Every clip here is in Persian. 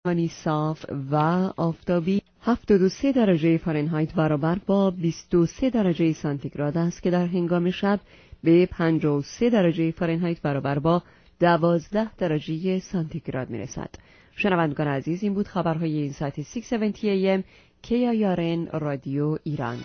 صاف و آفتابی 73 درجه فارنهایت برابر با 23 درجه سانتیگراد است که در هنگام شب به 53 درجه فارنهایت برابر با 12 درجه سانتیگراد میرسد. شنوندگان عزیز، این بود خبرهای این ساعت 670 AM KIRN رادیو ایران.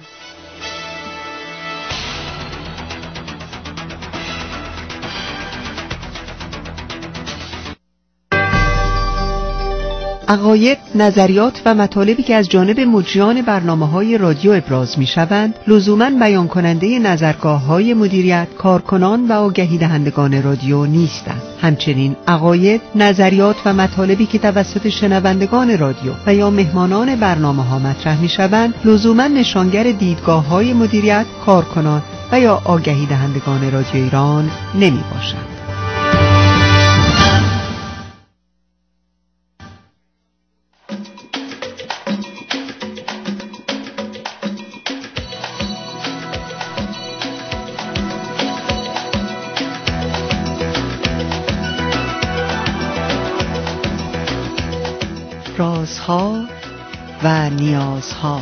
عقاید، نظریات و مطالبی که از جانب مجریان برنامه‌های رادیو ابراز می‌شوند، لزوماً بیان کننده نظرگاه‌های مدیریت، کارکنان و آگهی دهندگان رادیو نیستند. همچنین عقاید، نظریات و مطالبی که توسط شنوندگان رادیو و یا مهمانان برنامه‌ها مطرح می‌شوند، لزوماً نشانگر دیدگاه‌های مدیریت، کارکنان و یا آگهی دهندگان رادیو ایران نمی‌باشند. رازها و نیازها.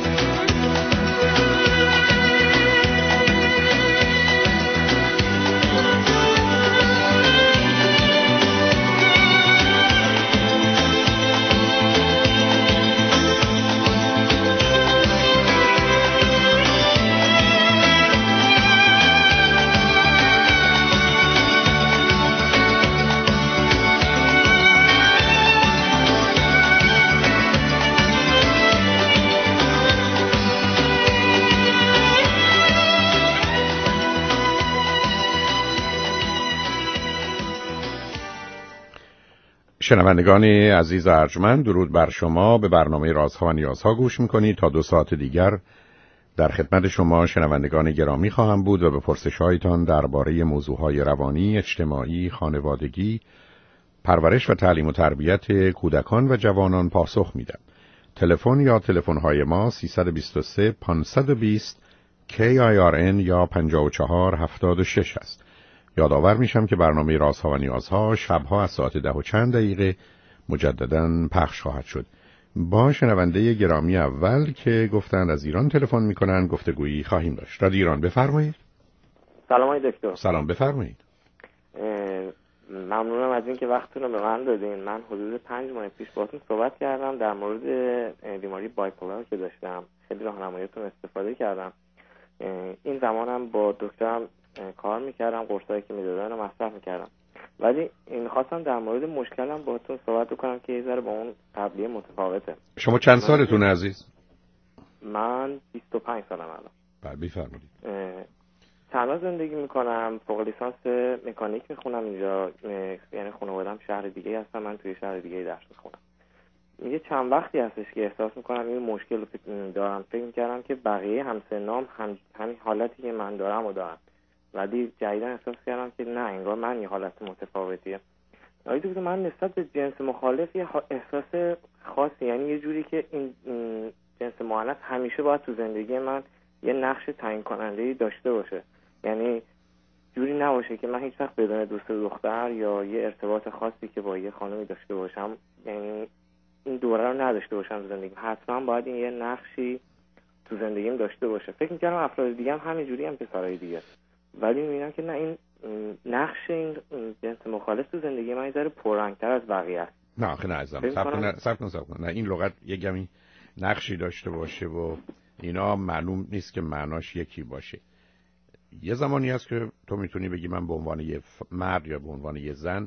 شنوندگان عزیز و ارجمند، درود بر شما. به برنامه رازها و نیازها گوش میکنید. تا 2 ساعت دیگر در خدمت شما شنوندگان گرامی خواهم بود و به پرسش‌هایتان درباره موضوعهای روانی، اجتماعی، خانوادگی، پرورش و تعلیم و تربیت کودکان و جوانان پاسخ میدم. تلفن یا تلفن‌های ما 323 520 KIRN یا 5476 است. یادآور میشم که برنامه رازها و نیازها شبها از ساعت 10 و چند دقیقه مجدداً پخش خواهد شد. با شنونده گرامی اول که گفتند از ایران تلفن میکنن گفتگویی خواهیم داشت. رادیو ایران، بفرمایید. سلام آقای دکتر. سلام، بفرمایید. ممنونم از اینکه وقتتون رو به من دادین. من حدود 5 ماه پیش باهاتون صحبت کردم در مورد بیماری بایپولار که داشتم. خیلی راهنماییتون استفاده کردم. این زمانم با دکترم کار میکردم، قرصایی که میدادن رو مصرف میکردم، ولی میخواستم در مورد مشکلم باهاتون صحبت بکنم که یه ذره با اون قبلی متفاوته. شما چند سالتونه عزیز؟ من 25 سالم الان. بله، بفرمایید. تنها زندگی میکنم، فوق لیسانس مکانیک میخونم اینجا، یعنی خانواده‌ام شهر دیگه هستم، من توی شهر دیگه درس میخونم. یه چند وقتی هستش که احساس میکنم این مشکل رو دارم. فکر میکردم که بقیه همسنام همین حالتی که من دارم و دارم، ولی جدیداً احساس کردم که نه، انگار من یه حالت متفاوتیه. آقای دکتر، من نسبت به جنس مخالف یه احساس خاصی، یعنی یه جوری که این جنس مؤنث همیشه باید تو زندگی من یه نقش تعیین کننده‌ای داشته باشه، یعنی جوری نباشه که من هیچ وقت بدون دوست دختر یا یه ارتباط خاصی که با یه خانمی داشته باشم، یعنی این دوره رو نداشته باشم تو زندگیم. حتما باید این یه نقشی تو زندگیم داشته باشه. فکر می‌کردم افراد دیگه هم همین جوری هم پسرای دیگه، ولی می‌بینم که نه، این نقش این جنس مخالف تو زندگی من یه ذره پررنگ‌تر از بقیه است. نه آخه نه عزیزم، صبر کن. نه، این لغت یه کمی نقشی داشته باشه و اینا معلوم نیست که معناش یکی باشه. یه زمانی هست که تو میتونی بگی من به عنوان یه مرد یا به عنوان یه زن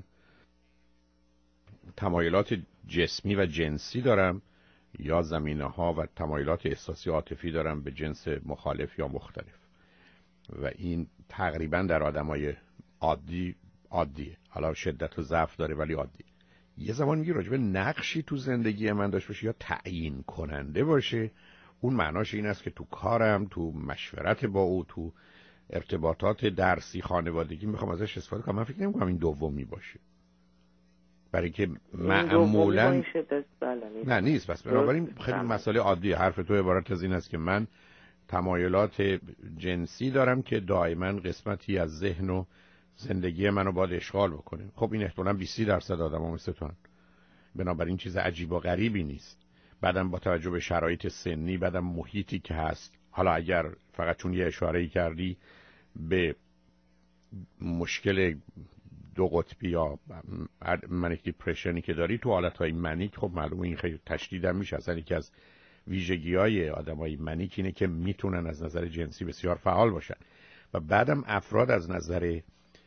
تمایلات جسمی و جنسی دارم یا زمینه‌ها و تمایلات احساسی عاطفی دارم به جنس مخالف یا مختلف، و این تقریبا در آدمای عادیه. حالا شدت و ضعف داره ولی عادی. یه زمان میگه راجب نقشی تو زندگی من داشته باشه یا تعیین کننده باشه، اون معناش این است که تو کارم، تو مشورت با او، تو ارتباطات درسی، خانوادگی میخوام ازش استفاده کنم. من فکر نمی‌کنم این دومی باشه، برای که معمولاً نه نیست. بس بنابراین خیلی مسئله عادیه. حرف تو عبارت از این است که من تمایلات جنسی دارم که دائما قسمتی از ذهن و زندگی منو باید اشغال بکنه. خب این احتمالاً 20% آدم‌ها مثل تو هستن. بنابراین چیز عجیب و غریبی نیست. بعدم با توجه به شرایط سنی، بعدم محیطی که هست، حالا اگر فقط چون یه اشاره‌ای کردی به مشکل دو قطبی یا منیک دیپرشنی که داری، تو حالتهای منیک خب معلومه این خیلی تشدید هم میشه. اصلا یکی از ویژگی‌های آدمای منیک اینه که میتونن از نظر جنسی بسیار فعال باشن و بعدم افراد از نظر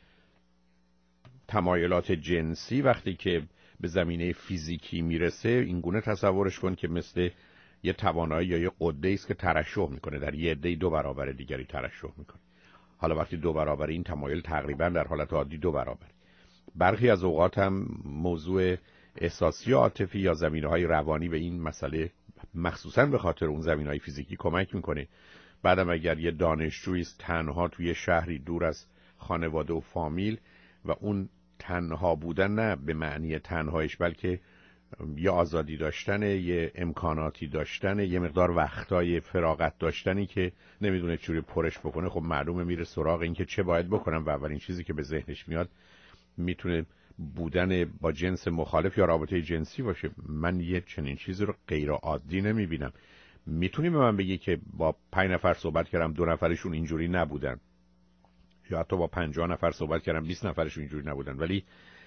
تمایلات جنسی وقتی که به زمینه فیزیکی میرسه این گونه تصورش کن که مثل یه توانایی یا یه قده‌ای است که ترشح میکنه، در یه عده‌ای 2 برابر دیگری ترشح میکنه. حالا وقتی 2 برابر این تمایل تقریبا در حالت عادی 2 برابر. برخی از اوقات هم موضوع احساسی عاطفی یا زمینه‌های روانی به این مسئله مخصوصاً به خاطر اون زمینه‌های فیزیکی کمک میکنه. بعدم اگر یه دانشجویی است تنها توی شهری دور از خانواده و فامیل و اون تنها بودن نه به معنی تنهایش، بلکه یه آزادی داشتن، یه امکاناتی داشتن، یه مقدار وقتای فراغت داشتنی که نمیدونه چجوری پرش بکنه، خب معلومه میره سراغ این که چه باید بکنم و اولین چیزی که به ذهنش میاد میتونه بودن با جنس مخالف یا رابطه جنسی باشه. من یه چنین چیزی رو غیر عادی نمیبینم. میتونی به من بگی که با 5 نفر صحبت کردم 2 نفرشون اینجوری نبودن، یا حتی با 50 نفر صحبت کردم 20 نفرشون اینجوری نبودن، ولی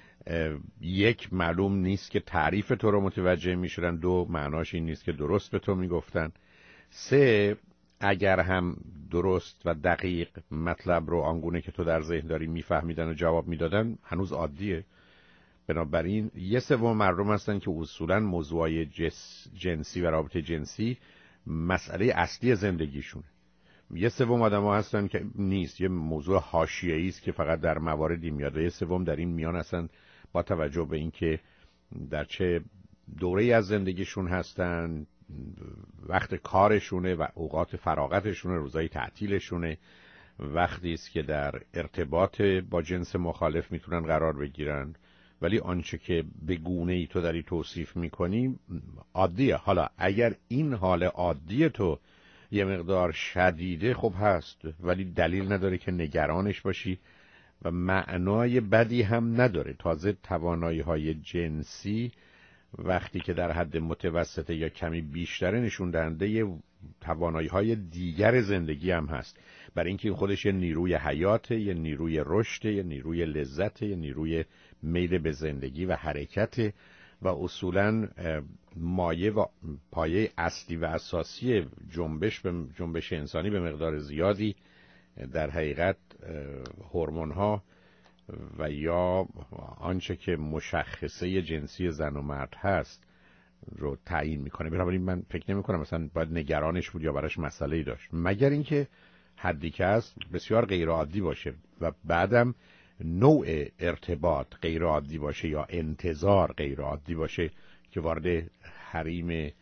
یک معلوم نیست که تعریف تو رو متوجه میشدن، 2 معناش این نیست که درست به تو میگفتن، 3 اگر هم درست و دقیق مطلب رو آنگونه که تو در ذهن داری میفهمیدن و جواب میدادن هنوز عادیه. بنابراین 1/3 مردم هستن که اصولا موضوعای جنسی و رابطه جنسی مسئله اصلی زندگیشونه. 1/3 آدم‌ها هستن که نیست، یه موضوع حاشیه‌ای است که فقط در مواردی میاد و 1/3 در این میان هستن با توجه به اینکه در چه دوره‌ای از زندگیشون هستن، وقت کارشونه و اوقات فراغتشونه، روزهای تعطیلشونه، وقتی است که در ارتباط با جنس مخالف میتونن قرار بگیرن. ولی آنچه که به گونه‌ای تو داری توصیف میکنی عادیه. حالا اگر این حال عادی تو یه مقدار شدیده خب هست، ولی دلیل نداره که نگرانش باشی و معنای بدی هم نداره. تازه توانایی‌های جنسی وقتی که در حد متوسطه یا کمی بیشتره نشون دهنده توانایی‌های دیگر زندگی هم هست، برای اینکه این خودش یه نیروی حیاته، یه نیروی رشد، یه نیروی لذت، یه نیروی میل به زندگی و حرکت و اصولاً مایه و پایه اصلی و اساسی جنبش انسانی به مقدار زیادی در حقیقت هورمون‌ها و یا آنچه که مشخصه جنسی زن و مرد هست رو تعیین میکنه. بنابراین من فکر نمی کنم مثلا باید نگرانش بود یا براش مسئله‌ای داشت، مگر اینکه حدی که هست بسیار غیر عادی باشه و بعدم نوع ارتباط غیر عادی باشه یا انتظار غیر عادی باشه که وارد حریم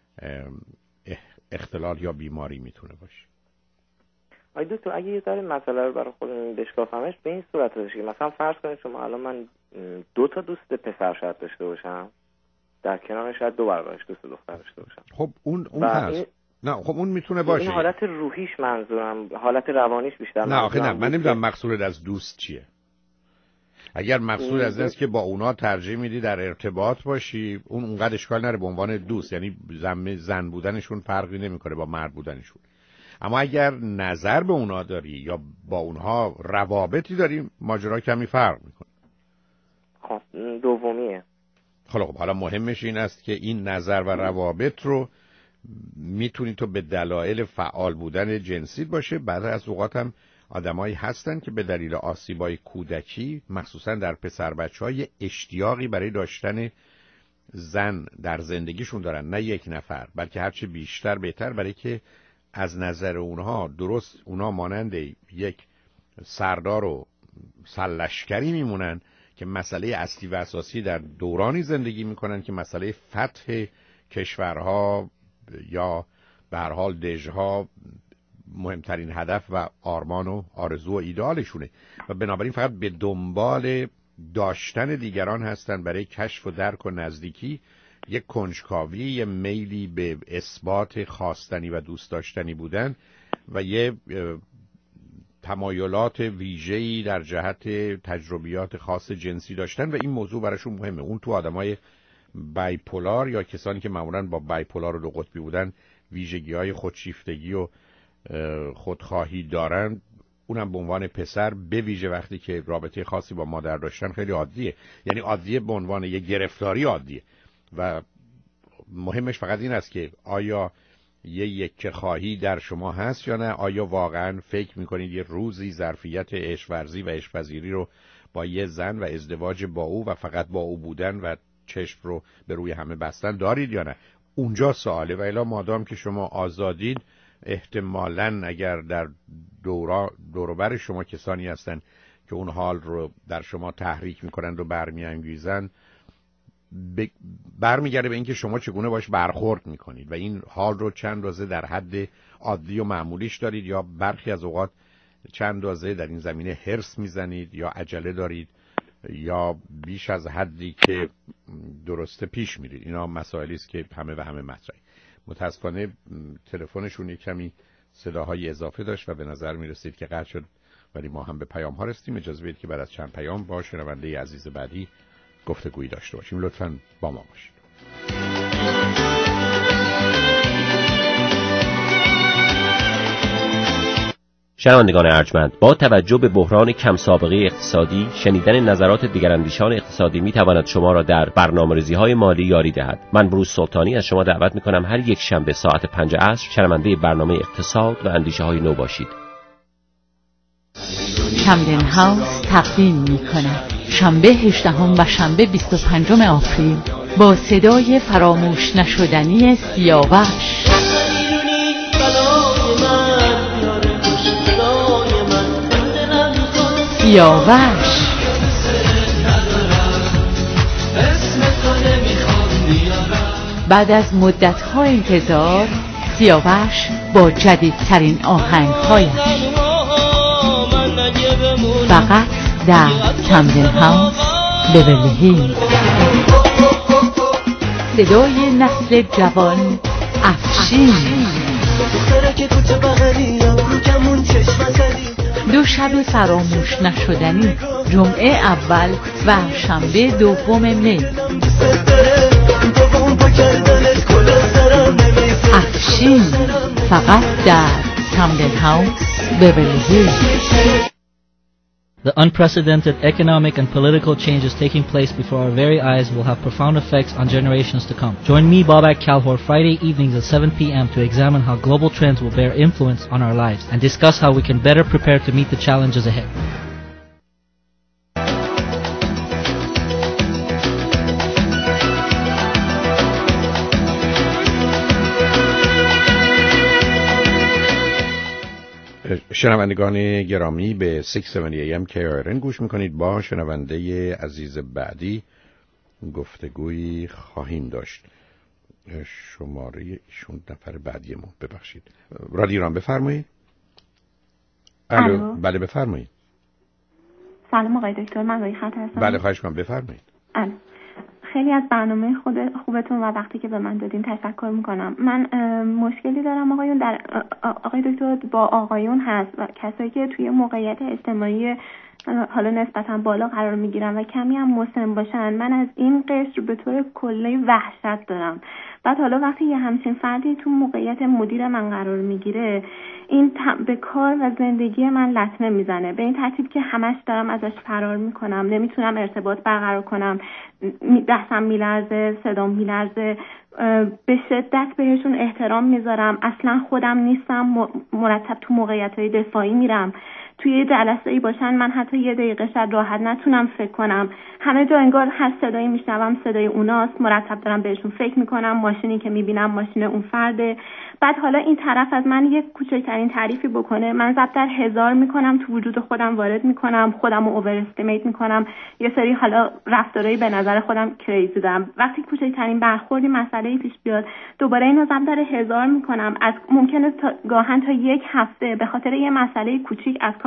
اختلال یا بیماری میتونه باشه. آیا دکتر اگه یه ذره مسئله رو برای خودمون بشکافمش به این صورت باشه که مثلا فرض کنید شما الان من 2 تا دوست پسر شاید داشته باشم، در کنارش شاید 2 برابرش دوست دختر داشته باشم. خب اون هست. نه خب اون میتونه باشه. این حالت روحیش منظورم، حالت روانیش بیشتر. نه آخه نه، من نمیدونم مقصود از دوست چیه. اگر مقصود از این است که با اونا ترجیح میدی در ارتباط باشی، اونقدر اشکال نره به عنوان دوست، یعنی زن بودنشون فرقی نمیکنه با مرد بودنشون. اما اگر نظر به اونا داری یا با اونها روابطی داری ماجرا کمی فرق میکنه. خب دومیه. خب حالا مهمش این است که این نظر و روابط رو میتونی تو به دلایل فعال بودن جنسی باشه. بعد از اوقات هم آدمایی هستن که به دلیل آسیبای کودکی مخصوصا در پسر بچه‌های اشتیاقی برای داشتن زن در زندگیشون دارن، نه یک نفر بلکه هرچه بیشتر بهتر، برای که از نظر اونها درست اونا مانند یک سردار و سرلشکری میمونن که مسئله اصلی و اساسی در دورانی زندگی میکنن که مسئله فتح کشورها یا به هر حال دژها مهمترین هدف و آرمان و آرزو و ایدئالشونه و بنابراین فقط به دنبال داشتن دیگران هستن برای کشف و درک و نزدیکی، یک کنجکاوی، یه میلی به اثبات خواستنی و دوست داشتنی بودن و یه تمایلات ویژه‌ای در جهت تجربیات خاص جنسی داشتن و این موضوع براشون مهمه. اون تو آدمای بایپولار یا کسانی که معمولاً با بایپولار و دو قطبی بودن ویژگی‌های خودشیفتگی و خودخواهی دارن، اونم به عنوان پسر، به ویژه وقتی که رابطه خاصی با مادر داشتن، خیلی عادیه. یعنی عادیه به عنوان یک گرفتاری عادیه و مهمش فقط این است که آیا یک خواهی در شما هست یا نه. آیا واقعا فکر میکنید یه روزی ظرفیت عشق ورزی و عشق پذیری رو با یه زن و ازدواج با او و فقط با او بودن و چشم رو به روی همه بستن دارید یا نه؟ اونجا سواله. و الا مادام که شما آزادید، احتمالاً اگر در دور و بر شما کسانی هستن که اون حال رو در شما تحریک میکنند و برمیانگیزن، برمیگرده به اینکه شما چگونه باش برخورد میکنید و این حال رو چند روزه در حد عادی و معمولیش دارید یا برخی از اوقات چند روزه در این زمینه هرس میزنید یا عجله دارید یا بیش از حدی که درسته پیش میرید. اینا مسائلی است که همه و همه مطرحه. متاسفانه تلفنشون کمی صداهای اضافه داشت و به نظر میرسید که قطع شد، ولی ما هم به پیام ها رسیدیم. اجازه بدید که بعد از چند پیام با شنونده عزیز بعدی گفتگویی داشته باشیم. لطفاً با ما باشید. شنوندگان ارجمند، با توجه به بحران کم سابقه اقتصادی، شنیدن نظرات دیگراندیشان اقتصادی میتواند شما را در برنامه‌ریزی‌های مالی یاری دهد. من بروز سلطانی از شما دعوت میکنم هر یک شنبه ساعت 5 عصر شنونده برنامه اقتصاد و اندیشه‌های نو باشید. کمدن هاوس تقدیم میکند شنبه 18 و شنبه 25 آپریل با صدای فراموش نشدنی سیاوش. سیاوش بعد از مدت‌ها انتظار، سیاوش با جدیدترین آهنگ‌هایش فقط در کمدن هاوس بیورلی هیلز. صدای نسل جوان افشین. دو شب فراموش نشدنی، جمعه اول و شنبه 2 می. افشین فقط در کمدن هاوس بیورلی هیلز. The unprecedented economic and political changes taking place before our very eyes will have profound effects on generations to come. Join me, Babak Kalhor, Friday evenings at 7 p.m. to examine how global trends will bear influence on our lives and discuss how we can better prepare to meet the challenges ahead. شنوندگان گرامی، به 670 AM KRN گوش میکنید. با شنونده عزیز بعدی گفتگویی خواهیم داشت. شماره ایشون نفر بعدی ما، ببخشید. رادیو ایران بفرمایید. الو. بله بفرمایید. سلام آقای دکتر، من روی خط هستم. بله خواهش می‌کنم بفرمایید. الو. خیلی از برنامه خوبتون و وقتی که به من دادین تشکر میکنم. من مشکلی دارم آقای دکتر، با آقایون هست و کسایی که توی موقعیت اجتماعی حالا نسبتا بالا قرار میگیرن و کمی هم مسن باشن. من از این قشر به طور کلی وحشت دارم. بعد حالا وقتی یه همچین فردی تو موقعیت مدیر من قرار میگیره، این به کار و زندگی من لطمه میزنه، به این ترتیب که همش دارم ازش فرار میکنم، نمیتونم ارتباط برقرار کنم، دستم میلرزه، صدام میلرزه، به شدت بهشون احترام میذارم، اصلا خودم نیستم، مرتب تو موقعیت‌های دفاعی میرم. توی جلسه‌ای باشن من حتی یه دقیقه شاید راحت نتونم فکر کنم، همه جا انگار هر صدایی میشنوم صدای اوناست، مرتب دارم بهشون فکر میکنم، ماشینی که میبینم ماشین اون فرده. بعد حالا این طرف از من یک کوچکترین تعریفی بکنه، من ضرب در 1000 میکنم، تو وجود خودم وارد میکنم، خودم رو اوور استیمیت میکنم، یه سری حالا رفتارایی به نظر خودم کریزی دارم. وقتی کوچکترین برخوردی مسئله‌ای پیش بیاد، دوباره اینو ضرب در 1000 میکنم. از ممکنه گاهن تا یک هفته به خاطر یه مسئله کوچیک از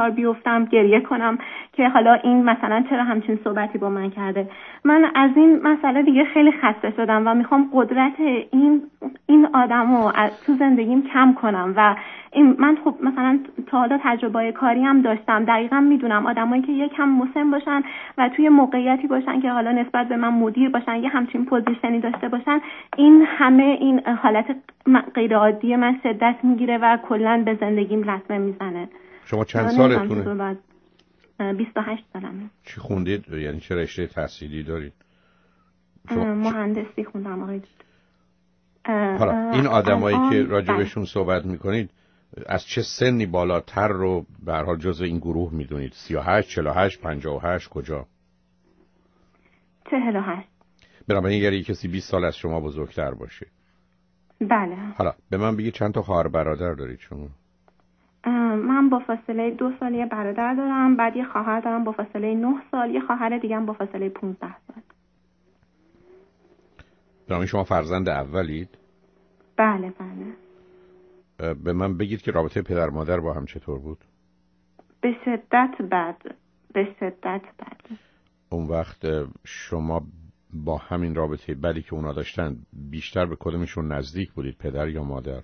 کار بیفتم، گریه کنم که حالا این مثلا چرا همچین صحبتی با من کرده. من از این مسئله دیگه خیلی خسته شدم و میخوام قدرت این آدمو تو زندگیم کم کنم و من خب مثلا تا حالا تجربه کاری هم داشتم، دقیقاً میدونم آدمایی که یکم مسن باشن و توی موقعیتی باشن که حالا نسبت به من مدیر باشن، یه همچین پوزیشنی داشته باشن، این همه این حالت غیر عادی من شدت میگیره و کلا به زندگیم لطمه میزنه. شما چند سالتونه؟ 28 سالمه. چی خوندید؟ یعنی چه رشته تحصیلی دارید؟ مهندسی خوندم آقای. حالا این آدمایی که راجبشون صحبت میکنید از چه سنی بالاتر رو به هر حال جزء این گروه میدونید؟ 38 48 58 کجا؟ 48. بنابراین یعنی کسی 20 سال از شما بزرگتر باشه. بله. حالا به من بگید چند تا خواهر برادر دارید شما؟ من با فاصله 2 سال یه برادر دارم، بعد یه خواهر دارم با فاصله 9 سال، یه خواهر دیگه هم با فاصله 15 سال. بنابراین شما فرزند اولید؟ بله بله. به من بگید که رابطه پدر مادر با هم چطور بود؟ به شدت بد. به شدت بد. اون وقت شما با همین رابطه بدی که اونا داشتن بیشتر به کدومشون نزدیک بودید، پدر یا مادر؟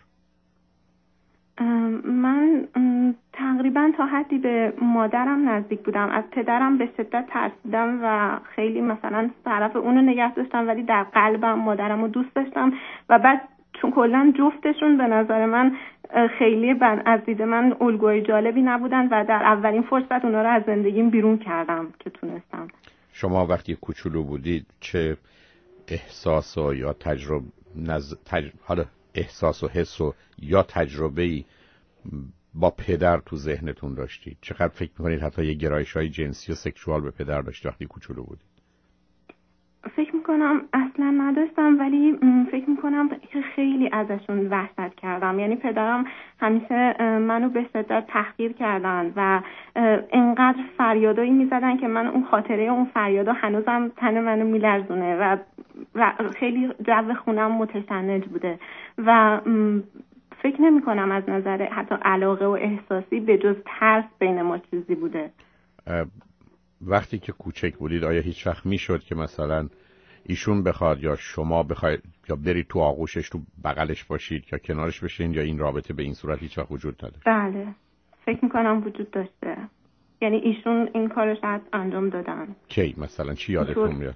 من تقریبا تا حدی به مادرم نزدیک بودم، از پدرم به شدت ترسیدم و خیلی مثلا طرف اونو نگه داشتم، ولی در قلبم مادرم رو دوست داشتم و بعد چون کلا جفتشون به نظر من خیلی از دید من الگوی جالبی نبودن و در اولین فرصت اونا رو از زندگیم بیرون کردم که تونستم. شما وقتی کوچولو بودید چه احساس و یا حالا احساس و حس و یا تجربه‌ای با پدر تو ذهنتون داشتید؟ چقدر فکر می‌کنید حتی یه گرایش‌های جنسی و سکشوال به پدر داشتید وقتی کوچولو بودید؟ فکر میکنم اصلا نداشتم، ولی فکر میکنم که خیلی ازشون وحشت کردم. یعنی پدرم همیشه منو به شدت تحقیر کردن و انقدر فریادایی میزدن که من اون خاطره اون فریادا هنوزم تن منو میلرزونه و خیلی جو خونم متشنج بوده و فکر نمی کنم از نظر حتی علاقه و احساسی به جز ترس بین ما چیزی بوده. وقتی که کوچک بودید آیا هیچ وقت میشد که مثلا ایشون بخواد یا شما بخواید یا برید تو آغوشش، تو بغلش باشید یا کنارش بشین، یا این رابطه به این صورت هیچ وقت وجود نداشت؟ بله فکر میکنم وجود داشته. یعنی ایشون این کارو شاید انجام دادن. کی مثلا چی یادتون میاد؟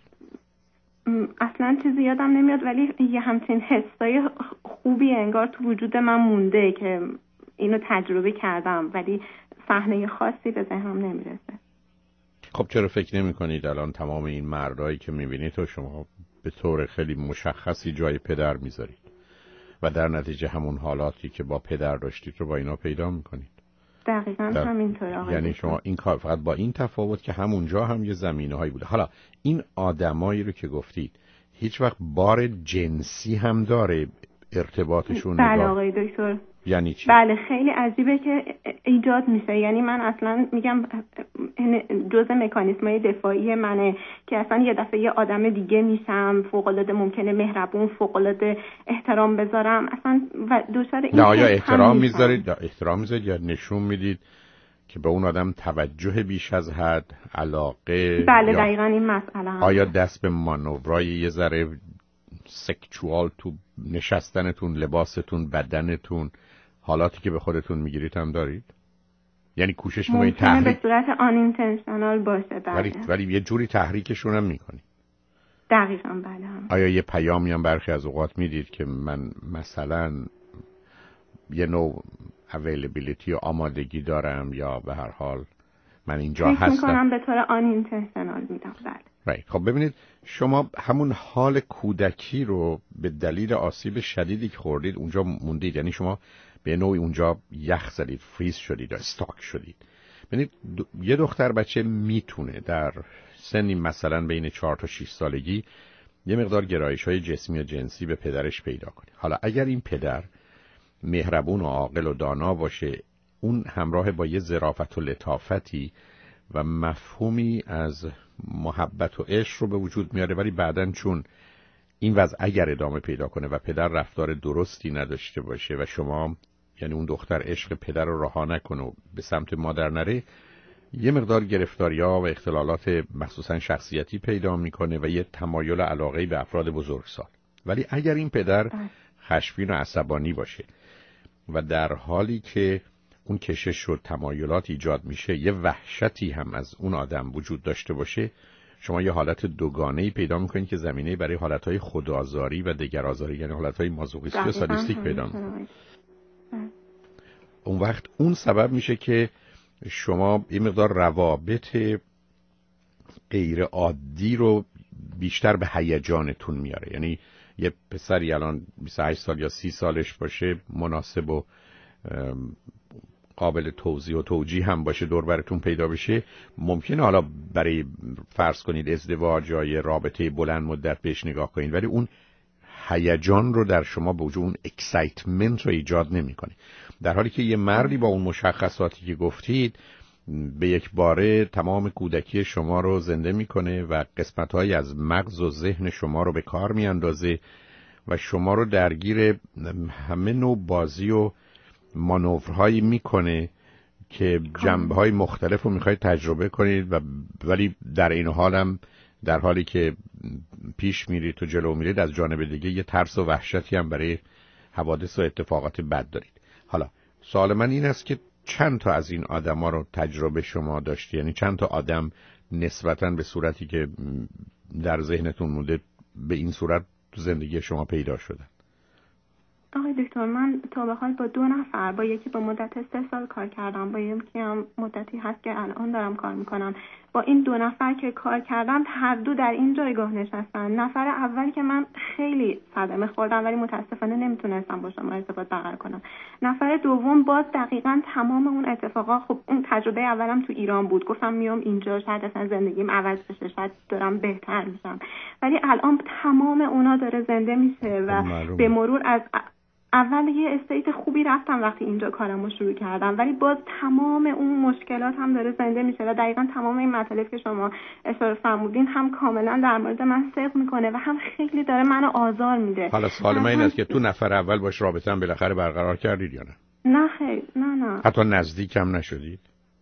اصلا چیزی یادم نمیاد، ولی یه همچین حسای خوبی انگار تو وجود من مونده که اینو تجربه کردم، ولی صحنه خاصی به ذهنم نمیرسه. خب چرا فکر نمی کنید الان تمام این مردایی که میبینید تو شما به طور خیلی مشخصی جای پدر میذارید و در نتیجه همون حالاتی که با پدر داشتید رو با اینا پیدا میکنید؟ دقیقاً همینطور آقای. یعنی شما این کار فقط با این تفاوت که همونجا هم یه زمینه‌هایی بوده. حالا این آدمایی رو که گفتید هیچ وقت بار جنسی هم داره ارتباطشون؟ بله آقای دکتر. یعنی چی؟ بله خیلی عجیبه که ایجاد میشه. یعنی من اصلا میگم جزء مکانیزمای دفاعی منه که اصلا یه دفعه یه آدم دیگه میشم، فوق‌العاده ممکنه مهربون، فوق‌العاده احترام بذارم اصلا و دچار این. نه آیا احترام میذارید یا احترام میذارید یا نشون میدید که به اون آدم توجه بیش از حد، علاقه؟ بله دقیقاً این مسئله هم. آیا دست به مانورای یه ذره سکشوال تو نشستنتون، لباستون، بدنتون، حالاتی که به خودتون میگیرید هم دارید؟ یعنی کوشش میکنید تحریک به صورت آن اینتنشنال باشه ولی یه جوری تحریکشون هم میکنید؟ دقیقاً بله هم. آیا یه پیامی هم برخی از اوقات میدید که من مثلا یه نوع availability و آمادگی دارم یا به هر حال من اینجا هستم؟ فکر میکنم به طور آن اینتنشنال میدم. بله. خب ببینید شما همون حال کودکی رو به دلیل آسیب شدیدی که خوردید اونجا موندید، یعنی شما به نوعی اونجا یخ زدید، فریز شدید، استاک شدید. ببینید یه دختر بچه میتونه در سنی مثلا بین 4 تا 6 سالگی یه مقدار گرایش‌های جسمی و جنسی به پدرش پیدا کنه. حالا اگر این پدر مهربون و عاقل و دانا باشه، اون همراه با یه ظرافت و لطافتی و مفهومی از محبت و عشق رو به وجود میاره، ولی بعدن چون این وضع اگر ادامه پیدا کنه و پدر رفتار درستی نداشته باشه و شما یعنی اون دختر عشق پدر رو رها نکنه و به سمت مادر نره، یه مقدار گرفتاری‌ها و اختلالات مخصوصا شخصیتی پیدا میکنه و یه تمایل علاقه به افراد بزرگسال. ولی اگر این پدر خشمگین و عصبانی باشه و در حالی که اون کشش و تمایلات ایجاد میشه یه وحشتی هم از اون آدم وجود داشته باشه، شما یه حالت دوگانه‌ای پیدا میکنید که زمینه برای حالتهای خودآزاری و دگرآزاری، یعنی حالتهای مازوخیستی و سادیستیک پیدا میکنید. اون وقت اون سبب میشه که شما یه مقدار روابط غیر عادی رو بیشتر به هیجانتون میاره. یعنی یه پسری الان 28 سال یا 30 سالش باشه، مناسب و قابل توضیح و توجیه هم باشه، دور براتون پیدا بشه، ممکنه حالا برای فرض کنید ازدواج یا یه رابطه بلند مدت بهش نگاه کنید، ولی اون هیجان رو در شما به وجود، اون اکسایتمنت رو ایجاد نمی‌کنه. در حالی که یه مردی با اون مشخصاتی که گفتید به یک باره تمام کودکی شما رو زنده میکنه و قسمت‌هایی از مغز و ذهن شما رو به کار میاندازه و شما رو درگیر همه نوع بازی و مانورهایی میکنه که جنبه‌های مختلف رو میخواید تجربه کنید و ولی در این حال هم در حالی که پیش میرید و جلو میرید از جانب دیگه یه ترس و وحشتی هم برای حوادث و اتفاقات بد دارید. حالا سوال من این است که چند تا از این آدما رو تجربه شما داشتی؟ یعنی چند تا آدم نسبتاً به صورتی که در ذهنتون مونده به این صورت تو زندگی شما پیدا شدن؟ آقای دکتر، من تا به حال با 2 نفر، با یکی با مدت 3 سال کار کردم، با یکی هم مدتی هست که الان دارم کار میکنم. با این 2 نفر که کار کردم هر دو در این جایگاه نشستن. نفر اول که من خیلی صدمه خوردم ولی متاسفانه نمیتونستم با شما ارتباط برقرار کنم. نفر دوم باز دقیقاً تمام اون اتفاقا، خب اون تجربه اولم تو ایران بود، گفتم میام اینجا شاید اصلا زندگیم عوض بشه، شاید دارم بهتر میشم، ولی الان تمام اونا داره زنده میشه و به مرور از اول یه استیت خوبی رفتم وقتی اینجا کارمو شروع کردم، ولی باز تمام اون مشکلات هم داره زنده میشه و دقیقاً تمام این مطالبی که شما اشاره فرمودین هم کاملا در مورد من صدق میکنه و هم خیلی داره منو آزار میده. حالا سوال من این است که تو نفر اول باش رابطه هم بالاخره برقرار کردید یا نه؟ نه خیر، نه. حتی نزدیک هم نشدید؟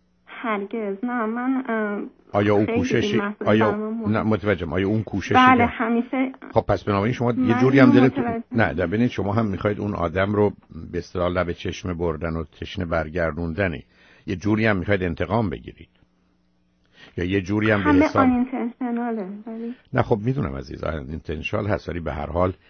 هرگز نه. من آیا اون کوششی نه متوجهم، آیا اون کوششی بله همیشه. خب پس بنابراین شما یه جوری هم دلتون نه ببینید شما هم میخواید اون آدم رو به اصطلاح لب چشم بردن و تشنه برگردوندنی، یه جوری هم میخواید انتقام بگیرید یا یه جوری هم به حساب اینتنشناله ولی نه خب میدونم عزیز اینتنشنال هست، ولی به هر حال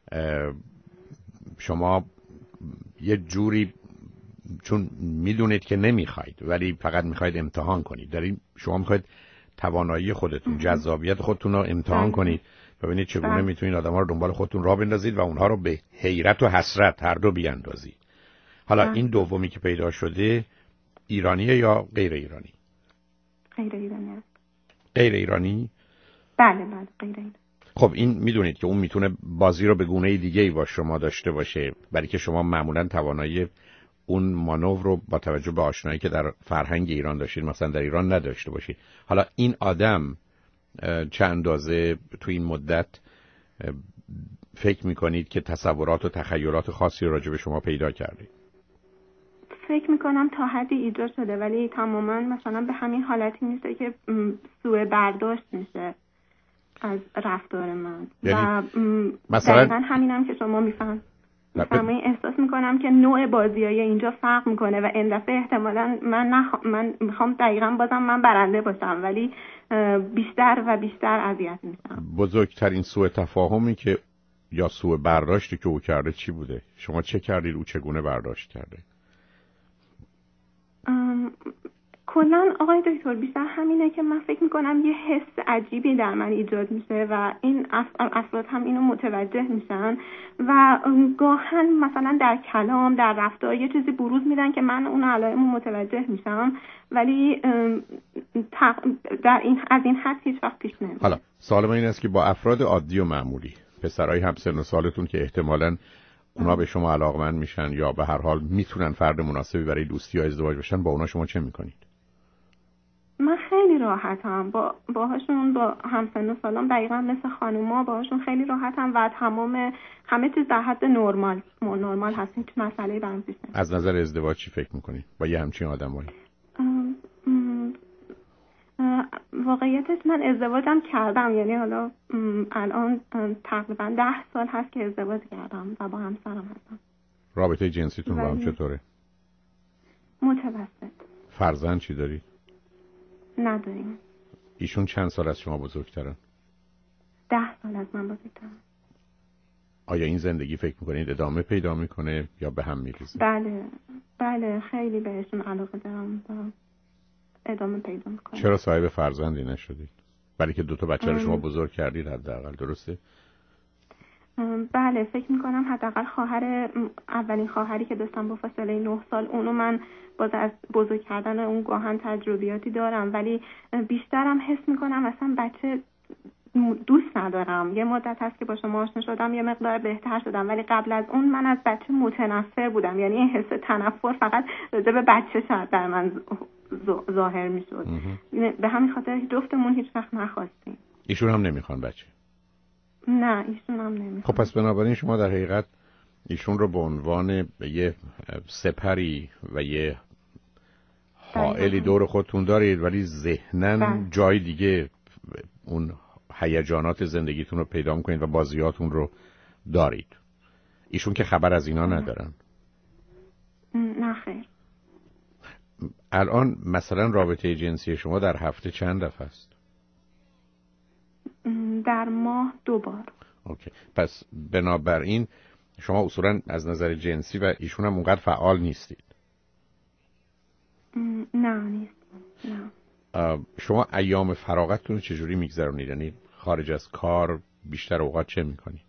شما یه جوری چون میدونید که نمیخواید ولی فقط میخواید امتحان کنید، در این شما میخواید توانایی خودتون، جذابیت خودتون رو امتحان کنید، ببینید چگونه میتونید آدم‌ها رو دنبال خودتون راه بندازید و اونها رو به حیرت و حسرت هر دو بیاندازید. حالا این دومی که پیدا شده ایرانیه یا غیر ایرانی؟ غیر ایرانی است. غیر ایرانی؟ بله غیر ایرانی. خب این میدونید که اون میتونه بازی رو به گونه دیگه‌ای با شما داشته باشه، برای که شما معمولاً توانایی اون مانور رو با توجه به آشنایی که در فرهنگ ایران داشتید مثلا در ایران نداشته باشید. حالا این آدم چه اندازه تو این مدت فکر میکنید که تصورات و تخیلات خاصی راجع به شما پیدا کرده؟ فکر میکنم تا حدی ایجاد شده ولی تماما مثلا به همین حالتی نیست که سوء برداشت میشه از رفتار من و مثلا دقیقا همینم که شما میفهم احساس میکنم که نوع بازیای اینجا فرق میکنه و این دفعه احتمالاً من میخوام دقیقاً بازم من برنده باشم ولی بیشتر و بیشتر اذیت میشم. بزرگترین سوء تفاهمی که یا سوء برداشتی که او کرده چی بوده؟ شما چه کردید او چگونه برداشت کرده؟ کلاً آقای دکتر بیشتر همینه که من فکر میکنم یه حس عجیبی در من ایجاد میشه و این افراد هم اینو متوجه میشن و گاهن مثلا در کلام در رفتار یه چیزی بروز میدن که من اون علائمو متوجه میشم ولی از این حد هیچ وقت پیش نمیاد. حالا سوال من این است که با افراد عادی و معمولی، پسرای همسن و سالتون که احتمالاً اونا به شما علاقمند میشن یا به هر حال میتونن فرد مناسبی برای دوستی یا ازدواج بشن، با اونا شما چه میکنید؟ من خیلی خیلی راحتم باهاشون، با همسن و سالام دقیقا مثل خانوما باهاشون خیلی راحتم و همه چیز در حد نرمال هست، هیچ مسئله‌ای برام پیش نمیاد. از نظر ازدواج چی فکر میکنی با یه همچین آدمایی؟ واقعیتش من ازدواجم کردم، یعنی حالا الان تقریبا 10 سال هست که ازدواج کردم و با همسرم هستم. رابطه جنسیتون با هم چطوره؟ متوسط. فرزند چی دارید؟ نداریم. ایشون چند سال از شما بزرگترن؟ 10 سال از من بزرگترن. آیا این زندگی فکر میکنید ادامه پیدا میکنه یا به هم میریزه؟ بله خیلی بهشون علاقه دارم و ادامه پیدا میکنه. چرا صاحب فرزندی نشدید؟ برای که 2 بچه رو شما بزرگ کردید حداقل، درسته؟ بله فکر میکنم حداقل اولین خواهری که داشتم با فاصله 9 سال، اونو من باز از بزرگ کردن اون گاهن تجربیاتی دارم، ولی بیشترم حس میکنم اصلا بچه دوست ندارم. یه مدت هست که با شما آشنا شدم یه مقدار بهتر شدم، ولی قبل از اون من از بچه متنفر بودم، یعنی این حس تنفر فقط راجع به بچه شاید در من ظاهر میشد. به همین خاطر جفتمون هیچ وقت نخواستیم. ایشون هم نمیخوان بچه؟ نه ایشون هم نمیخوان. خب پس بنابراین شما در حقیقت ایشون رو به عنوان یه سپری و یه حائلی دور خودتون دارید، ولی ذهناً جای دیگه اون هیجانات زندگیتون رو پیدا میکنید و بازیاتون رو دارید. ایشون که خبر از اینا ندارن؟ نه خیر. الان مثلا رابطه جنسی شما در هفته چند دفعه است؟ در ماه 2 بار. اوکی. پس بنابراین شما اصولا از نظر جنسی و ایشون هم اونقدر فعال نیستید؟ نه نیست. نه. شما ایام فراغتتون رو چجوری میگذرونید؟ یعنی خارج از کار بیشتر اوقات چه میکنید؟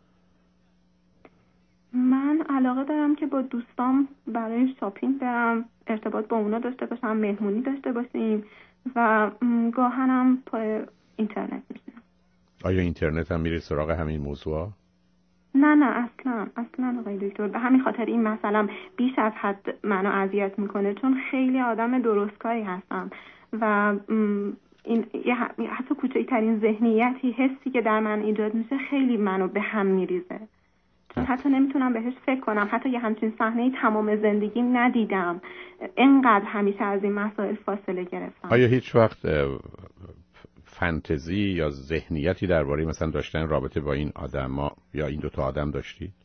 من علاقه دارم که با دوستام برای شاپینگ برم، ارتباط با اونا داشته باشم، مهمونی داشته باشیم و گاهنم پای اینترنت میشینم. آیا اینترنت هم میره سراغ همین موضوعا؟ نه اصلا آقای دکتر، به همین خاطر این مثلا بیش از حد منو اذیت میکنه، چون خیلی آدم درستکاری هستم و این حتی کوچکترین ذهنیتی، حسی که در من ایجاد میشه خیلی منو به هم میریزه، چون حتی نمیتونم بهش فکر کنم. حتی یه همچین صحنه‌ای تمام زندگیم ندیدم، اینقدر همیشه از این مسائل فاصله گرفتم. آیا هیچ وقت فانتزی یا ذهنیتی درباره مثلا داشتن رابطه با این آدما یا این 2 آدم داشتید؟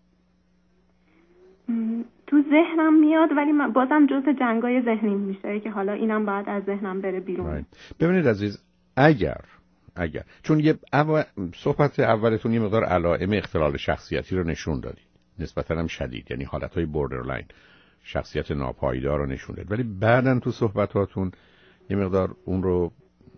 تو ذهنم میاد، ولی بازم جزء جنگای ذهنی میشه که حالا اینم باید از ذهنم بره بیرون. ببینید عزیز، اگر چون یه صحبت اولتون یه مقدار علائم اختلال شخصیتی رو نشون دادید، نسبتاً هم شدید، یعنی حالتهای بوردرلاین، شخصیت ناپایدار رو نشون دادید، ولی بعداً تو صحبتاتون یه مقدار اون رو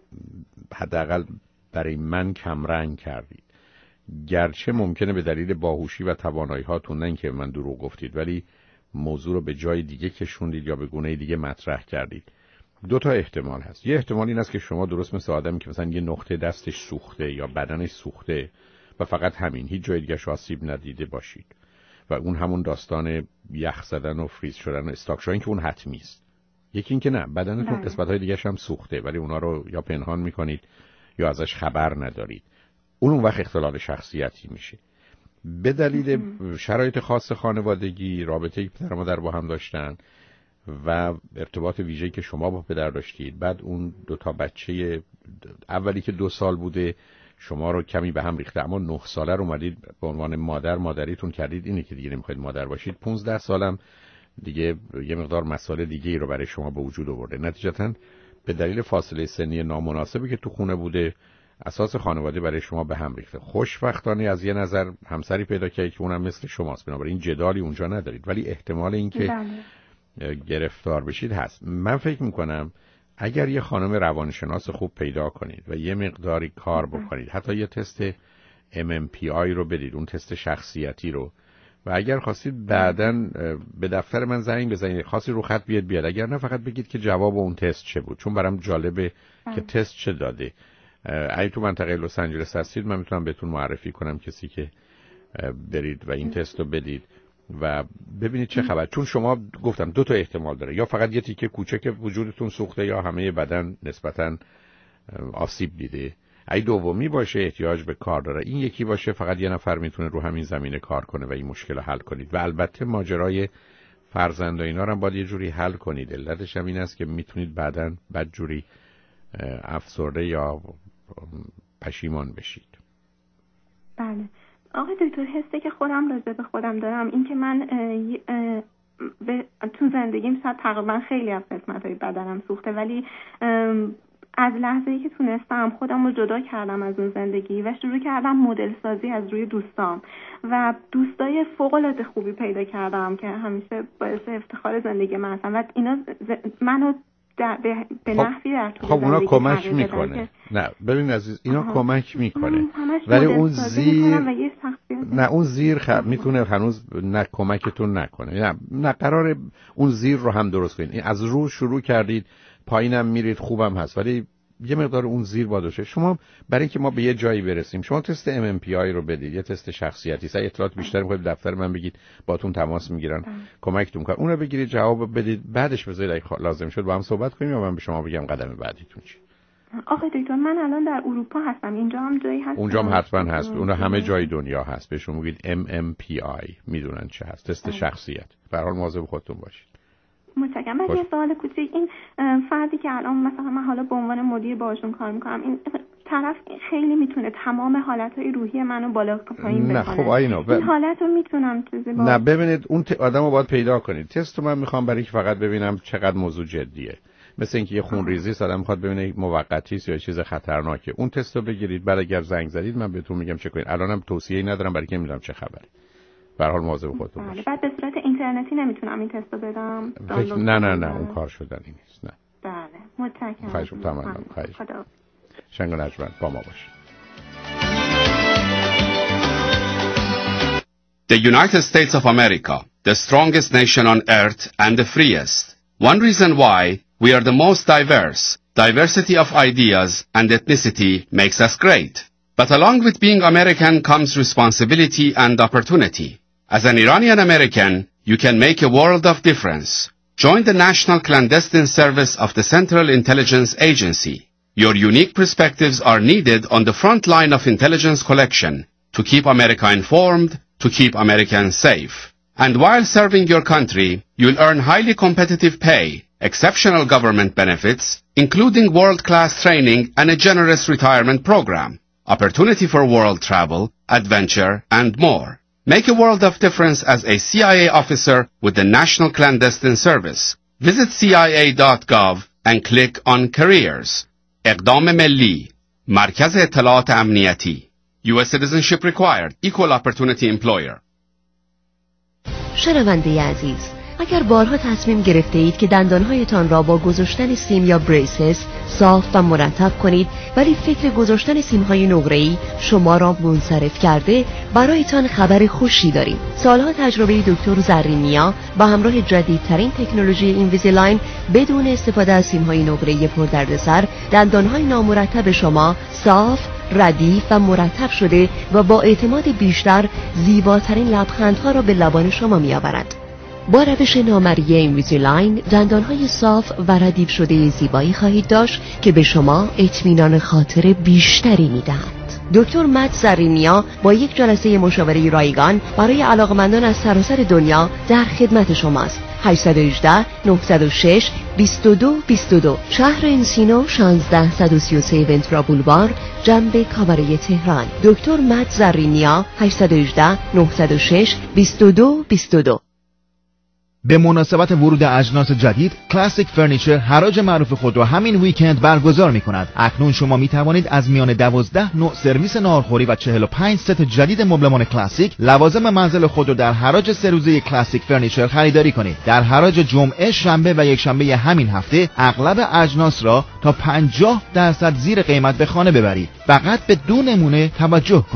حداقل برای من کمرنگ کردید. گرچه ممکنه به دلیل باهوشی و توانایی هاتون، نه اینکه من دروغ گفتید، ولی موضوع رو به جای دیگه کشوندید یا به گونه دیگه مطرح کردید. 2 احتمال هست. یه احتمال این است که شما درست مثل آدمی که مثلا یه نقطه دستش سوخته یا بدنش سوخته و فقط همین، هیچ جای دیگه آسیب ندیده باشید و اون همون داستان یخ زدن و فریز شدن و استاک شدن که اون حتمی است. یکی این که نه، بدنتون قسمت‌های دیگه‌ش هم سوخته ولی اونا رو یا پنهان می‌کنید یا ازش خبر ندارید. اون وقت اختلال شخصیتی میشه. به دلیل شرایط خاص خانوادگی، رابطه‌ای که پدر و مادر با هم داشتن و ارتباط ویژه‌ای که شما با پدر داشتید، بعد اون 2 بچه اولی که 2 سال بوده شما رو کمی به هم ریخته، اما 9 ساله رو اومدید به عنوان مادریتون کردید، اینه که دیگه نمیخواید مادر باشید. 15 سالم دیگه یه مقدار مسائل دیگه ای رو برای شما به وجود آورده. نتیجتاً به دلیل فاصله سنی نامناسبی که تو خونه بوده، اساس خانواده برای شما به هم ریخته. خوشبختانه از یه نظر همسری پیدا کردید که اونم مثل شماست، بنابراین جدالی اونجا ندارید، ولی احتمال اینکه گرفتار بشید هست. من فکر میکنم اگر یه خانم روانشناس خوب پیدا کنید و یه مقداری کار بکنید، حتی یه تست MMPI رو بدید، اون تست شخصیتی رو، و اگر خواستید بعداً به دفتر من زنگ بزنید، خاصی رو خط بیاد، اگر نه فقط بگید که جواب اون تست چه بود، چون برام جالبه که تست چه داده. اگه تو منطقه لس آنجلس هستید من میتونم بهتون معرفی کنم کسی که برید و این تست رو بدید و ببینید چه خبر. چون شما گفتم 2 تا احتمال داره، یا فقط یه تیکه کوچک وجودتون سوخته یا همه بدن نسبتاً آسیب دیده. اگه دومی باشه احتیاج به کار داره، این یکی باشه فقط یه نفر میتونه رو همین زمینه کار کنه و این مشکل رو حل کنید. و البته ماجرای فرزند و اینا رو هم باید یه جوری حل کنید. علتش هم این است که میتونید بعداً بدجوری افسرده یا پشیمان بشید. بله آقای دکتر، حسی که خودم راجع به خودم دارم این که من تو زندگیم تقریبا خیلی از قسمت‌های بدنم سوخته، ولی از لحظه‌ای که تونستم خودم رو جدا کردم از اون زندگی و شروع کردم مدل سازی از روی دوستام و دوستای فوق‌العاده خوبی پیدا کردم که همیشه باعث افتخار زندگی من هستن و اینا منو به نحوی در طول خب اونا کمک زندگی میکنه. نه ببین عزیز، اینا کمک میکنه ولی اون زیر اون زیر میتونه هنوز نه کمکتون نکنه. نه قراره اون زیر رو هم درست کنید. از رو شروع کردید پایینم میرید خوبم هست، ولی یه مقدار اون زیر باشه. شما برای اینکه ما به یه جایی برسیم شما تست MMPI رو بدید، یه تست شخصیتی. سعی اطلاعات بیشتر می‌خواید دفتر من بگید، باتون تماس میگیرن کمکتون کنن. اون رو بگیرید جواب بدید، بعدش بذارید اگه لازم شد با هم صحبت کنیم یا من به شما بگم قدم بعدیتون چیه. آقای دکتر من الان در اروپا هستم، اینجا هم جایی هست؟ اونجا هم حتما هست، اون همه جای دنیا هست. بهشون میگید MMPI، میدونن چه هست، تست شخصیت. به هر حال مواظب خودتون باشید. متشکرم. من یه سوال کوچیک، این فردی که الان مثلا من حالا به عنوان مدیر باهاشون کار میکنم، این طرف خیلی میتونه تمام حالتهای روحی منو بالا پایین بکنه. نه خب این حالتو میتونم چیزی با نه ببینید اون آدمو باید پیدا کنید. تستو من میخوام برای اینکه فقط ببینم چقدر موضوع جدیه. مثل اینکه یه خونریزی است، آدم میخواد ببینه موقتی است یا چیز خطرناکه. اون تستو بگیرید، بعد اگر زنگ زدید من بهتون میگم چه کنید. الانم توصیه‌ای ندارم برای اینکه میدونم چه خبره. به هر حال مواظب خودتون باشید. بعد به صورت اینترنتی نمیتونم این تستو بدم؟ نه اون کار شدنی نیست. نه. بله متشکرم. خواهش می‌کنم. خدا. شنگ و نجمن با ما باشید. The United States of America, the strongest nation on earth and the freest. One reason why we are the most diverse. Diversity of ideas and ethnicity makes us great. But along with being American comes responsibility and opportunity. As an Iranian American, you can make a world of difference. Join the National Clandestine Service of the Central Intelligence Agency. Your unique perspectives are needed on the front line of intelligence collection to keep America informed, to keep Americans safe. And while serving your country, you'll earn highly competitive pay, exceptional government benefits, including world-class training and a generous retirement program, opportunity for world travel, adventure, and more. Make a world of difference as a CIA officer with the National Clandestine Service. Visit CIA.gov and click on Careers. اقدام ملی، مرکز اطلاعات امنیتی. U.S. citizenship required. Equal opportunity employer. شنونده عزیز، اگر بارها تصمیم گرفته اید که دندانهایتان را با گذاشتن سیم یا بریسز صاف و مرتب کنید ولی فکر گذاشتن سیم‌های نقره‌ای شما را منصرف کرده، برایتان خبر خوشی داریم. سالها تجربه دکتر زرینیا با همراه جدیدترین تکنولوژی اینویزیلاین بدون استفاده از سیم‌های نقره‌ای پردردسر، دندانهای نامرتب شما صاف، ردیف و مرتب شده و با اعتماد بیشتر زیباترین لبخندها را به لبان شما می‌آورد. با روش نامری اینویزیلاین دندانهای صاف و ردیف شده زیبایی خواهید داشت که به شما اطمینان خاطر بیشتری میدهد. دکتر مت زرینیا با یک جلسه مشاوره رایگان برای علاقمندان از سراسر دنیا در خدمت شماست. 818 906 2222 شهر انسینو 16133 ونتورا بولوار، جنب کاباره تهران. دکتر مت زرینیا 818 906 2222. به مناسبت ورود اجناس جدید، کلاسیک فرنیچر حراج معروف خود را همین ویکند برگزار می‌کند. اکنون شما می‌توانید از میان 12 نوع سرویس ناهارخوری و 45 ست جدید مبلمان کلاسیک لوازم منزل خود را در حراج 3 روزه کلاسیک فرنیچر خریداری کنید. در حراج جمعه، شنبه و یکشنبه همین هفته اغلب اجناس را تا 50% زیر قیمت به خانه ببرید. فقط به 2 نمونه توجه کنید.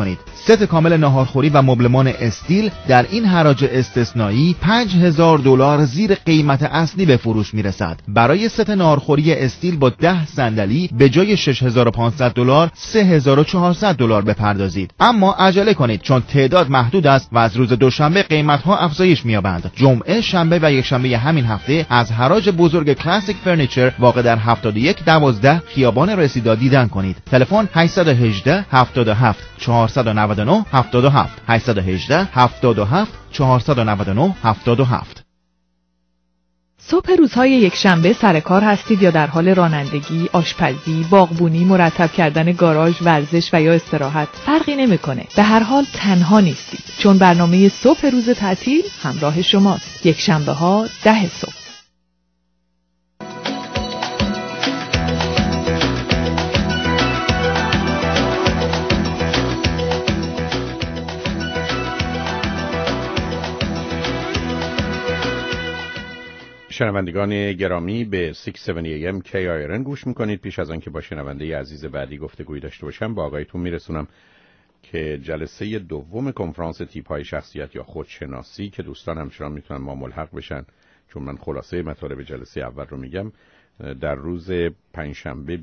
ست کامل ناهارخوری و مبلمان استیل در این حراج استثنایی $5,000 زیر قیمت اصلی به فروش میرسد. برای ست ناهارخوری استیل با 10 صندلی به جای $6,500 $3,400 بپردازید. اما عجله کنید چون تعداد محدود است و از روز دوشنبه قیمت‌ها افزایش می‌یابند. جمعه، شنبه و یکشنبه همین هفته از حراج بزرگ کلاسیک فرنیچر واقع در 7112 خیابان رسیدا دیدن کنید. تلفن 818 77 499 77 818 77 499 77. صبح روزهای یکشنبه سر کار هستید یا در حال رانندگی، آشپزی، باغبونی، مرتب کردن گاراژ، ورزش و یا استراحت فرقی نمیکنه. به هر حال تنها نیستید چون برنامه صبح روز تعطیل همراه شماست. یکشنبه ها 10 صبح. شنوندگان گرامی به 670 AM KIRN گوش میکنید. پیش از آنکه با شنونده عزیز بعدی گفتگویی داشته باشم با آقایتون میرسونم که جلسه دوم کنفرانس تیپ‌های شخصیت یا خودشناسی که دوستان همچنان میتونن ما ملحق بشن چون من خلاصه مطالب جلسه اول رو میگم، در روز پنجشنبه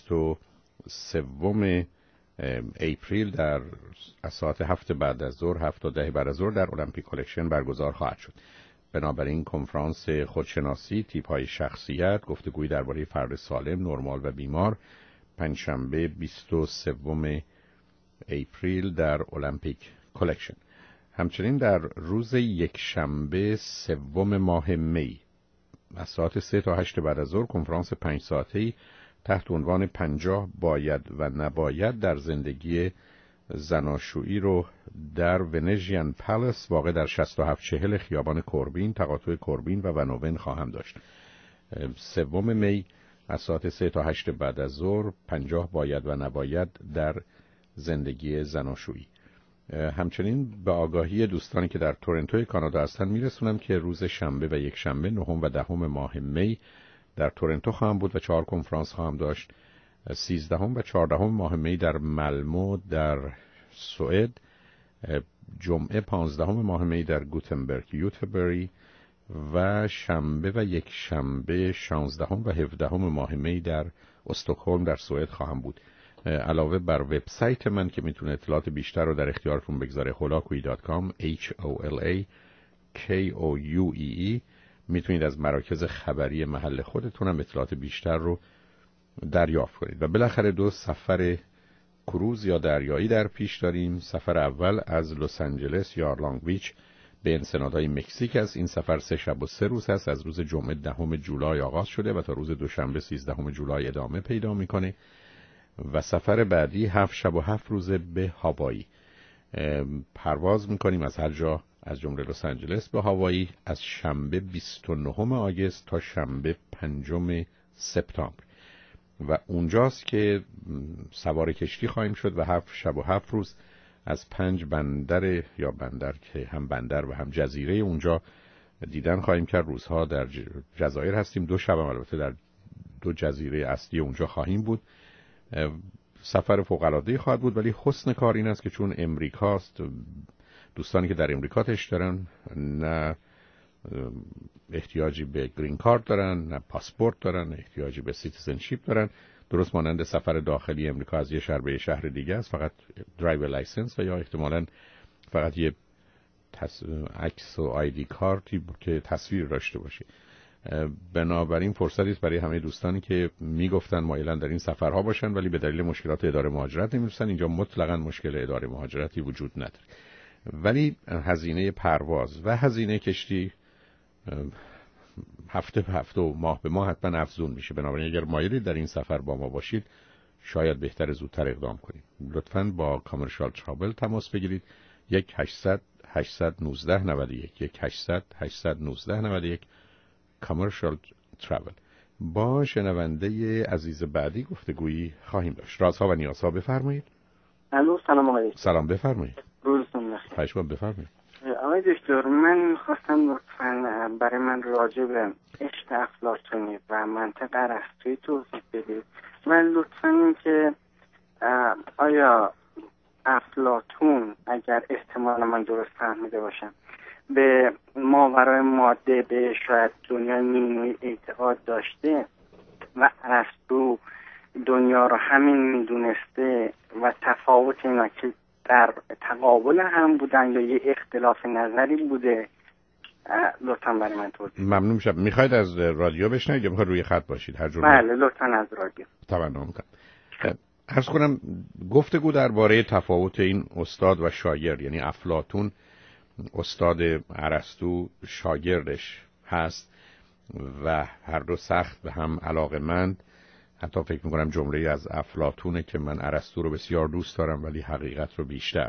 23 اپریل در ساعت 7 بعد از ظهر 7 تا 10 بعد از ظهر در المپیک کالکشن برگزار خواهد شد. بنابراین کنفرانس خودشناسی تیپ‌های شخصیت، گفتگویی درباره فرد سالم، نرمال و بیمار، پنجشنبه 23 اپریل در المپیک کالکشن. همچنین در روز یکشنبه 3 ماه می از ساعت 3 تا 8 بعد از ظهر کنفرانس 5 ساعته‌ای تحت عنوان 50 باید و نباید در زندگی زناشویی رو در ونژین پالاس واقع در 6740 خیابان کوربین، تقاطع کوربین و ونوون خواهم داشت. 3 می از ساعت 3 تا 8 بعد از ظهر 50 باید و نباید در زندگی زناشویی. همچنین به آگاهی دوستانی که در تورنتو کانادا هستند میرسونم که روز شنبه و یک شنبه 9 و 10 ماه می در تورنتو خواهم بود و 4 کنفرانس خواهم داشت. 13 و 14 ماه می در ملمو در سوئد، جمعه 15 ماه می در گوتنبرگ یوتبری و شنبه و یک شنبه 16 و 17 ماه می در استکهلم در سوئد خواهم بود. علاوه بر وبسایت من که میتونه اطلاعات بیشتر رو در اختیارتون بگذاره holakoui.com HOLAKOUEE، میتونید از مراکز خبری محل خودتون هم اطلاعات بیشتر رو دریافت کنید. و بالاخره 2 سفر کروز یا دریایی در پیش داریم. سفر اول از لس آنجلس یا لانگ بیچ به انسنادهای مکزیک است. این سفر 3 شب و 3 روز است. از روز جمعه 10 جولای آغاز شده و تا روز دوشنبه 13 جولای ادامه پیدا میکنه. و سفر بعدی 7 شب و 7 روز به هاوایی. پرواز میکنیم از هر جا از جمله لس آنجلس به هاوایی از شنبه 29 آگوست تا شنبه 5 سپتامبر و اونجاست که سوار کشتی خواهیم شد و 7 شب و 7 روز از 5 بندر یا بندر که هم بندر و هم جزیره اونجا دیدن خواهیم کرد. روزها در جزایر هستیم، 2 شب هم البته در 2 جزیره اصلی اونجا خواهیم بود. سفر فوق‌العاده‌ای خواهد بود، ولی حسن کار این است که چون امریکاست، دوستانی که در امریکا تشت دارن نه احتیاجی به گرین کارت دارن، نه پاسپورت دارن، نه احتیاجی به سیتیزنشیپ دارن. درست مانند سفر داخلی امریکا از یه شهر به یه شهر دیگه است، فقط درایور لایسنس و یا احتمالاً فقط یه عکس و آیدی کارتی که تصویر داشته باشه. بنابراین فرصتی است برای همه دوستانی که میگفتن مایلن در این سفرها باشن ولی به دلیل مشکلات اداره مهاجرت نمی‌رسن. اینجا مطلقاً مشکل اداره مهاجرتی وجود نداره، ولی هزینه پرواز و هزینه کشتی هفته به هفته و ماه به ماه حتما افزون میشه. بنابراین اگر مایلید در این سفر با ما باشید شاید بهتر زودتر اقدام کنید. لطفاً با کامرشال ترابل تماس بگیرید. 1-800-819-91 1-800-819-91 کامرشال ترابل. با شنونده عزیز بعدی گفتگویی خواهیم داشت. رازها و نیازها بفرمایید. الو، سلام آقای. سلام، بفرمایید. روزتون بخیر. خواهش می‌کنم، بفرمایید. آقای دکتر، من خواستم لطفاً برای من راجع به عشق افلاطونی و منطق ارسطویی توضیح بدید و لطفاً این که آیا افلاطون اگر احتمال من درست فهمیده باشم به ماورای ماده به شاید دنیای مینوی اعتقاد داشته و ارسطو دنیا رو همین میدونسته و تفاوت اینا که در تقابل هم بودن یا یه اختلاف نظری بوده، لطفاً برای من توضیح. ممنون میشم. میخواید از رادیو بشنوید یا میخواید روی خط باشید؟ هر جور. بله لطفاً از رادیو. تمام میکنم. عرض کنم گفتگو درباره تفاوت این استاد و شاگرد، یعنی افلاطون استاد ارسطو شاگردش هست و هر دو سخت به هم علاقه‌مند. حتی فکر میکنم جمله از افلاطونه که من ارسطو رو بسیار دوست دارم ولی حقیقت رو بیشتر،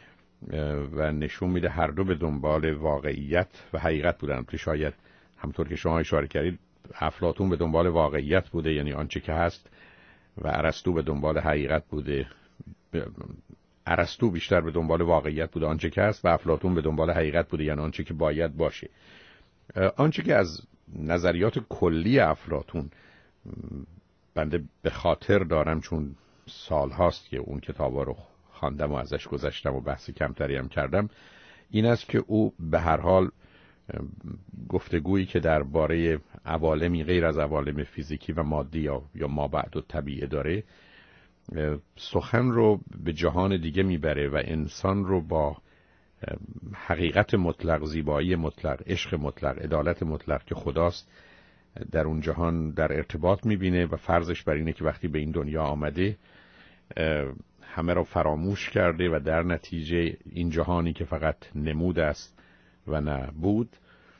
و نشون میده هر دو به دنبال واقعیت و حقیقت بودن. که شاید همطور که شما اشاره کردید افلاطون به دنبال واقعیت بوده، یعنی آنچه که هست، و ارسطو به دنبال حقیقت بوده. ارسطو بیشتر به دنبال واقعیت بوده، آنچه که هست، و افلاطون به دنبال حقیقت بوده، یعنی آنچه که باید باشه. آنچه که از نظریات کلی افلاطون بنده به خاطر دارم، چون سال هاست که اون کتابا رو خواندم و ازش گذشتم و بحث کمتری هم کردم، این است که او به هر حال گفتگویی که درباره عوالمی غیر از عوالم فیزیکی و مادی یا مابعد و طبیعه داره، سخن رو به جهان دیگه میبره و انسان رو با حقیقت مطلق، زیبایی مطلق، عشق مطلق، عدالت مطلق که خداست در اون جهان در ارتباط میبینه و فرضش بر اینه که وقتی به این دنیا آمده همه را فراموش کرده و در نتیجه این جهانی که فقط نمود است و نه بود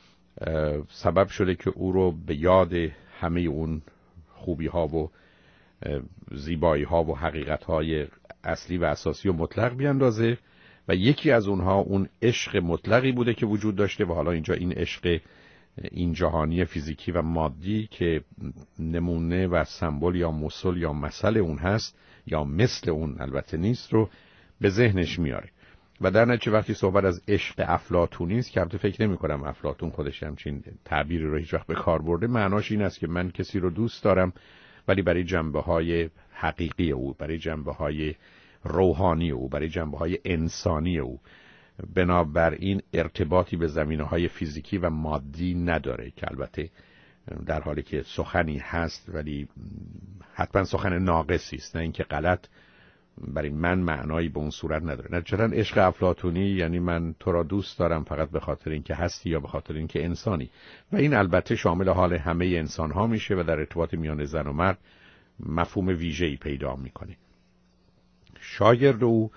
سبب شده که او رو به یاد همه اون خوبی ها و زیبایی ها و حقیقت های اصلی و اساسی و مطلق بیاندازه، و یکی از اونها اون عشق مطلقی بوده که وجود داشته و حالا اینجا این عشق این جهانی فیزیکی و مادی که نمونه و سمبل یا مثل یا مثل اون هست یا مثل اون البته نیست رو به ذهنش میاره. و در نتیجه وقتی صحبت از عشق افلاطونی است که البته فکر نمی کنم افلاطون خودش همچین تعبیری رو هیچ وقت به کار برده، معناش این است که من کسی رو دوست دارم ولی برای جنبه‌های حقیقی او، برای جنبه‌های روحانی او، برای جنبه‌های انسانی او، بنابراین ارتباطی به زمینه‌های فیزیکی و مادی نداره، که البته در حالی که سخنی هست ولی حتما سخن ناقصی است، نه اینکه غلط، برای من معنایی به اون صورت نداره. نتیجتاً عشق افلاطونی یعنی من تو را دوست دارم فقط به خاطر اینکه هستی یا به خاطر اینکه انسانی، و این البته شامل حال همه انسان ها میشه و در ارتباط میان زن و مرد مفهوم ویژه‌ای پیدا میکنه. شاگرد او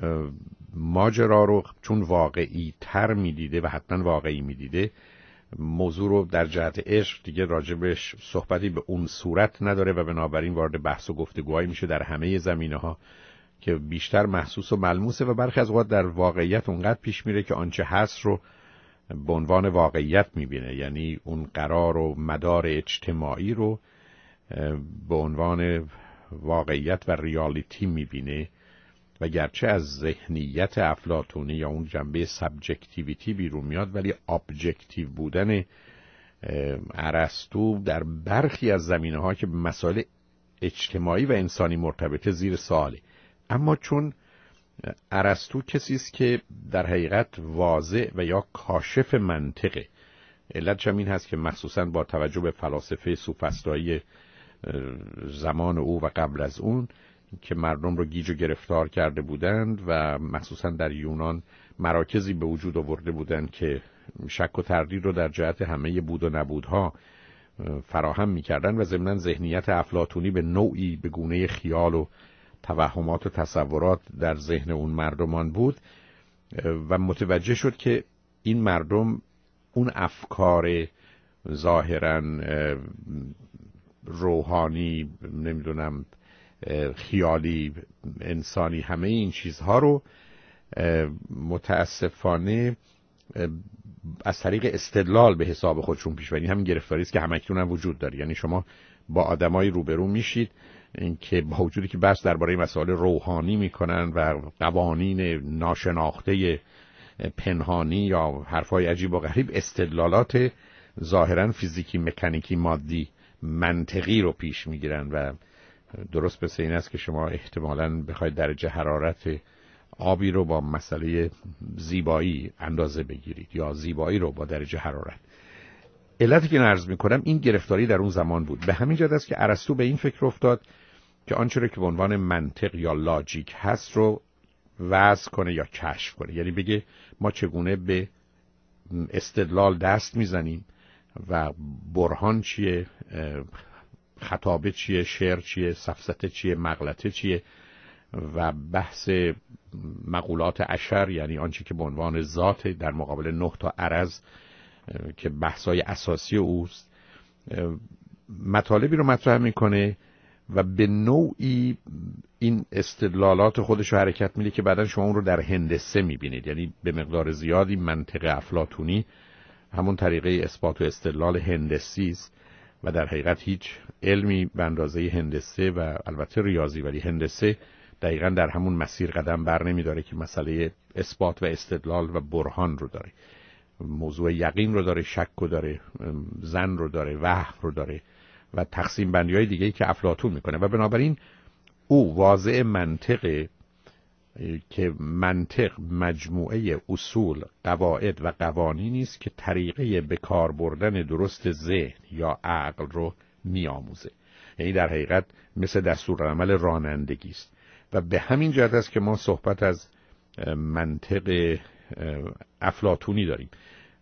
ماجرا رو چون واقعی تر میدیده و حتما واقعی میدیده، موضوع رو در جهت عشق دیگه راجبش صحبتی به اون صورت نداره و بنابراین وارد بحث و گفتگوهایی میشه در همه زمینه‌ها که بیشتر محسوس و ملموسه و برخی از اوقات در واقعیت اونقدر پیش میره که آنچه هست رو به عنوان واقعیت میبینه، یعنی اون قرار و مدار اجتماعی رو به عنوان واقعیت و ریالیتی میبینه، و گرچه از ذهنیت افلاطونی یا اون جنبه سابجکتیویتی بیرون میاد ولی ابجکتیو بودن ارسطو در برخی از زمینه‌ها که به مسائل اجتماعی و انسانی مرتبطه زیر سواله. اما چون ارسطو کسی است که در حقیقت واضح و یا کاشف منطقه، علتش هم این هست که مخصوصاً با توجه به فلاسفه سوفسطایی زمان او و قبل از اون که مردم رو گیج و گرفتار کرده بودند و مخصوصاً در یونان مراکزی به وجود آورده بودند که شک و تردید رو در جهت همه بود و نبودها فراهم می‌کردند و ضمناً ذهنیت افلاطونی به نوعی به گونه خیال و توهمات و تصورات در ذهن اون مردمان بود و متوجه شد که این مردم اون افکار ظاهراً روحانی، نمیدونم خیالی، انسانی، همه این چیزها رو متاسفانه از طریق استدلال به حساب خودشون پیش برن. همین گرفتاری است که همکنون هم وجود داره. یعنی شما با آدمایی روبرو میشید که با وجودی که بحث درباره مسائل روحانی میکنن و قوانین ناشناخته پنهانی یا حرفای عجیب و غریب، استدلالات ظاهرا فیزیکی، مکانیکی، مادی، منطقی رو پیش میگیرن و درست مثل این است که شما احتمالاً بخواید درجه حرارت آبی رو با مسئله زیبایی اندازه بگیرید یا زیبایی رو با درجه حرارت. علتی که عرض میکنم این گرفتاری در اون زمان بود. به همین جهت است که ارسطو به این فکر افتاد که آنچه که به عنوان منطق یا لاجیک هست رو وضع کنه یا کشف کنه. یعنی بگه ما چگونه به استدلال دست میزنیم و برهان چیه، خطابه چیه، شعر چیه، سفسطه چیه، مغلطه چیه و بحث مقولات عشر، یعنی آنچه که به عنوان ذات در مقابل 9 تا عرض که بحث‌های اساسی اوست، مطالبی رو مطرح میکنه و به نوعی این استدلالات خودش رو حرکت میده که بعداً شما اون رو در هندسه میبینید. یعنی به مقدار زیادی منطق افلاطونی همون طریقه اثبات و استدلال هندسی است و در حقیقت هیچ علمی به اندازه هندسه و البته ریاضی، ولی هندسه دقیقاً در همون مسیر قدم بر نمیداره که مسئله اثبات و استدلال و برهان رو داره، موضوع یقین رو داره، شک رو داره، ظن رو داره، وهم رو داره و تقسیم بندی های دیگه‌ای که افلاطون میکنه. و بنابراین او واضع منطقه که منطق مجموعه اصول، قواعد و قوانینی است که طریقه به کار بردن درست ذهن یا عقل رو میآموزه. یعنی در حقیقت مثل دستورالعمل رانندگی است. و به همین جهت است که ما صحبت از منطق افلاطونی داریم.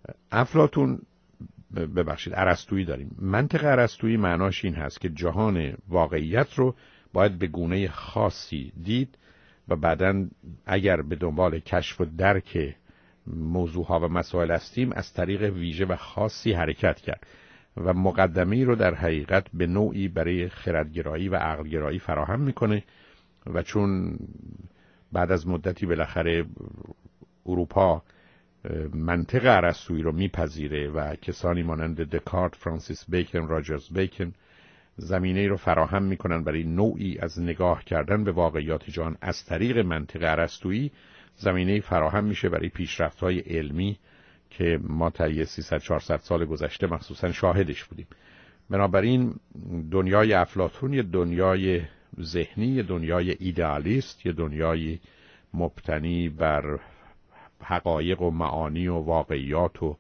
ارسطویی داریم. منطق ارسطویی معناش این هست که جهان واقعیت رو باید به گونه خاصی دید و بعداً اگر به دنبال کشف و درک موضوعها و مسائل هستیم از طریق ویژه و خاصی حرکت کرد و مقدمه‌ای رو در حقیقت به نوعی برای خردگرایی و عقلگرایی فراهم میکنه. و چون بعد از مدتی بالاخره اروپا منطق ارسطویی رو میپذیره و کسانی مانند دکارت، فرانسیس بیکن، راجرز بیکن زمینه‌ای رو فراهم میکنن برای نوعی از نگاه کردن به واقعیات جهان از طریق منطق ارسطویی، زمینه‌ای فراهم میشه برای پیشرفت‌های علمی که ما طی 300-400 سال گذشته مخصوصا شاهدش بودیم. بنابراین دنیای افلاطون یه دنیای ذهنی، یه دنیای ایدئالیست، یه دنیای مبتنی بر حقایق و معانی و واقعیات و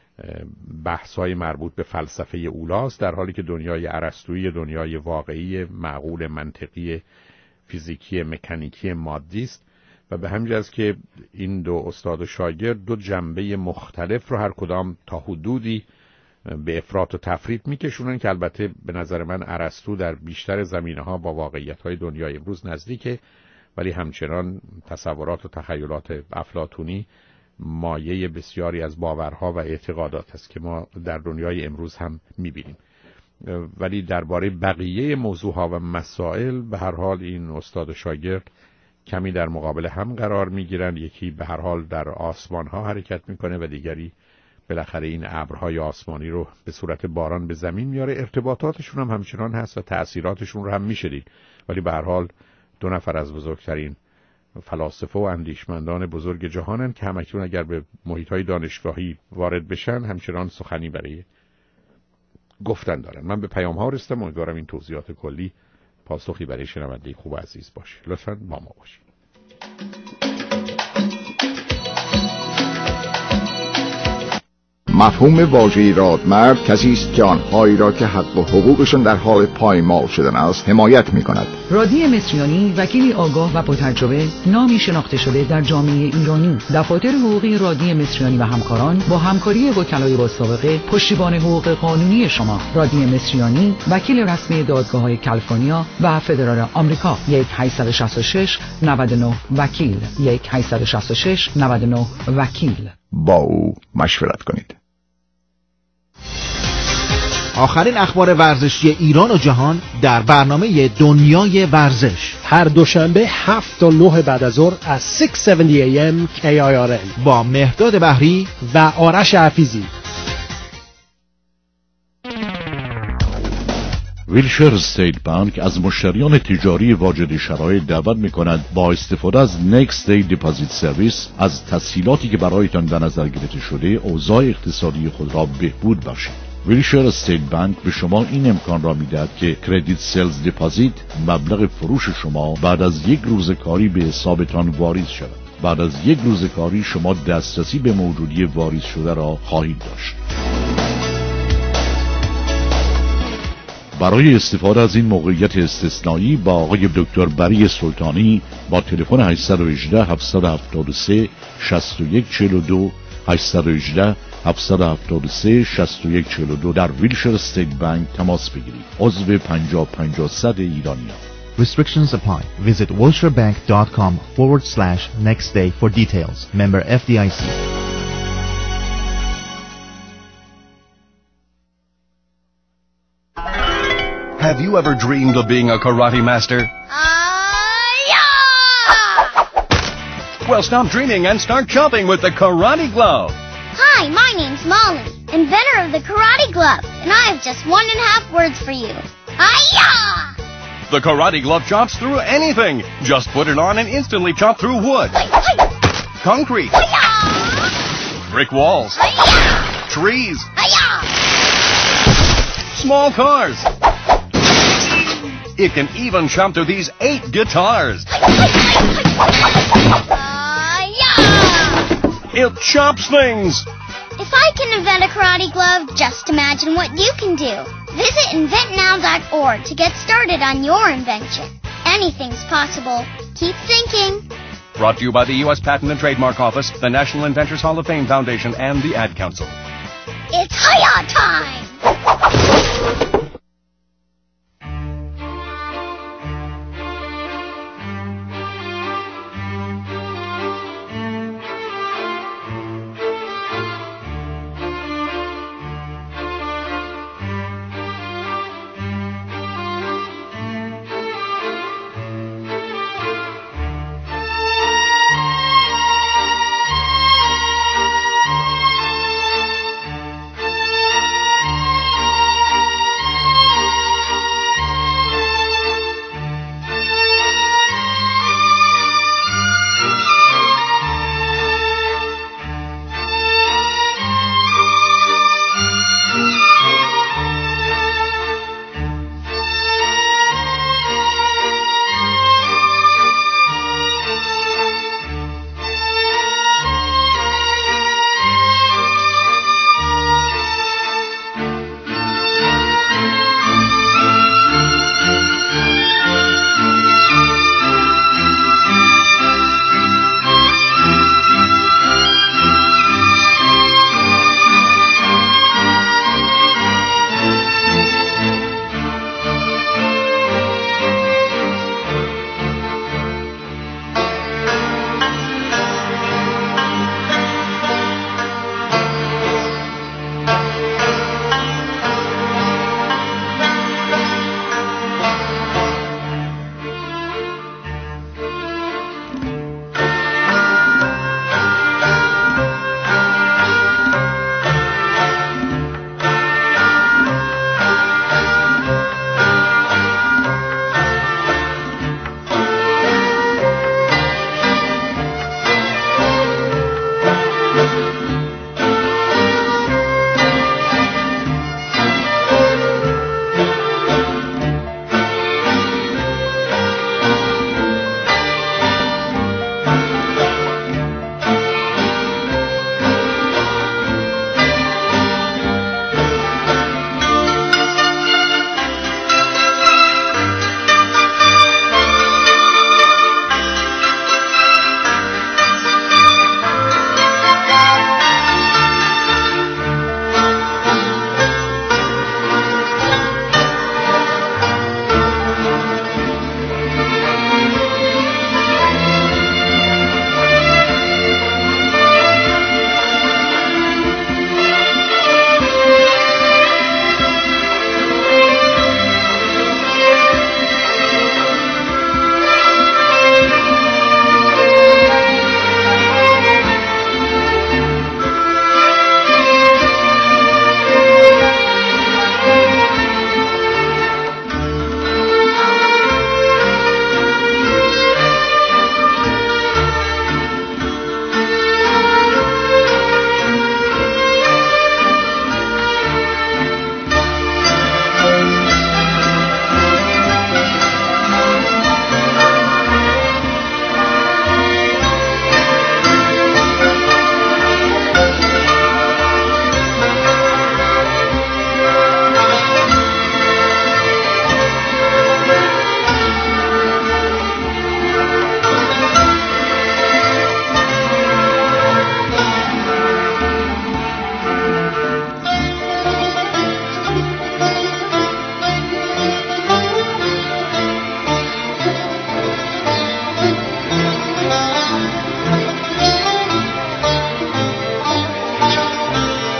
بحث‌های مربوط به فلسفه اولاست، در حالی که دنیای ارسطویی دنیای واقعی، معقول، منطقی، فیزیکی، مکانیکی، مادی است. و به همین جهت که این دو استاد و شاگرد دو جنبه مختلف رو هر کدام تا حدودی به افراط و تفرید میکشونن که البته به نظر من ارسطو در بیشتر زمینه‌ها با واقعیت‌های دنیای امروز نزدیکه، ولی همچنان تصورات و تخیلات افلاطونی مایه بسیاری از باورها و اعتقادات است که ما در دنیای امروز هم می‌بینیم. ولی درباره بقیه موضوعها و مسائل به هر حال این استاد و شاگرد کمی در مقابل هم قرار می‌گیرن. یکی به هر حال در آسمان‌ها حرکت می‌کنه و دیگری بالاخره این ابرهای آسمانی رو به صورت باران به زمین میاره. ارتباطاتشون هم همچنان هست و تأثیراتشون رو هم میشدید، ولی به هر حال دو نفر از بزرگترین فلاسفه و اندیشمندان بزرگ جهانن که همکنون اگر به محیط‌های دانشگاهی وارد بشن همچنان سخنی برای گفتن دارن. من به پیام‌ها رسیدم، امیدوارم این توضیحات کلی پاسخی برای شنونده خوب عزیز باشه. لطفاً با ما باشید. مفهوم واژه ایرادمرد کسی است که آنهایی را که حق و حقوقشان در حال پایمال شدن است حمایت می‌کند. رادی مصریانی وکیلی آگاه و با تجربه، نامی شناخته شده در جامعه ایرانی. دفاتر حقوقی رادی مصریانی و همکاران با همکاری وکلای با سابقه پشتیبان حقوق قانونی شما. رادی مصریانی وکیل رسمی دادگاه‌های کالیفرنیا و فدرال آمریکا. 1-866 99 وکیل 1-866 99 وکیل. با او مشورت کنید. آخرین اخبار ورزشی ایران و جهان در برنامه دنیای ورزش هر دوشنبه 7 تا 9 بعد از ظهر از 6:70 AM KIRN با مهداد بحری و آرش حفیظی. ویلشر استیت بانک از مشتریان تجاری واجد شرایط دعوت می‌کند با استفاده از Next Day Deposit Service از تسهیلاتی که برایتان در نظر گرفته شده اوضاع اقتصادی خود را بهبود بخشید. ویلشر استیت بانک به شما این امکان را می‌دهد که کردیت سلز دپازیت مبلغ فروش شما بعد از 1 روز کاری به حسابتان واریز شود. بعد از یک روز کاری شما دسترسی به موجودی واریز شده را خواهید داشت. برای استفاده از این موقعیت استثنایی با آقای دکتر بری سلطانی با تلفن 818 773 6142 818 773 6142 در ویلشر استیت بانک تماس بگیرید. عضو 50-50 ایرانیا. Restrictions apply. Visit wilshirebank.com/nextday for details. Member FDIC. Have you ever dreamed of being a karate master? Yeah! Well, stop dreaming and start chopping with the Karate Glove. Hi, my name's Molly, inventor of the Karate Glove, and I have just 1.5 words for you. Hi-ya! The Karate Glove chops through anything. Just put it on and instantly chop through wood, concrete, brick walls, trees, small cars. It can even chop through these 8 guitars. It chops things. If I can invent a karate glove, just imagine what you can do. Visit inventnow.org to get started on your invention. Anything's possible. Keep thinking. Brought to you by the U.S. Patent and Trademark Office, the National Inventors Hall of Fame Foundation, and the Ad Council. It's Hi-Ya time!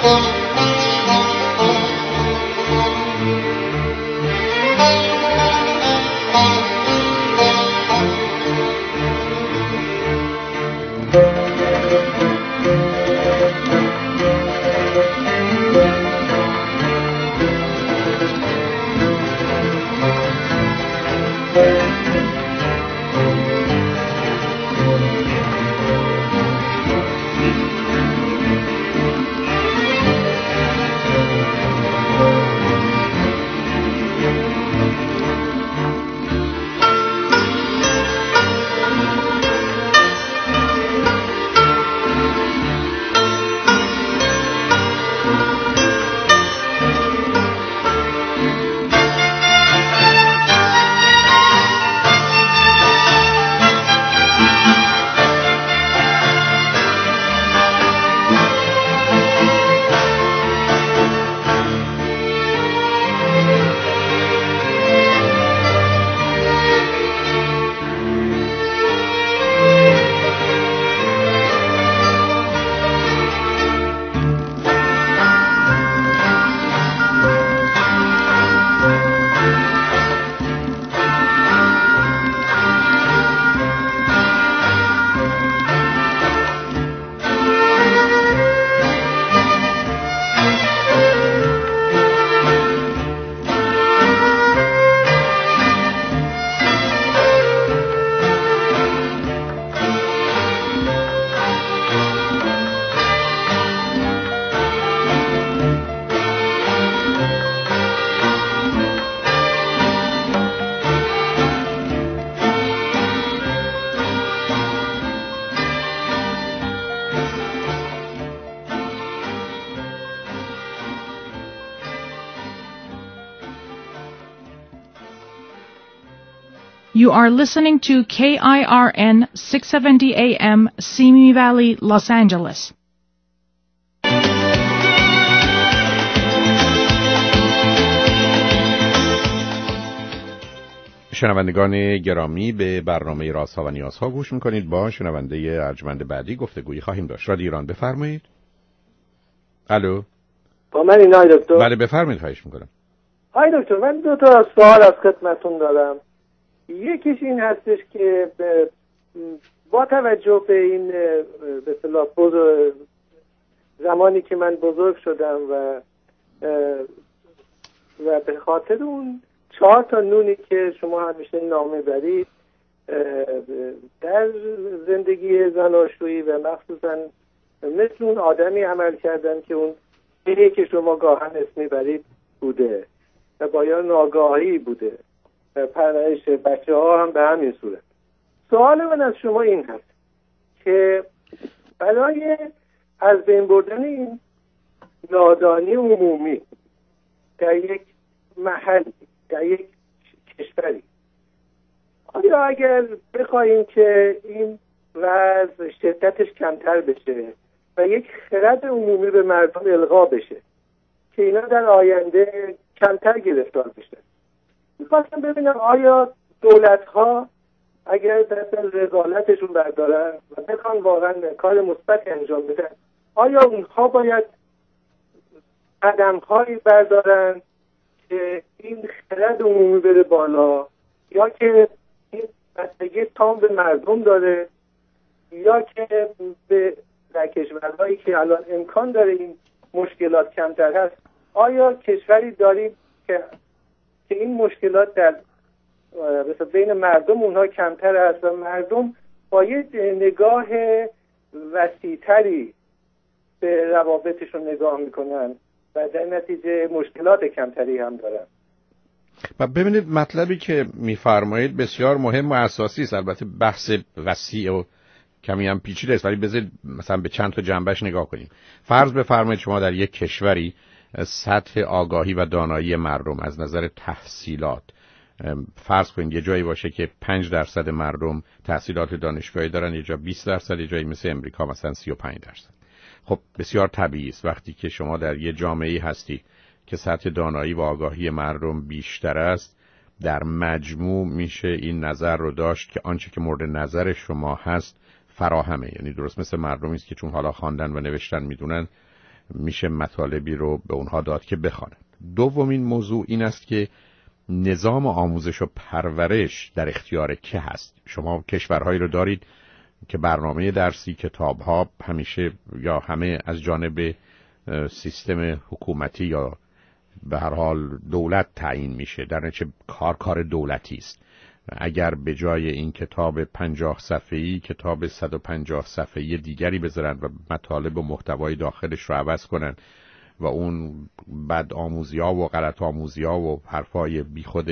You are listening to KIRN 670 AM, Simi Valley, Los Angeles. شنوندگان گرامی، به برنامه رازها و نیازها گوش میکنید. با شنونده ارجمند بعدی گفتگویی خواهیم داشت. رادیو ایران، بفرمایید. الو، با من این های دکتر؟ بله بفرمایید، خواهش میکنم. های دکتر، من دو تا سوال از خدمتون دارم. یکیش این هستش که با توجه به این به اصطلاح زمانی که من بزرگ شدم و به خاطر اون 4 تا نونی که شما همیشه نام برید در زندگی زناشویی و مخصوصا مثل اون آدمی عمل کردن که اون اینی که شما گاهن اسم برید بوده و باید ناگاهی بوده و پرورش بچه ها هم به همین صورت. سوال من از شما این هست که برای از بین بردن این نادانی عمومی در یک محل، در یک کشوری، آیا اگر بخوایم که این وضع شدتش کمتر بشه و یک خرد عمومی به مردم القا بشه که اینا در آینده کمتر گرفتار بشه، میخواستم ببینم آیا دولت ها اگر دست از رذالتشون بردارن و بخوان واقعا کار مثبت انجام بدن، آیا اونها باید قدم هایی بردارن که این خرد عمومی بره بالا، یا که این بستگی تام به مردم داره، یا که به در کشورهایی که الان امکان داره این مشکلات کمتر هست، آیا کشوری داریم که این مشکلات در بین مردم اونها کمتر هست و مردم با یک نگاه وسیع‌تری به روابطشون نگاه میکنن و در نتیجه مشکلات کمتری هم دارن. و ببینید مطلبی که میفرمایید بسیار مهم و اساسی است. البته بحث وسیع و کمی هم پیچیده است، ولی بذارید مثلا به چند تا جنبش نگاه کنیم. فرض بفرمایید شما در یک کشوری سطح آگاهی و دانایی مردم از نظر تحصیلات، فرض کنید یه جایی باشه که 5% مردم تحصیلات دانشگاهی دارن، یه جا 20%، یه جایی مثل امریکا مثلا 35%. خب بسیار طبیعی است وقتی که شما در یه جامعه‌ای هستی که سطح دانایی و آگاهی مردم بیشتر است، در مجموع میشه این نظر رو داشت که آنچه که مورد نظر شما هست فراهمه. یعنی درست مثل مردمی است که چون حالا خواندن و نوشتن میدونن، میشه مطالبی رو به اونها داد که بخوانند. دومین موضوع این است که نظام آموزش و پرورش در اختیار که هست. شما کشورهایی رو دارید که برنامه درسی، کتاب‌ها همیشه یا همه از جانب سیستم حکومتی یا به هر حال دولت تعیین میشه، در نتیجه کار دولتی است. اگر به جای این کتاب 50 صفحه‌ای کتاب 150 صفحه‌ای دیگری بذارن و مطالب و محتوای داخلش رو عوض کنن و اون بد آموزی‌ها و غلط آموزی‌ها و حرفای بیخود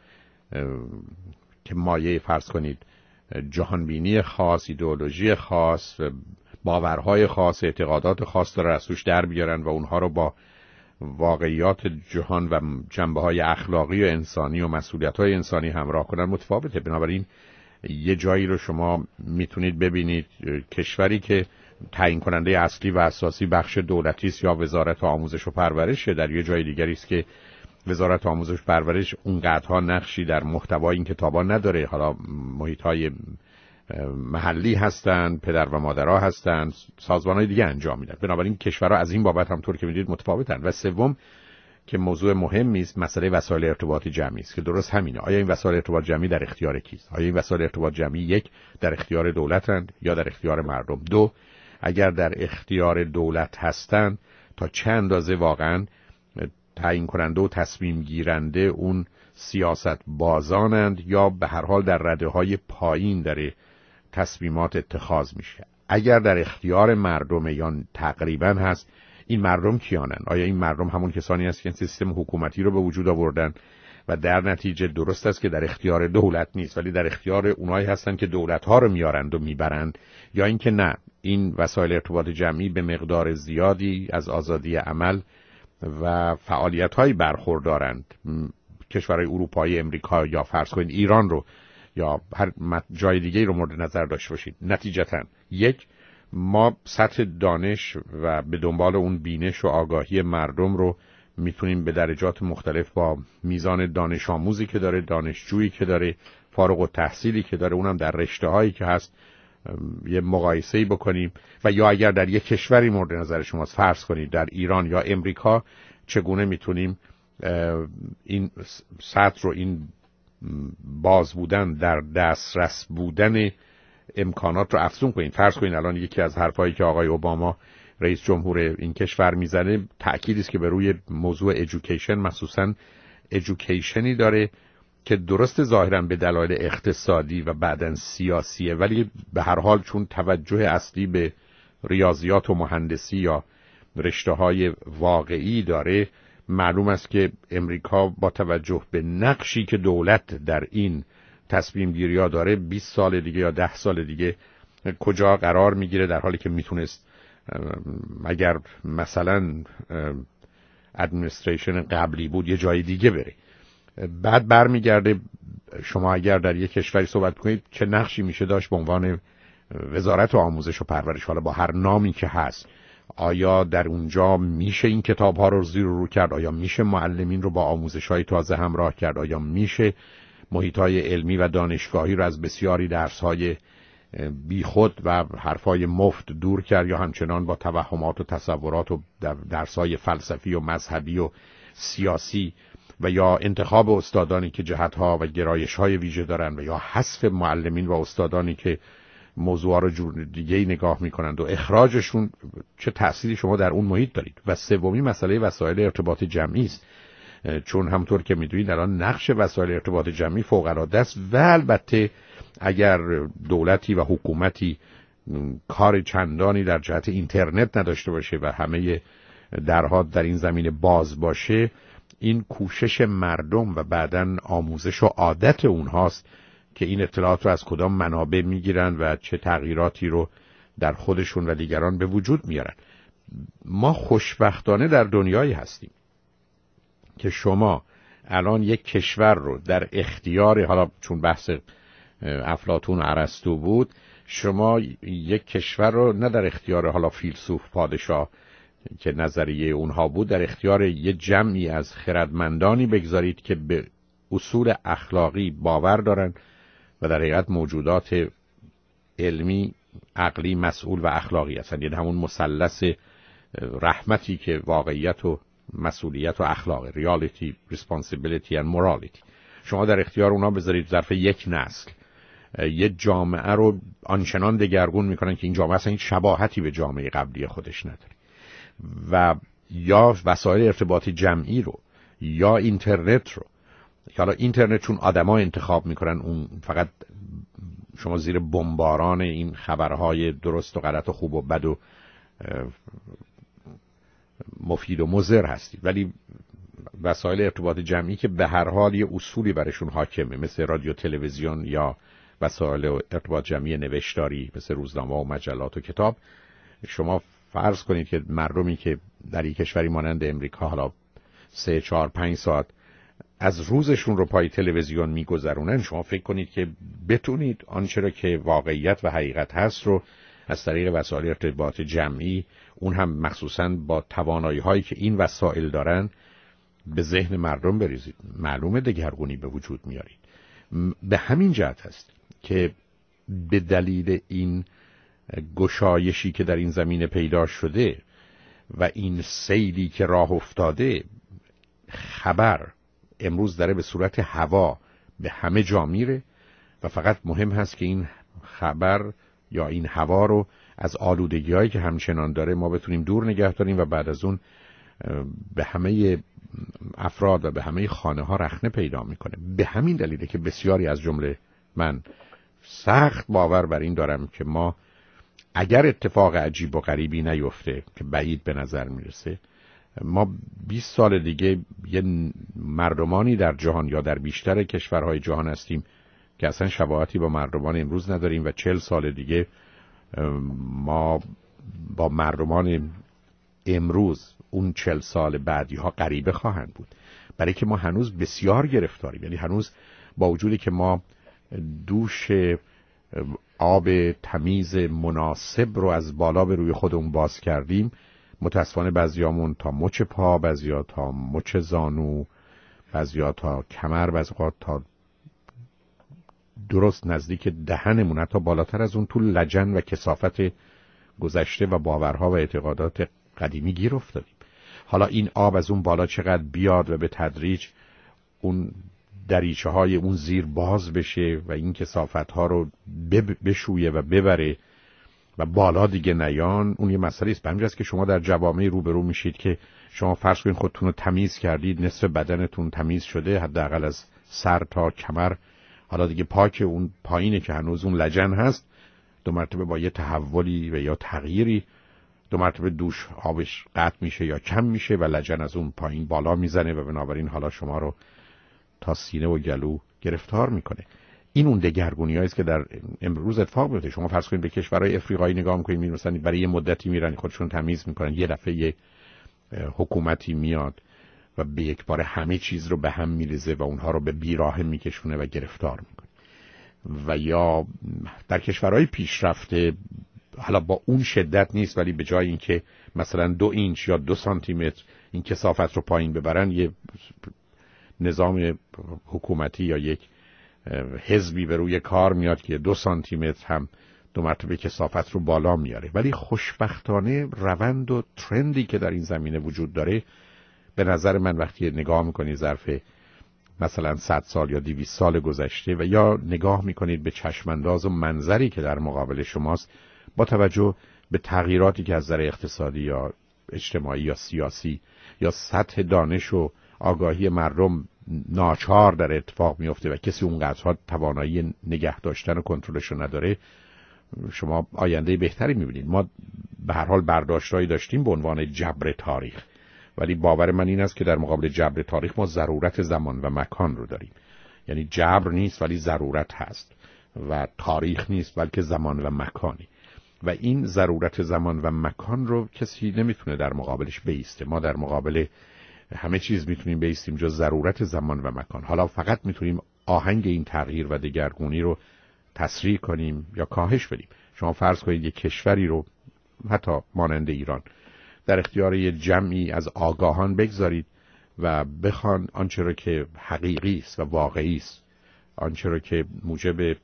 که مایه فرض کنید جهانبینی خاص، ایدئولوژی خاص، باورهای خاص، اعتقادات خاص رو از توش در بیارن و اونها رو با واقعیات جهان و جنبه‌های اخلاقی و انسانی و مسئولیت‌های انسانی همراه کنن متفاوته. بنابراین یه جایی رو شما میتونید ببینید کشوری که تعیین کننده اصلی و اساسی بخش دولتی است یا وزارت آموزش و پرورش، در یه جای دیگری است که وزارت آموزش و پرورش اونقدرها نقشی در محتوای این کتابا نداره. حالا محیط‌های محلی هستند، پدر و مادرها هستند، سازمان‌های دیگه انجام میدن. بنابراین کشورها از این بابت همونطور که میدید متفاوتن. و سوم که موضوع مهمی است مسئله وسایل ارتباطی جمعی است که درست همینه. آیا این وسایل ارتباط جمعی در اختیار کیست؟ آیا این وسایل ارتباط جمعی یک در اختیار دولتند یا در اختیار مردم؟ دو، اگر در اختیار دولت هستند تا چه اندازه واقعاً تعیین کننده و تصمیم گیرنده اون سیاست بازانند یا به هر حال در رده‌های پایین در تصمیمات اتخاذ میشه؟ اگر در اختیار مردم یا تقریبا هست، این مردم کیانن؟ آیا این مردم همون کسانی هست که سیستم حکومتی رو به وجود آوردن و در نتیجه درست است که در اختیار دولت نیست ولی در اختیار اونایی هستن که دولت‌ها رو میارند و میبرند، یا اینکه نه، این وسایل ارتباط جمعی به مقدار زیادی از آزادی عمل و فعالیت‌های برخوردارند؟ کشورهای اروپایی، امریکا یا فرض کنید ایران رو یا هر جای دیگه رو مورد نظر داشته باشید. نتیجتاً یک، ما سطح دانش و به دنبال اون بینش و آگاهی مردم رو میتونیم به درجات مختلف با میزان دانش آموزی که داره، دانشجویی که داره، فارغ التحصیلی که داره، اونم در رشته‌هایی که هست، یه مقایسه‌ای بکنیم. و یا اگر در یک کشوری مورد نظر شماست، فرض کنید در ایران یا امریکا، چگونه میتونیم این سطح رو، این باز بودن، در دسترس بودن امکانات رو افزون کنیم. فرض کنید الان یکی از حرفایی که آقای اوباما رئیس جمهور این کشور میزنه تأکیدی است که به روی موضوع ایژوکیشن، مخصوصاً ایژوکیشنی داره که درست ظاهراً به دلایل اقتصادی و بعداً سیاسیه، ولی به هر حال چون توجه اصلی به ریاضیات و مهندسی یا رشته‌های واقعی داره، معلوم است که امریکا با توجه به نقشی که دولت در این تصمیم گیری‌ها داره 20 سال دیگه یا 10 سال دیگه کجا قرار میگیره، در حالی که میتونست اگر مثلا ادمنستریشن قبلی بود یه جای دیگه بره. بعد برمیگرده شما اگر در یک کشوری صحبت کنید چه نقشی میشه داشت به عنوان وزارت آموزش و پرورش، حالا با هر نامی که هست. آیا در اونجا میشه این کتاب ها رو زیر و رو کرد؟ آیا میشه معلمین رو با آموزش های تازه همراه کرد؟ آیا میشه محیط های علمی و دانشگاهی رو از بسیاری درس های بیخود و حرفای مفت دور کرد، یا همچنان با توهمات و تصورات و درس های فلسفی و مذهبی و سیاسی و یا انتخاب استادانی که جهت‌ها و گرایش‌های ویژه دارن و یا حذف معلمین و استادانی که موضوعا رو جور دیگه‌ای نگاه می‌کنند و اخراجشون، چه تأثیری شما در اون محیط دارید؟ و سومی مسئله وسایل ارتباط جمعی است، چون همونطور که می‌دونید الان نقش وسایل ارتباط جمعی فوق‌العاده است و البته اگر دولتی و حکومتی کار چندانی در جهت اینترنت نداشته باشه و همه درها در این زمینه باز باشه، این کوشش مردم و بعداً آموزش و عادت اونهاست که این اطلاعات رو از کدام منابع میگیرن و چه تغییراتی رو در خودشون و دیگران به وجود میارن. ما خوشبختانه در دنیایی هستیم که شما الان یک کشور رو در اختیار، حالا چون بحث افلاطون و ارسطو بود، شما یک کشور رو نه در اختیار حالا فیلسوف، پادشاه که نظریه اونها بود، در اختیار یه جمعی از خردمندانی بگذارید که به اصول اخلاقی باور دارن و در حقیقت موجودات علمی، عقلی، مسئول و اخلاقی هستند. یعنی همون مثلث رحمتی که واقعیت و مسئولیت و اخلاق، ریالیتی، ریسپانسیبیلیتی and morality، شما در اختیار اونا بذارید ظرف یک نسل یه جامعه رو آنچنان دگرگون میکنن که این جامعه اصلا هیچ شباهتی به جامعه قبلی خودش نداره و یا وسایل ارتباطی جمعی رو یا اینترنت رو، حالا اینترنت چون آدما انتخاب میکنن اون فقط شما زیر بمباران این خبرهای درست و غلط و خوب و بد و مفید و مضر هستید، ولی وسایل ارتباط جمعی که به هر حال یه اصولی برشون حاکمه، مثل رادیو تلویزیون یا وسایل ارتباط جمعی نوشتاری مثل روزنامه و مجلات و کتاب، شما فرض کنید که مردمی که در یک کشوری مانند امریکا حالا 3 4 5 ساعت از روزشون رو پای تلویزیون میگذرونن، شما فکر کنید که بتونید آنچه را که واقعیت و حقیقت هست رو از طریق وسایل ارتباط جمعی، اون هم مخصوصاً با توانایی هایی که این وسایل دارن، به ذهن مردم بریزید. معلومه دگرگونی به وجود میارید. به همین جهت هست که به دلیل این گشایشی که در این زمینه پیدا شده و این سیلی که راه افتاده، خبر امروز داره به صورت هوا به همه جا میره و فقط مهم هست که این خبر یا این هوا رو از آلودگی‌هایی که همچنان داره ما بتونیم دور نگه داریم و بعد از اون به همه افراد و به همه خانه ها رخنه پیدا میکنه. به همین دلیله که بسیاری از جمله من سخت باور بر این دارم که ما اگر اتفاق عجیب و غریبی نیفته که بعید به نظر میرسه، ما 20 سال دیگه یه مردمانی در جهان یا در بیشتر کشورهای جهان هستیم که اصلا شباهتی با مردمان امروز نداریم و 40 سال دیگه ما با مردمان امروز اون 40 سال بعدی ها غریبه خواهند بود، برای که ما هنوز بسیار گرفتاریم. یعنی هنوز با وجودی که ما دوش آب تمیز مناسب رو از بالا به روی خودمون باز کردیم، متاسفانه بعضیامون تا مچ پا، بعضیا تا مچ زانو، بعضیا تا کمر، بعضیا تا درست نزدیک دهنمون، تا بالاتر از اون تو لجن و کثافت گذشته و باورها و اعتقادات قدیمی گیر افتادیم. حالا این آب از اون بالا چقدر بیاد و به تدریج اون دریچه های اون زیر باز بشه و این کثافت ها رو بشویه و ببره و بالا دیگه نیان، اون یه مسئله است. به همین جاست که شما در جوامع روبرو میشید که شما فرض کنید خودتون رو تمیز کردید، نصف بدنتون تمیز شده حداقل از سر تا کمر، حالا دیگه پاک اون پایینه که هنوز اون لجن هست، 2 مرتبه با یه تحولی و یا تغییری 2 مرتبه دوش آبش قطع میشه یا کم میشه و لجن از اون پایین بالا میزنه و بنابراین حالا شما رو تا سینه و گلو گرفتار میکنه. این اون دگرگونی است که در امروز اتفاق میفته. شما فرض کنید به کشورهای افریقایی نگاه میکنید، میرسن برای یه مدتی میرن خودشون تمیز میکنن، یه دفعه یه حکومتی میاد و به یک بار همه چیز رو به هم میریزه و اونها رو به بیراه میکشونه و گرفتار میکنه. و یا در کشورهای پیشرفته حالا با اون شدت نیست، ولی به جای اینکه مثلا 2 اینچ یا 2 سانتی متر این کثافت رو پایین ببرن، یه نظام حکومتی یا یک حزبی به روی کار میاد که 2 سانتی متر هم 2 مرتبه کثافت رو بالا میاره. ولی خوشبختانه روند و ترندی که در این زمینه وجود داره، به نظر من وقتی نگاه میکنید ظرف مثلا 100 سال یا 200 سال گذشته و یا نگاه میکنید به چشمانداز و منظری که در مقابل شماست، با توجه به تغییراتی که از نظر اقتصادی یا اجتماعی یا سیاسی یا سطح دانش و آگاهی مردم ناچار در اتفاق میفته و کسی اونقدرها توانایی نگه داشتن و کنترلش رو نداره، شما آینده بهتری میبینید. ما به هر حال برداشتایی داشتیم به عنوان جبر تاریخ، ولی باور من این است که در مقابل جبر تاریخ ما ضرورت زمان و مکان رو داریم. یعنی جبر نیست ولی ضرورت هست و تاریخ نیست بلکه زمان و مکانی، و این ضرورت زمان و مکان رو کسی نمیتونه در مقابلش بایسته. ما در مقابل همه چیز میتونیم بایستیم جز ضرورت زمان و مکان. حالا فقط میتونیم آهنگ این تغییر و دگرگونی رو تسریع کنیم یا کاهش بدیم. شما فرض کنید یک کشوری رو حتی مانند ایران در اختیار یه جمعی از آگاهان بگذارید و بخوان آنچه را که حقیقی است و واقعی است، آنچه را که موجب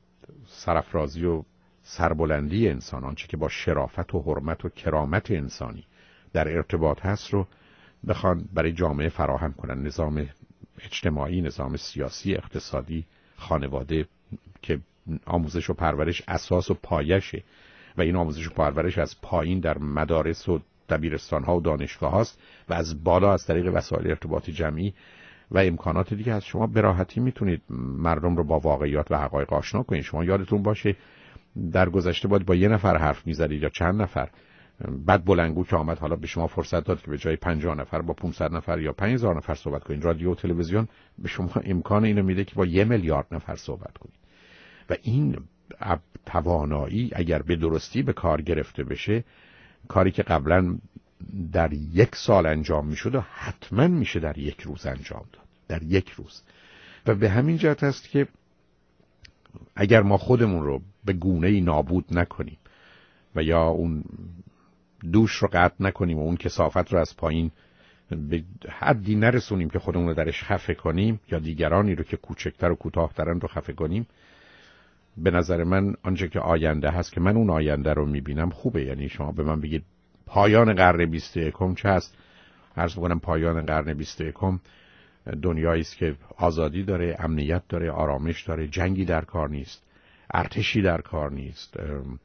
سرافرازی و سربلندی انسان، آنچه که با شرافت و حرمت و کرامت انسانی در ارتباط هست رو بخوان برای جامعه فراهم کنن. نظام اجتماعی، نظام سیاسی، اقتصادی، خانواده که آموزش و پرورش اساس و پایشه و این آموزش و پرورش از پایین در مدارس و دبیرستان‌ها و دانشگاه هاست و از بالا از طریق وسایل ارتباط جمعی و امکانات دیگه از شما به راحتی میتونید مردم رو با واقعیات و حقایق آشنا کنید. شما یادتون باشه در گذشته با یه نفر حرف می‌زدید یا چند نفر، بعد بلنگو که آمد حالا به شما فرصت داد که به جای 50 نفر با 500 نفر یا 5000 نفر صحبت کنید. رادیو و تلویزیون به شما امکان اینو میده که با 1 میلیارد نفر صحبت کنید و این توانایی اگر به درستی به کار گرفته بشه، کاری که قبلا در 1 سال انجام میشد و حتما میشه در 1 روز انجام داد، در 1 روز. و به همین جهت است که اگر ما خودمون رو به گونه‌ای نابود نکنیم و یا اون دوش رو قطع نکنیم و اون کثافت رو از پایین به حدی نرسونیم که خودمون رو درش خفه کنیم یا دیگرانی رو که کوچکتر و کوتاه‌ترن رو خفه کنیم، به نظر من آنچه که آینده هست که من اون آینده رو میبینم خوبه. یعنی شما به من بگید پایان قرن 21 چه هست؟ عرض می‌کنم پایان قرن 21 دنیایی است که آزادی داره، امنیت داره، آرامش داره، جنگی در کار نیست، ارتشی در کار نیست،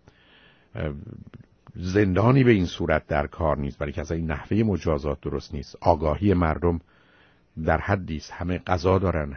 زندانی به این صورت در کار نیست، برای که اصلا این نحوه مجازات درست نیست، آگاهی مردم در حدی است، همه غذا دارن،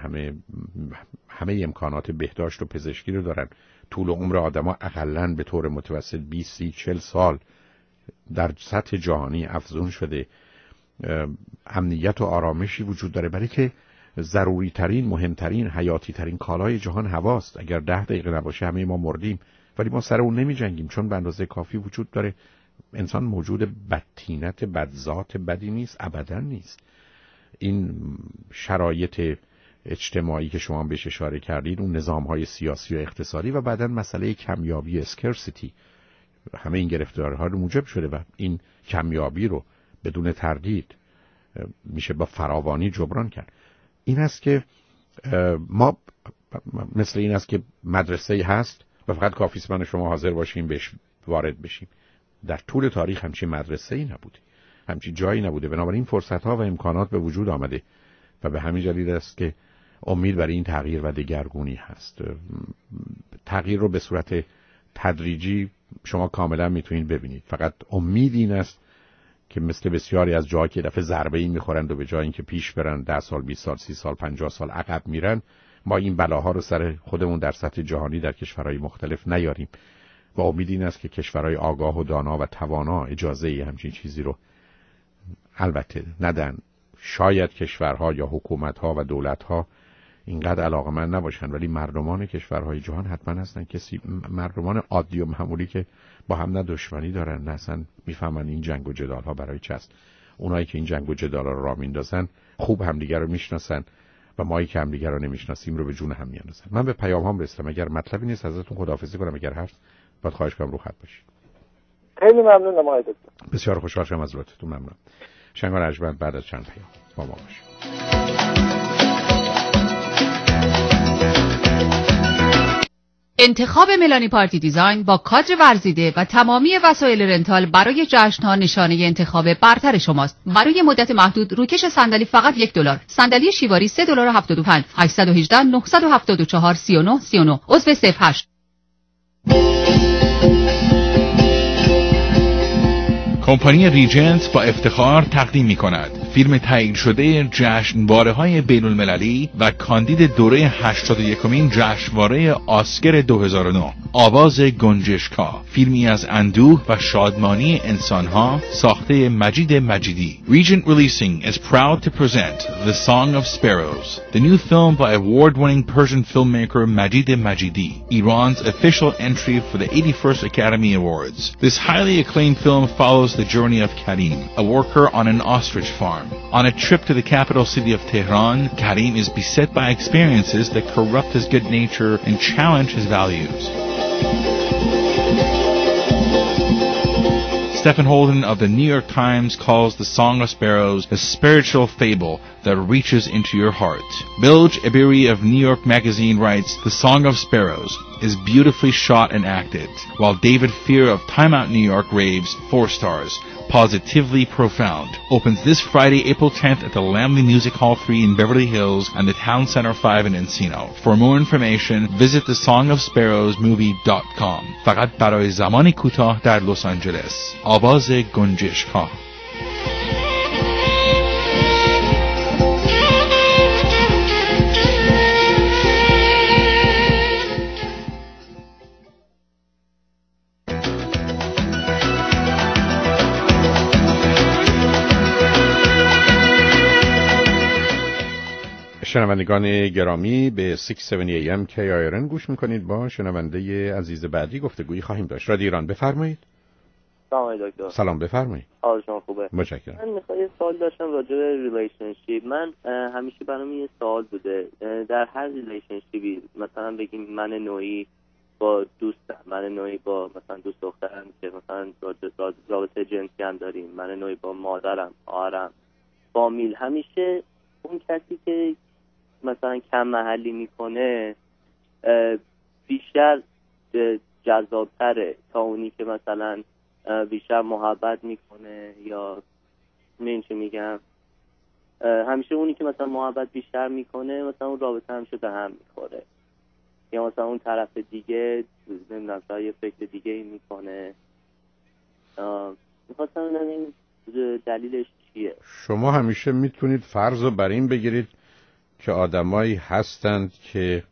همه امکانات بهداشت و پزشکی رو دارن، طول عمر آدما حداقل به طور متوسط 20 30 40 سال در سطح جهانی افزون شده، امنیت و آرامشی وجود داره، برای که ضروری ترین، مهمترین، حیاتی ترین کالای جهان هواست. اگر 10 دقیقه نباشه همه ما مردیم، ولی ما سر اون نمی جنگیم چون به اندازه کافی وجود داره. انسان موجود بدطینت، بدذات، بدی نیست، ابدا نیست. این شرایط اجتماعی که شما بهش اشاره کردید، اون نظام‌های سیاسی و اقتصادی و بعداً مسئله کمیابی، اسکرسیتی، همه این گرفتاری‌ها رو موجب شده و این کمیابی رو بدون تردید میشه با فراوانی جبران کرد. این است که ما مثل این است که مدرسه هست و فقط کافی است من و شما حاضر باشیم بهش وارد بشیم. در طول تاریخ همچین مدرسه‌ای نبوده، همچین جایی نبوده، بنابراین فرصت‌ها و امکانات به وجود آمده و به همین دلیل است که امید برای این تغییر و دگرگونی هست. تغییر رو به صورت تدریجی شما کاملا میتونید ببینید، فقط امید این است که مثل بسیاری از جاها که دفعه ضربه‌ای میخورند و به جای اینکه پیش برن 10 سال 20 سال 30 سال 50 سال عقب میرن، ما این بلاها رو سر خودمون در سطح جهانی در کشورهای مختلف نیاریم و امید این است که کشورهای آگاه و دانا و توانا اجازه همچین چیزی رو البته ندن. شاید کشورها یا حکومتها و دولتها اینقدر علاقه‌مند نباشن، ولی مردمان کشورهای جهان حتما هستن، کسی مردمان عادی و معمولی که با هم نه دشمنی دارن نه اصلا میفهمن این جنگ و جدال ها برای چی است. اونایی که این جنگ و جدال ها رو راه میندازن خوب همدیگه رو میشناسن و مایی که همدیگه رو نمیشناسیم رو به جون هم میاندازن. من به پیام هم رسیدم، اگر مطلبی نیست ازتون خداحافظی کنم، اگر هست بعد خواهش کنم رو خط باشید. خیلی ممنونم آقای دکتر. بسیار خوشحال شدم از لطفتون. ممنون. شنگان ارجمند بعد از چند پیام با ما باشید. انتخاب ملانی پارتی دیزاین با کادر ورزیده و تمامی وسایل رنتال برای جشن‌ها نشانه انتخاب برتر شماست. برای مدت محدود روکش صندلی فقط $1. صندلی شیواری $3.75. 818 974 39 39. عضو 08. کمپانی ریجنت با افتخار تقدیم می‌کند فیلم تایید شده جشنواره‌های بین‌المللی و کاندید دوره 81مین جشنواره آسکر 2009. آواز گنجشکا، فیلمی از اندوه و شادمانی انسان‌ها ساخته مجید مجیدی. Regent Releasing is proud to present The Song of Sparrows, the new film by award-winning Persian filmmaker Majid Majidi, Iran's official entry for the 81st Academy Awards. This highly acclaimed film follows the journey of Karim, a worker on an ostrich farm. On a trip to the capital city of Tehran, Karim is beset by experiences that corrupt his good nature and challenge his values. Stephen Holden of the New York Times calls The Song of Sparrows a spiritual fable that reaches into your heart. Bilge Ebiri of New York Magazine writes, The Song of Sparrows, is beautifully shot and acted, while David Fear of Time Out New York raves 4 stars. Positively Profound opens this Friday, April 10th at the Lamley Music Hall 3 in Beverly Hills and the Town Center 5 in Encino. For more information, visit thesongofsparrowsmovie.com. فقط برای زمانی کوتاه در لس آنجلس. آواز گنجشک‌ها. شنوندگان گرامی به 670 AM KIRN گوش میکنید. با شنونده عزیز بعدی گفتگویی خواهیم داشت. رادیو ایران، بفرمایید. سلام دکتر. سلام، بفرمایید. حال شما خوبه؟ متشکرم. من میخوام یه سوال داشتم راجع به ریلیشنشیپ. من همیشه برام یه سوال بوده، در هر ریلیشنشیپی مثلا بگیم من نوعی با دوستم، من نوعی با مثلا دوست دخترم که مثلا رابطه جنسی هم داریم، من نوعی با مادرم، خواهرم، فامیل، همیشه اون کسی که مثلا کم محلی میکنه بیشتر جذابتره تا اونی که مثلا بیشتر محبت میکنه، یا من چه میگم، همیشه اونی که مثلا محبت بیشتر میکنه مثلا اون رابطه همیشه به هم میخوره، یا مثلا اون طرف دیگه نمیدونم تا یه فکر دیگه ای میکنه. میخواستم ببینم دلیلش چیه. شما همیشه میتونید فرض رو بر این بگیرید که آدمایی هستند که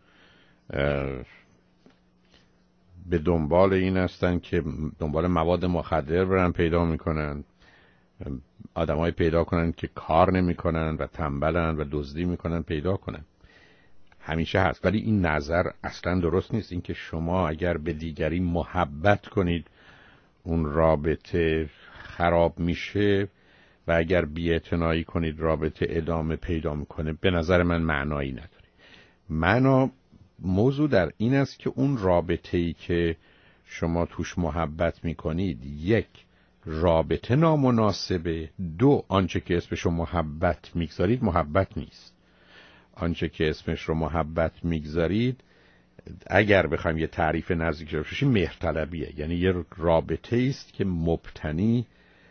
به دنبال این هستند که دنبال مواد مخدر برن پیدا میکنن، آدمایی پیدا کنن که کار نمیکنن و تنبلن و دزدی میکنن پیدا کنن. همیشه هست. ولی این نظر اصلا درست نیست. اینکه شما اگر به دیگری محبت کنید اون رابطه خراب میشه و اگر بی‌اعتنایی کنید رابطه ادامه پیدا میکنه، به نظر من معنایی نداره. موضوع در این است که اون رابطه‌ای که شما توش محبت میکنید، یک، رابطه نامناسبه، دو، آنچه که اسمش رو محبت میگذارید محبت نیست. آنچه که اسمش رو محبت میگذارید اگر بخوایم یه تعریف نزدیک بشیم مهرطلبیه. یعنی یه رابطه است که مبتنی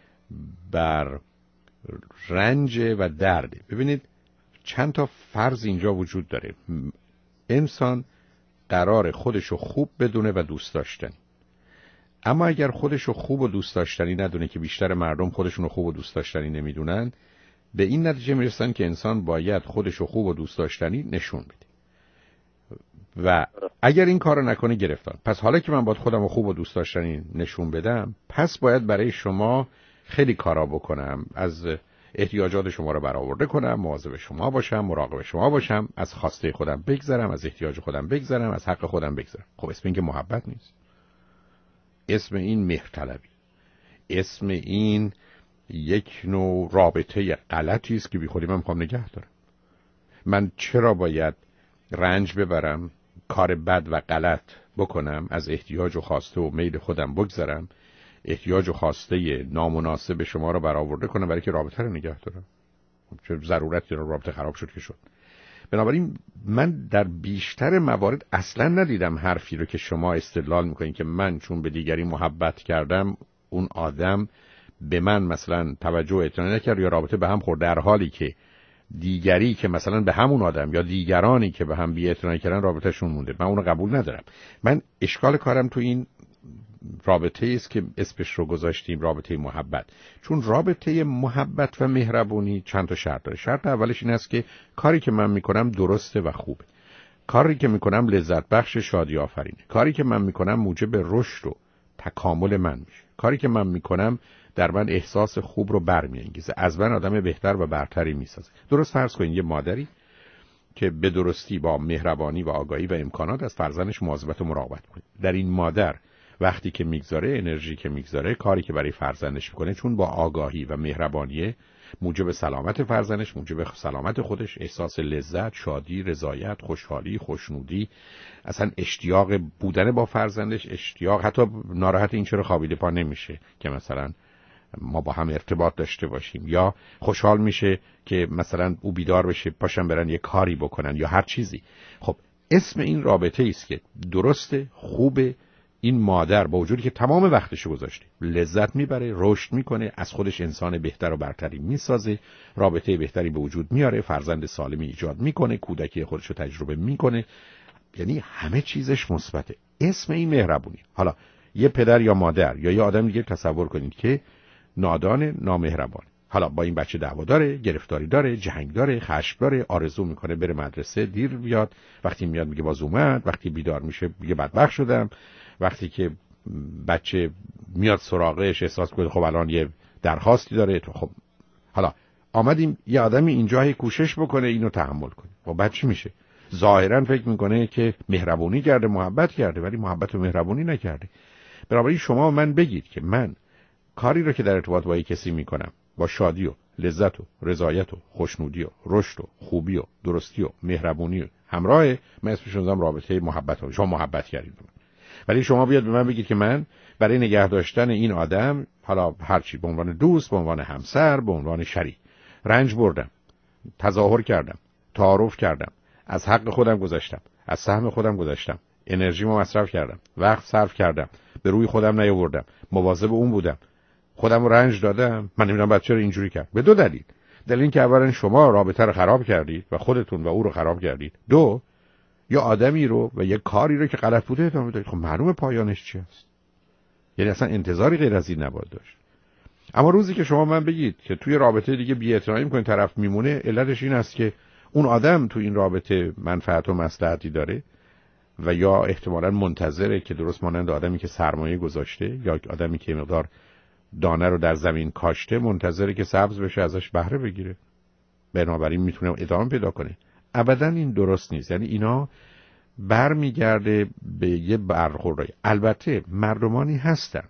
بر رنج و درد. ببینید چند تا فرض اینجا وجود داره. انسان قرار خودشو خوب بدونه و دوست داشتنی، اما اگر خودشو خوب و دوست داشتنی ندونه، که بیشتر مردم خودشونو خوب و دوست داشتنی نمیدونن، به این نتیجه میرسن که انسان باید خودشو خوب و دوست داشتنی نشون بده و اگر این کارو نکنه گرفتار. پس حالا که من باید خودمو خوب و دوست داشتنی نشون بدم، پس باید برای شما خیلی کارا بکنم، از احتیاجات شما رو برآورده کنم، مواظب شما باشم، مراقب شما باشم، از خواسته خودم بگذرم، از احتیاج خودم بگذرم، از حق خودم بگذرم. خب اسم این که محبت نیست، اسم این مهرطلبی، اسم این یک نوع رابطه غلطی است که بیخودی من میخوام نگه دارم. من چرا باید رنج ببرم، کار بد و غلط بکنم، از احتیاج و خواسته و میل خودم بگذرم، احتیاج و خواسته نامناسب شما رو برآورده کنم برای که رابطه رو نگه دارم؟ چه ضرورتی داره؟ رابطه خراب شد که شد. بنابراین من در بیشتر موارد اصلا ندیدم حرفی رو که شما استدلال میکنین که من چون به دیگری محبت کردم اون آدم به من مثلا توجه و اعتنا نکرد یا رابطه به هم خورد، در حالی که دیگری که مثلا به همون آدم یا دیگرانی که به هم بی‌اعتنایی کردن رابطهشون مونده. من اونو قبول ندارم. من اشکال کارم تو این رابطه است که اسمش رو گذاشتیم رابطه محبت، چون رابطه محبت و مهربونی چند تا شرط داره. شرط اولش این است که کاری که من میکنم درسته و خوبه، کاری که میکنم لذت بخش، شادی آفرینه، کاری که من میکنم موجب رشد و تکامل من میشه، کاری که من میکنم در من احساس خوب رو برمیانگیزه، از من آدم بهتر و برتری میسازه. درست فرض کنید یه مادری که به درستی با مهربانی و آگاهی و امکانات از فرزندش مواظبت و مراقبت کنه. در این مادر وقتی که میگذاره، انرژی که میگذاره، کاری که برای فرزندش میکنه، چون با آگاهی و مهربانی موجب سلامت فرزندش، موجب سلامت خودش، احساس لذت، شادی، رضایت، خوشحالی، خوشنودی، اصلا اشتیاق بودن با فرزندش، اشتیاق، حتی ناراحت این چرا خوابیده پا نمیشه که مثلا ما با هم ارتباط داشته باشیم، یا خوشحال میشه که مثلا او بیدار بشه پاشن برن یه کاری بکنن یا هر چیزی. خب اسم این رابطه است که درسته، خوبه، این مادر با وجودی که تمام وقتشو گذاشته لذت میبره، رشد میکنه، از خودش انسان بهتر و برتری میسازه، رابطه بهتری به وجود میاره، فرزند سالمی ایجاد میکنه، کودکی خودشو تجربه میکنه، یعنی همه چیزش مثبته. اسم این مهربونی. حالا یه پدر یا مادر یا یه آدم دیگه تصور کنید که نادان، نامهربان، حالا با این بچه دعوا داره، گرفتاری داره، جنگ داره، خشم داره، آرزو میکنه بره مدرسه، دیر بیاد، وقتی میاد میگه باز اومد، وقتی بیدار میشه میگه بدبخت شدم، وقتی که بچه میاد سراغش احساس کنه خب الان یه درخواستی داره، تو خب حالا آمدیم یه آدمی اینجا کوشش بکنه اینو تحمل کنه، خب بعد چی میشه؟ ظاهرا فکر میکنه که مهربونی کرده، محبت کرده، ولی محبت و مهربونی نکرده. بنابراین شما من بگید که من کاری رو که در ارتباط با کسی میکنم با شادی و لذت و رضایت و خوشنودی و رشد و خوبی و درستی و مهربونی و همراه، من اسمش میذارم رابطه محبت ها. شما محبت کردید، ولی شما بیاد به من بگید که من برای نگه داشتن این آدم، حالا هرچی، به عنوان دوست، به عنوان همسر، به عنوان شریک، رنج بردم، تظاهر کردم، تعارف کردم، از حق خودم گذاشتم، از سهم خودم گذاشتم، انرژیمو مصرف کردم، وقت صرف کردم، به روی خودم نیاوردم، مواظب اون بودم، خودم رو رنج دادم، من نمیدونم بچه رو اینجوری کرد. به دو دلیل. دلیل این که اولا شما رابطه رو خراب کردید و خودتون و او رو خراب کردید. دو، یا آدمی رو و یه کاری رو که غلط بوده ادامه دادید. خب معلومه پایانش چی است. یعنی اصلا انتظاری غیر از این نباید داشت. اما روزی که شما من بگید که توی رابطه دیگه بی‌اعتنایی می‌کنید، طرف میمونه، علتش این است که اون آدم تو این رابطه منفعت و مصلحتی داره و یا احتمالاً منتظره که درست مانند آدمی که سرمایه گذاشته یا آدمی که مقدار دانه رو در زمین کاشته منتظره که سبز بشه ازش بهره بگیره، بنابراین میتونه ادامه پیدا کنه. ابداً این درست نیست. یعنی اینا برمیگرده به یه برخوردی. البته مردمانی هستن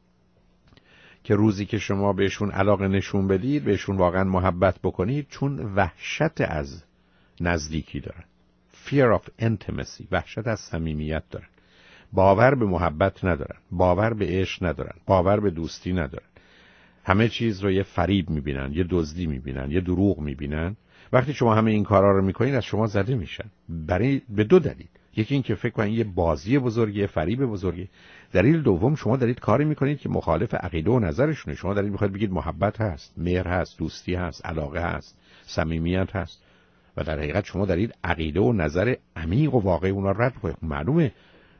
که روزی که شما بهشون علاقه نشون بدید، بهشون واقعا محبت بکنید، چون وحشت از نزدیکی دارن، fear of intimacy، وحشت از صمیمیت دارن، باور به محبت ندارن، باور به عشق ندارن، باور به دوستی ندارن، همه چیز رو یه فریب میبینن، یه دزدی میبینن، یه دروغ میبینن. وقتی شما همه این کارا رو میکنید از شما زده میشن، به دو دلیل. یکی این که فکر کنید یه بازی بزرگه، فریب بزرگه. دلیل دوم، شما دارید کاری میکنید که مخالف عقیده و نظرشونه. شما دارید میخواید بگید محبت هست، مهر هست، دوستی هست، علاقه هست، صمیمیت هست، و در حقیقت شما دارید عقیده و نظر عمیق و واقعی اونا رد کنید. معلومه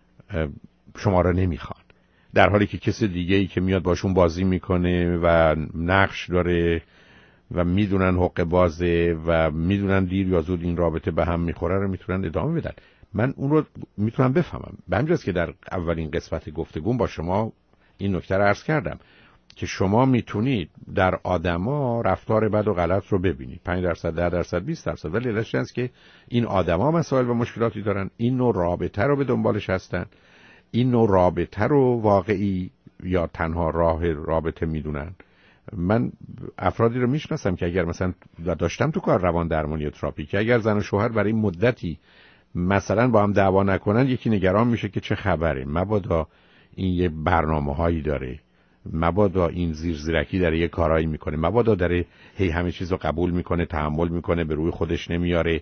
شما را نمیخوان، در حالی که کسی دیگه‌ای که میاد باشون بازی میکنه و نقش داره و میدونن حق بازه و میدونن دیر یا زود این رابطه به هم میخوره رو میتونن ادامه بدن. من اون رو میتونم بفهمم. به همین جاست که در اولین قسمت گفتگوم با شما این نکته رو عرض کردم که شما میتونید در آدما رفتار بد و غلط رو ببینید، 5%، 10%، 20%، ولی علتش است که این آدما مسائل و مشکلاتی دارن، این نوع رابطه رو به دنبالش هستن، این نوع رابطه رو واقعی یا تنها راه رابطه میدونن. من افرادی رو میشناسم که اگر مثلا داشتم تو کار روان درمانی تراپی، که اگر زن و شوهر برای مدتی مثلا با هم دعوا نکنن، یکی نگران میشه که چه خبره، مبادا این یه برنامه‌هایی داره، مبادا این زیرزیرکی داره یه کارایی میکنه، مبادا داره هی همه چیز رو قبول میکنه، تحمل میکنه، به روی خودش نمیاره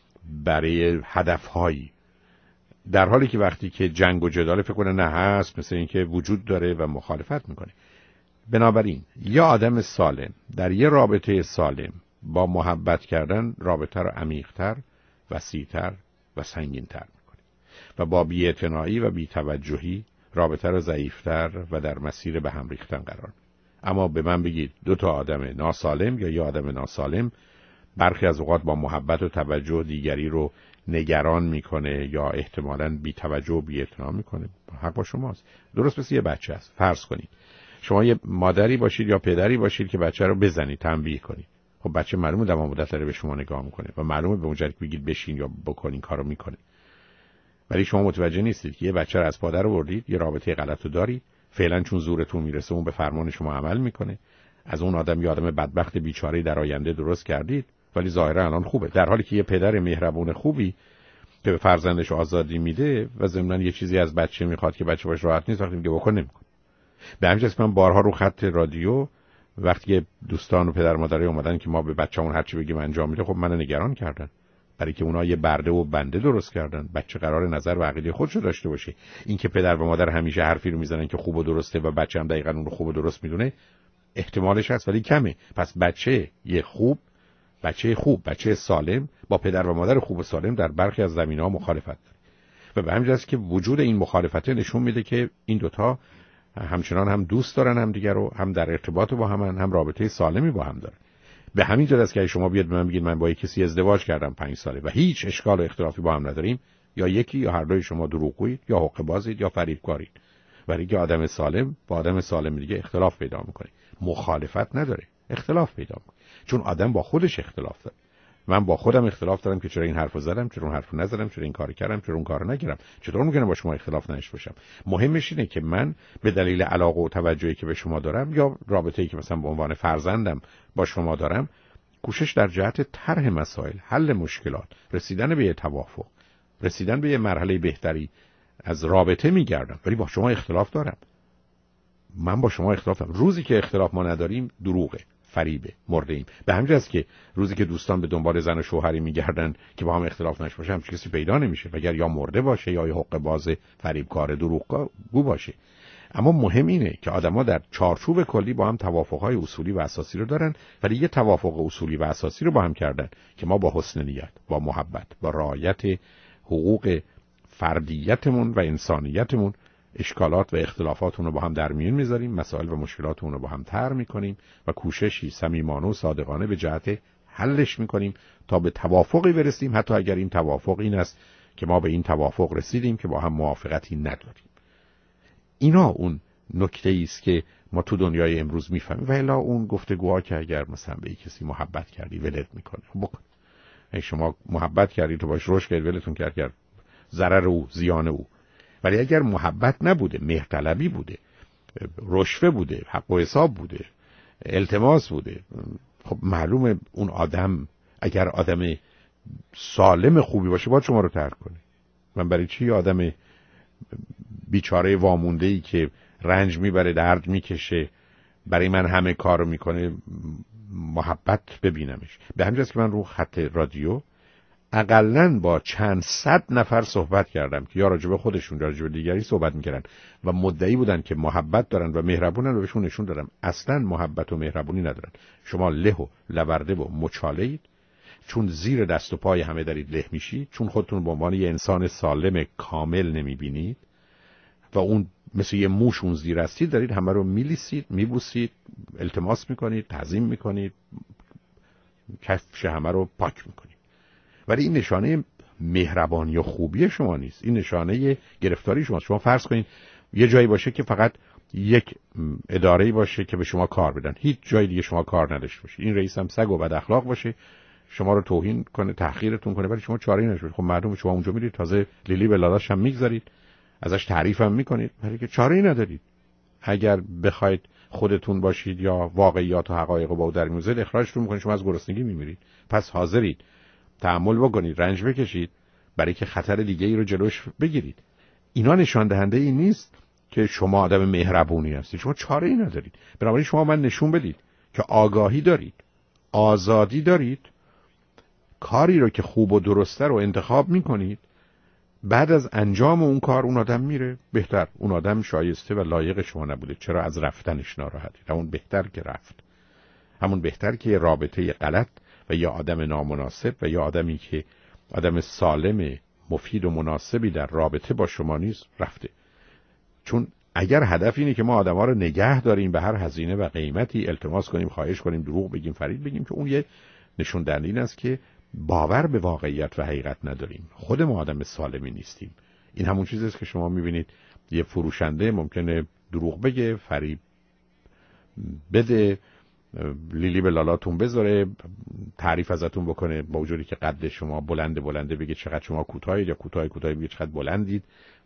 برای هدفهایی، در حالی که وقتی که جنگ و جدال فکر کنه نه هست، مثل این که وجود داره و مخالفت میکنه. بنابراین یه آدم سالم در یه رابطه سالم با محبت کردن رابطه رو عمیق‌تر، وسیع‌تر و سنگین‌تر میکنه و با بی‌اعتنایی و بی‌توجهی رابطه رو ضعیف‌تر و در مسیر به هم ریختن قرار میده. اما به من بگید دو تا آدم ناسالم یا یه آدم ناسالم برخی از اوقات با محبت و توجه دیگری رو نگران میکنه یا احتمالاً بی‌توجه و بی‌اعتنا میکنه. حق با شماست. درست مثل یه بچه است. فرض کنید شما یه مادری باشید یا پدری باشید که بچه رو بزنید، تنبیه کنید. خب بچه معلومه تمام مدت داره به شما نگاه میکنه و معلومه به اونجایی که بگید بشین یا بکنین کارو میکنه. ولی شما متوجه نیستید که یه بچه رو از پادر آوردید، یه رابطه غلط رو دارید، فعلا چون زورتون میرسه اون به فرمان شما عمل میکنه، از اون آدم یه آدم بدبخت بیچاره در آینده درست کردید، ولی ظاهرا الان خوبه، در حالی که یه پدر مهربون خوبی که به فرزندش آزادی میده و ضمن یه چیزی از بچه میخواد که بچه باش راحت نیست، وقتی میگه بکن نمیکنه. به همین جهت من بارها رو خط رادیو وقتی دوستان و پدر مادرای اومدن که ما به بچه‌مون هر چی بگیم انجام میده، خب منو نگران کردن. برای که اونا یه برده و بنده درست کردن. بچه قرار نظر و عقیده خودشو داشته باشه. این که پدر و مادر همیشه حرفی رو میزنن که خوب و درسته و بچه هم دقیقاً اون رو خوب و درست میدونه، احتمالش هست ولی کمه. پس بچه سالم با پدر و مادر خوب و سالم در برخی از زمینه‌ها مخالفت داره و به همین جاست که وجود این مخالفت نشون میده که این دوتا همچنان هم دوست دارن هم دیگر رو، هم در ارتباط با هم رابطه سالمی با هم دارن. به همین جاست که شما بیاد به من بگید من با یک کسی ازدواج کردم 5 ساله و هیچ اشکال و اختلافی با هم نداریم، یا یکی یا هر دوی شما دروغگویید یا حقه‌بازید یا فریبکارید. ولی که آدم سالم با آدم سالم دیگه اختلاف پیدا میکنه، مخالفت نداره، اختلاف پیدا میکنه، چون آدم با خودش اختلاف داره. من با خودم اختلاف دارم که چرا این حرفو زدم، چرا اون حرفو نزدم، چرا این کارو کردم، چرا اون کارو نکردم. چطور ممکنه با شما اختلاف نداشته باشم؟ مهمش اینه که من به دلیل علاقه و توجهی که به شما دارم یا رابطه‌ای که مثلا به عنوان فرزندم با شما دارم، کوشش در جهت طرح مسائل، حل مشکلات، رسیدن به توافق، رسیدن به یه مرحله بهتری از رابطه میگردم. ولی با شما اختلاف دارم. من با شما اختلاف دارم. روزی که اختلاف ما نداریم دروغه، فریبه، مرده ایم. به همین جاست که روزی که دوستان به دنبال زن و شوهری میگردن که با هم اختلاف نشه باشه، همچین کسی پیدا نمیشه، مگر یا مرده باشه یا حقه باز، فریبکار، دروغگو باشه. اما مهم اینه که آدم‌ها در چارچوب کلی با هم توافق‌های اصولی و اساسی رو دارن، ولی یه توافق اصولی و اساسی رو با هم کردن که ما با حسن نیت، با محبت، با رعایت حقوق فردیتمون و انسانیتمون اشکالات و اختلافاتون رو با هم در میون میذاریم، مسائل و مشکلاتون رو با هم طرح میکنیم و کوششی صمیمانه و صادقانه به جهت حلش میکنیم تا به توافقی برسیم، حتی اگر این توافق این است که ما به این توافق رسیدیم که با هم موافقتی نداریم. اینا اون نکته است که ما تو دنیای امروز میفهمیم. و الا اون گفتگوها که اگر مثلا به کسی محبت کردی ولت میکنه، بکن. اگه شما محبت کردی تو باش روش کرد ولتون کرد، ضرر او، زیان او. ولی اگر محبت نبوده، مهرطلبی بوده، رشوه بوده، حق و حساب بوده، التماس بوده، خب معلومه اون آدم اگر آدم سالم خوبی باشه باید شما رو ترک کنه. من برای چی آدم بیچاره وامونده‌ای که رنج میبره، درد میکشه، برای من همه کارو میکنه محبت ببینمش؟ به همین جاست که من رو خط رادیو اقلن با چند صد نفر صحبت کردم که یا راجب خودشون یا راجب دیگری صحبت میکردن و مدعی بودن که محبت دارن و مهربونن و بهشون نشون دادم اصلا محبت و مهربونی ندارن. شما له و لورده و مچاله‌اید، چون زیر دست و پای همه دارید له میشید، چون خودتون به عنوان یه انسان سالم کامل نمیبینید و اون مثل یه موش اون زیر هستید، دارید همه رو میلیسید، میبوسید، التماس میکنید، تعظیم میکنید، کفش همه رو پاک میکنید. ولی این نشانه مهربانی و خوبی شما نیست، این نشانه گرفتاری شماست. شما فرض کنید یه جایی باشه که فقط یک اداره‌ای باشه که به شما کار بدن، هیچ جای دیگه شما کار نداشته باشید، این رئیس هم سگ و بد اخلاق باشه، شما رو توهین کنه، تحقیرتون کنه، ولی شما چاره‌ای نداشته. خب معلومه شما اونجا میرید تازه لیلی به لالاش هم میگذارید، ازش تعریف هم میکنید، ولی که چاره‌ای ندارید. اگر بخواید خودتون باشید یا واقعیات و حقایق رو با در میوزه اخراجتون میکنید، شما از گرسنگی میمیرید. پس حاضرید تحمل بکنید، رنج بکشید برای که خطر دیگه ای رو جلوش بگیرید. اینا نشان دهنده این نیست که شما آدم مهربونی هستید، شما چاره‌ای ندارید. بنابراین شما من نشون بدید که آگاهی دارید، آزادی دارید، کاری رو که خوب و درسته رو انتخاب میکنید، بعد از انجام اون کار اون آدم میره بهتر، اون آدم شایسته و لایق شما نبوده، چرا از رفتنش ناراحتید؟ همون بهتر که رفت، همون بهتر که یه رابطه غلط و یا آدم نامناسب و یا آدمی که آدم سالم مفید و مناسبی در رابطه با شما نیست رفته. چون اگر هدف اینه که ما آدم‌ها رو نگه داریم به هر هزینه و قیمتی، التماس کنیم، خواهش کنیم، دروغ بگیم، فریب بگیم، که اون یه نشون دهنده این است که باور به واقعیت و حقیقت نداریم، خود ما آدم سالمی نیستیم. این همون چیزی است که شما می‌بینید یه فروشنده ممکنه دروغ بگه، فریب بده، لیلی به لالاتون بذاره، تعریف ازتون بکنه با وجودی که قد شما بلنده بگه چقدر شما کوتاهید، یا کوتاه بگه چقدر بلندید.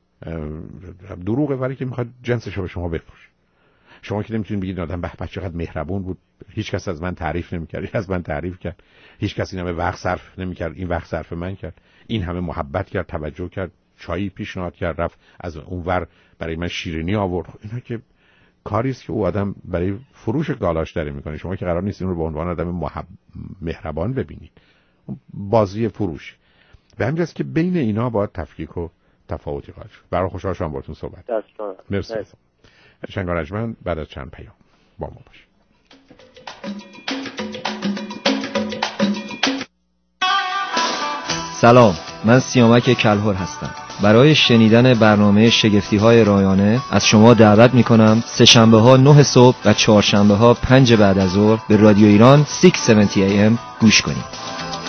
دروغه، ولی که میخواد جنسش رو به شما بفروشه. شما که نمیتونید بگید آدم به چقدر مهربون بود، هیچ کس از من تعریف نمیکرد، از من تعریف کرد، هیچ کس این همه وقت صرف نمیکرد، این وقت صرف من کرد، این همه محبت کرد، توجه کرد، چایی پیشنهاد کرد، رفت از اونور برای من شیرینی آورد. اینا که کاری است که او آدم برای فروش گالاش داره میکنه. شما که قرار نیست این رو به عنوان آدم مهربان ببینید، بازی فروش. به همین جاست که بین اینا باید تفکیک و تفاوتی قائل شد. برای خوشحال شدم باهاتون صحبت. مرسی. شنگان ارجمند بعد از چند پیام با ما باشید. سلام، من سیامک کلهر هستم. برای شنیدن برنامه شگفتی‌های رایانه از شما دعوت می‌کنم سه‌شنبه‌ها 9 صبح و چهارشنبه‌ها 5 بعد از ظهر به رادیو ایران 670 AM گوش کنید.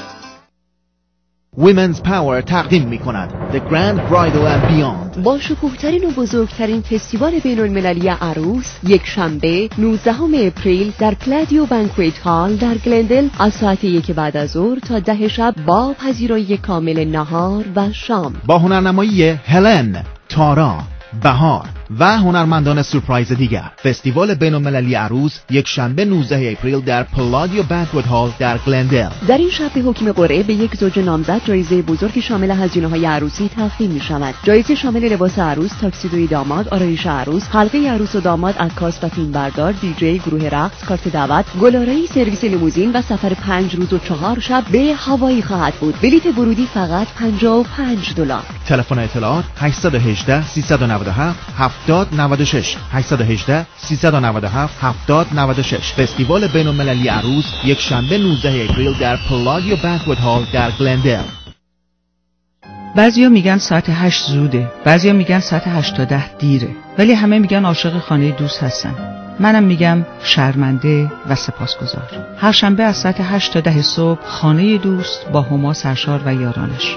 Women's Power تقدیم می‌کند The Grand Bridal and Beyond. با شکوه‌ترین و بزرگترین فستیوال بین‌المللی عروس یک شنبه 19 اپریل در پلادیو بانکویت هال در گلندل از ساعت 1 بعد از ظهر تا 10 شب با پذیرایی کامل نهار و شام با هنرنمایی هلن، تارا، بهار و هنرمندان سورپرایز دیگر. فستیوال بین‌المللی عروس یک شنبه 19 اپریل در پلادیو بانکویت هال در گلندل. در این شب به حکم قرعه به یک زوج نامزد جایزه بزرگی شامل هزینه‌های عروسی تقدیم می‌شود. جایزه شامل لباس عروس، تاکسیدوی داماد، آرایش عروس، حلقه عروس و داماد، عکاس و فیلمبردار، دیجی، گروه رقص، کارت دعوت، گلارایی، سرویس لیموزین و سفر 5 روز و 4 شب به هوایی خواهد بود. بلیت ورودی فقط $55. تلفن اطلاعات 818 397 7096 818 397 7096. فستیوال بین‌المللی عروس یک شنبه 19 اپریل در پلادیو بانکویت هال در گلندل. بعضیا میگن ساعت 8 زوده، بعضیا میگن ساعت 8 تا 10 دیره، ولی همه میگن عاشق خانه دوست هستن. منم میگم شرمنده و سپاسگزار. هر شنبه از ساعت 8 تا 10 صبح خانه دوست با هما سرشار و یارانش.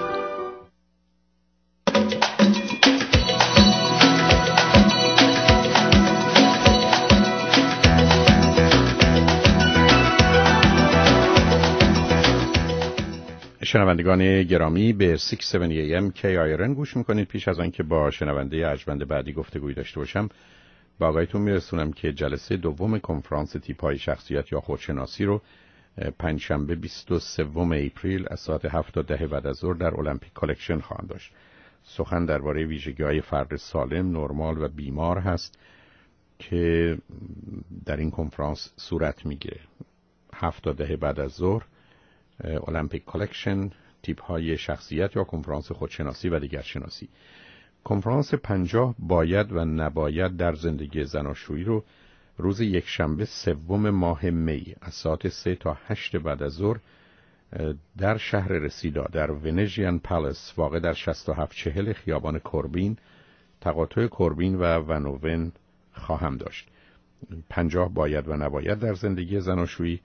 شنوندگان گرامی به 670 AM KIRN گوش میکنید. پیش از آنکه با شنونده ارجمند بعدی گفتگویی داشته باشم با آقایتون میرسونم که جلسه دوم کنفرانس تیپ‌های شخصیت یا خودشناسی رو پنجشنبه 23 اپریل از ساعت 7 تا 10 بعد از ظهر در المپیک کالکشن خواهند داشت. سخن درباره ویژگی‌های فرد سالم، نرمال و بیمار هست که در این کنفرانس صورت میگیره. 7 تا 10 بعد از ظهر المپیک کالکشن، تیپ های شخصیت یا کنفرانس خودشناسی و دیگرشناسی. کنفرانس 50 باید و نباید در زندگی زناشویی رو روز یک شنبه 3 ماه می از ساعت 3 تا 8 بعد از ظهر در شهر رسیدا در ونژین پالیس واقع در 6740 خیابان کوربین، تقاطع کوربین و ونوون خواهم داشت. 50 باید و نباید در زندگی زناشویی،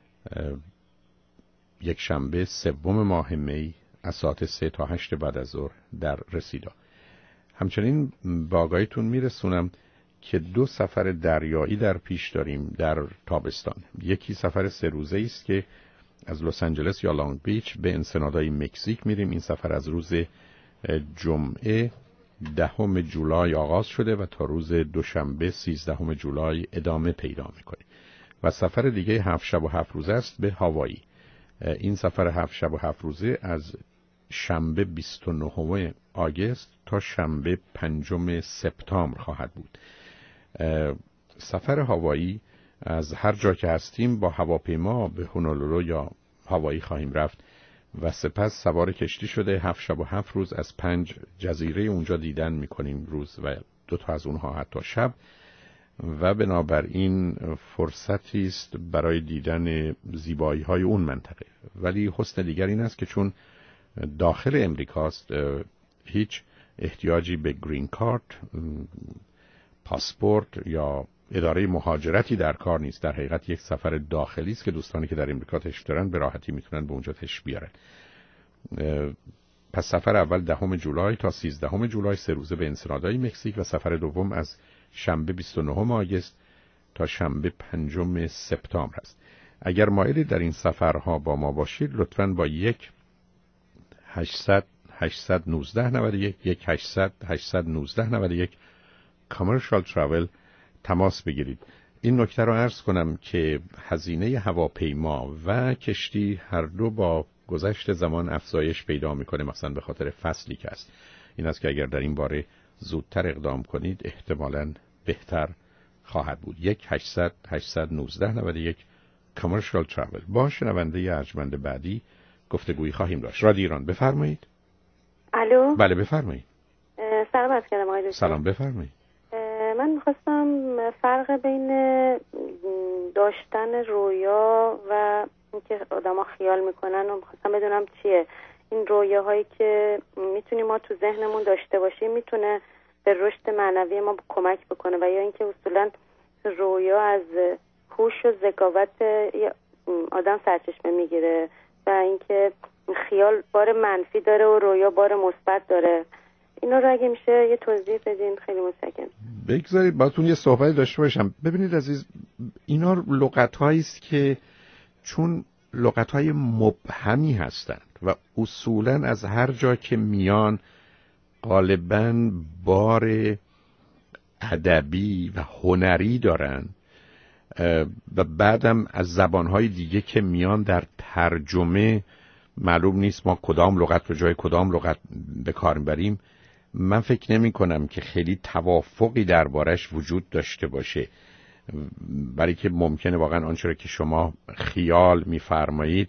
یک شنبه 3 ماه می از ساعت 3 تا 8 بعد از ظهر در رسیدا. همچنین با آگاهیتون میرسونم که 2 سفر دریایی در پیش داریم در تابستان. یکی سفر 3 روزه است که از لس آنجلس یا لانگ بیچ به انسنادای مکزیک میریم. این سفر از روز جمعه 10 جولای آغاز شده و تا روز دوشنبه 13 جولای ادامه پیدا میکنه. و سفر دیگه 7 شب و 7 روزه است به هاوایی. این سفر 7 شب و 7 روزه از شنبه 29 آگوست تا شنبه 5 سپتامبر خواهد بود. سفر هاوایی از هر جا که هستیم با هواپیما به هونولولو یا هاوایی خواهیم رفت و سپس سوار کشتی شده 7 شب و 7 روز از 5 جزیره اونجا دیدن میکنیم روز و 2 تا از اونها حتی شب. و بنابراین فرصتی است برای دیدن زیبایی‌های اون منطقه. ولی حسن دیگر این است که چون داخل امریکاست هیچ احتیاجی به گرین کارت، پاسپورت یا اداره مهاجرتی در کار نیست. در حقیقت یک سفر داخلی است که دوستانی که در امریکا تشریف دارن به راحتی میتونن به اونجا تشریف بیارن. پس سفر اول 10 جولای تا 13 جولای 3 روزه به انسنادای مکزیک و سفر دوم از شنبه 29 آگوست تا شنبه 5 سپتامبر است. اگر مایلی در این سفرها با ما باشید لطفاً با 1-800-819-91 Commercial Travel تماس بگیرید. این نکته را عرض کنم که هزینه هواپیما و کشتی هر دو با گذشت زمان افزایش پیدا میکنه، مثلا به خاطر فصلی که است. این است که اگر در این باره زودتر اقدام کنید احتمالاً بهتر خواهد بود. 1-800-819-91 Commercial Travel. با شنونده ارجمند بعدی گفتگویی خواهیم داشت. رادیو ایران، بفرمایید. الو. بله بفرمایید. سلام عرض کردم آقای دکتر. سلام بفرمایید. من میخواستم فرق بین داشتن رویا و اینکه آدما خیال میکنن و میخواستم بدونم چیه این رویاهایی که میتونیم ما تو ذهنمون داشته باشیم، میتونه به رشد معنوی ما کمک بکنه، و یا اینکه اصولا رویا از هوش و ذکاوت آدم سرچشمه میگیره و اینکه خیال بار منفی داره و رویا بار مثبت داره. اینا رو اگه میشه یه توضیح بدین خیلی متشکرم. بگذارید باهاتون یه صحبتی داشته باشم. ببینید عزیز، اینا لغت‌هایی است که چون لغت‌های مبهمی هستند و اصولاً از هر جا که میان غالباً بار ادبی و هنری دارن و بعدم از زبان‌های دیگه که میان در ترجمه معلوم نیست ما کدام لغت رو جای کدام لغت به کار میبریم. من فکر نمی کنم که خیلی توافقی دربارش وجود داشته باشه، برای که ممکنه واقعا آنچه را که شما خیال میفرمایید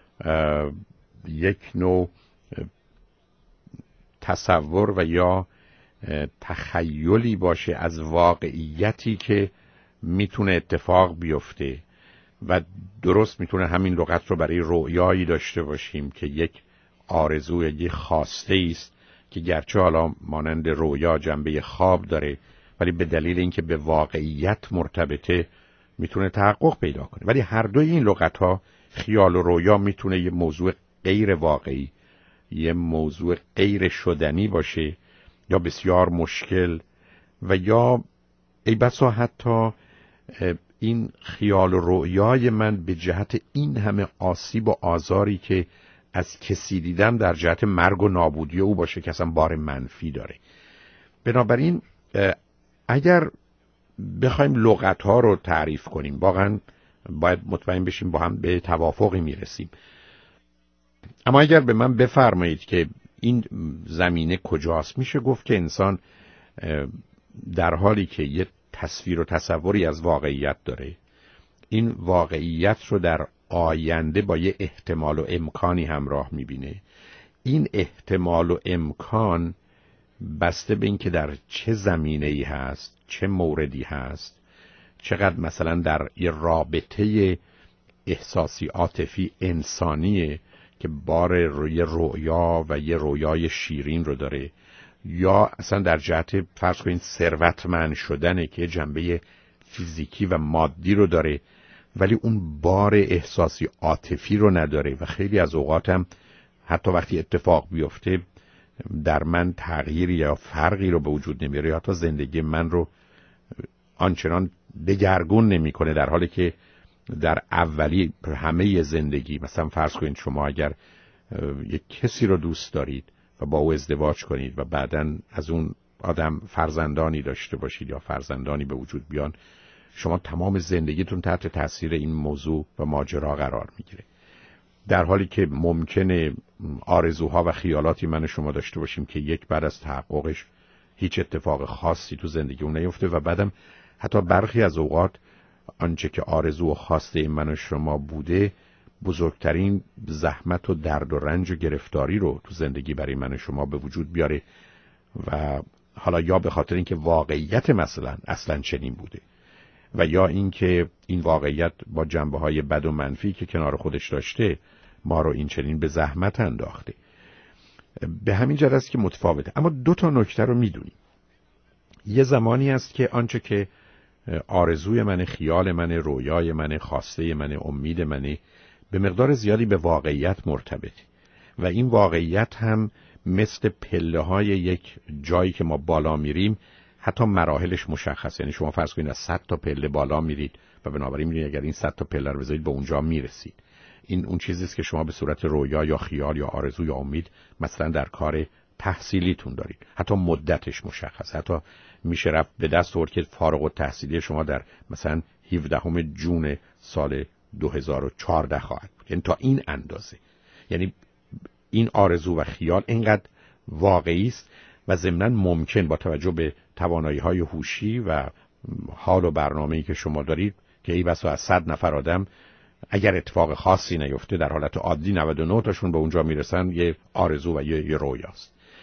یک نوع تصور و یا تخیلی باشه از واقعیتی که میتونه اتفاق بیفته و درست میتونه همین لغت رو برای رؤیایی داشته باشیم که یک آرزو یا یک خواسته است که گرچه حالا مانند رؤیا جنبه خواب داره ولی به دلیل اینکه به واقعیت مرتبطه میتونه تحقق پیدا کنه. ولی هر دوی این لغت‌ها خیال و رؤیا میتونه یه موضوع غیر واقعی، یه موضوع غیر شدنی باشه یا بسیار مشکل و یا ای بسا حتی این خیال و رؤیای من به جهت این همه آسیب و آزاری که از کسی دیدم در جهت مرگ و نابودی او باشه که اصلا بار منفی داره. بنابراین اگر بخوایم لغت‌ها رو تعریف کنیم واقعا باید مطمئن بشیم با هم به توافقی میرسیم. اما اگر به من بفرمایید که این زمینه کجاست، میشه گفت که انسان در حالی که یه تصویر و تصوری از واقعیت داره، این واقعیت رو در آینده با یه احتمال و امکانی همراه میبینه. این احتمال و امکان بسته به این که در چه زمینه‌ای هست، چه موردی هست، چقدر مثلا در یه رابطه احساسی عاطفی انسانیه که بار روی رؤیا و یه رویای شیرین رو داره، یا اصلا در جهت فرض کنید ثروتمند شدنه که جنبه فیزیکی و مادی رو داره ولی اون بار احساسی عاطفی رو نداره و خیلی از اوقات هم حتی وقتی اتفاق بیفته در من تغییری یا فرقی رو به وجود نمیاره، حتی زندگی من رو آنچنان دگرگون نمیکنه، در حالی که در اولی همه زندگی مثلا فرض کنید شما اگر یک کسی رو دوست دارید و با او ازدواج کنید و بعداً از اون آدم فرزندانی داشته باشید یا فرزندانی به وجود بیان، شما تمام زندگیتون تحت تاثیر این موضوع و ماجرا قرار میگیره، در حالی که ممکنه آرزوها و خیالاتی من شما داشته باشیم که یک بعد از تحققش هیچ اتفاق خاصی تو زندگی اون نیفته و بعدم حتی برخی از اوقات آنچه که آرزو و خواسته من و شما بوده بزرگترین زحمت و درد و رنج و گرفتاری رو تو زندگی برای من و شما به وجود بیاره و حالا یا به خاطر اینکه واقعیت مثلا اصلا چنین بوده و یا اینکه این واقعیت با جنبه‌های بد و منفی که کنار خودش داشته ما رو این چنین به زحمت انداخته. به همین جهت است که متفاوته. اما دو تا نکته رو میدونیم. یه زمانی است که آنچه که آرزوی من، خیال من، رویای من، خواسته من، امید من به مقدار زیادی به واقعیت مرتبطه و این واقعیت هم مثل پله‌های یک جایی که ما بالا میریم حتی مراحلش مشخصه. یعنی شما فرض کنید از 100 تا پله بالا میرید و بنابراین می‌بینید اگر این 100 تا پله رو بذارید به اونجا میرسید. این اون چیزی است که شما به صورت رویا یا خیال یا آرزو یا امید مثلا در کار تحصیلیتون دارید. حتی مدتش مشخصه. حتی میشه رفت به دست آورد که فارغ التحصیلی شما در مثلا 17 جون سال 2014 خواهد بود. یعنی تا این اندازه. یعنی این آرزو و خیال اینقدر واقعی است و ضمناً ممکن با توجه به توانایی‌های هوشی و حال و برنامه‌ای که شما دارید که ای بسا از 100 نفر آدم اگر اتفاق خاصی نیفته در حالت عادی 99 تاشون به اونجا میرسن، یه آرزو و یه رویاست.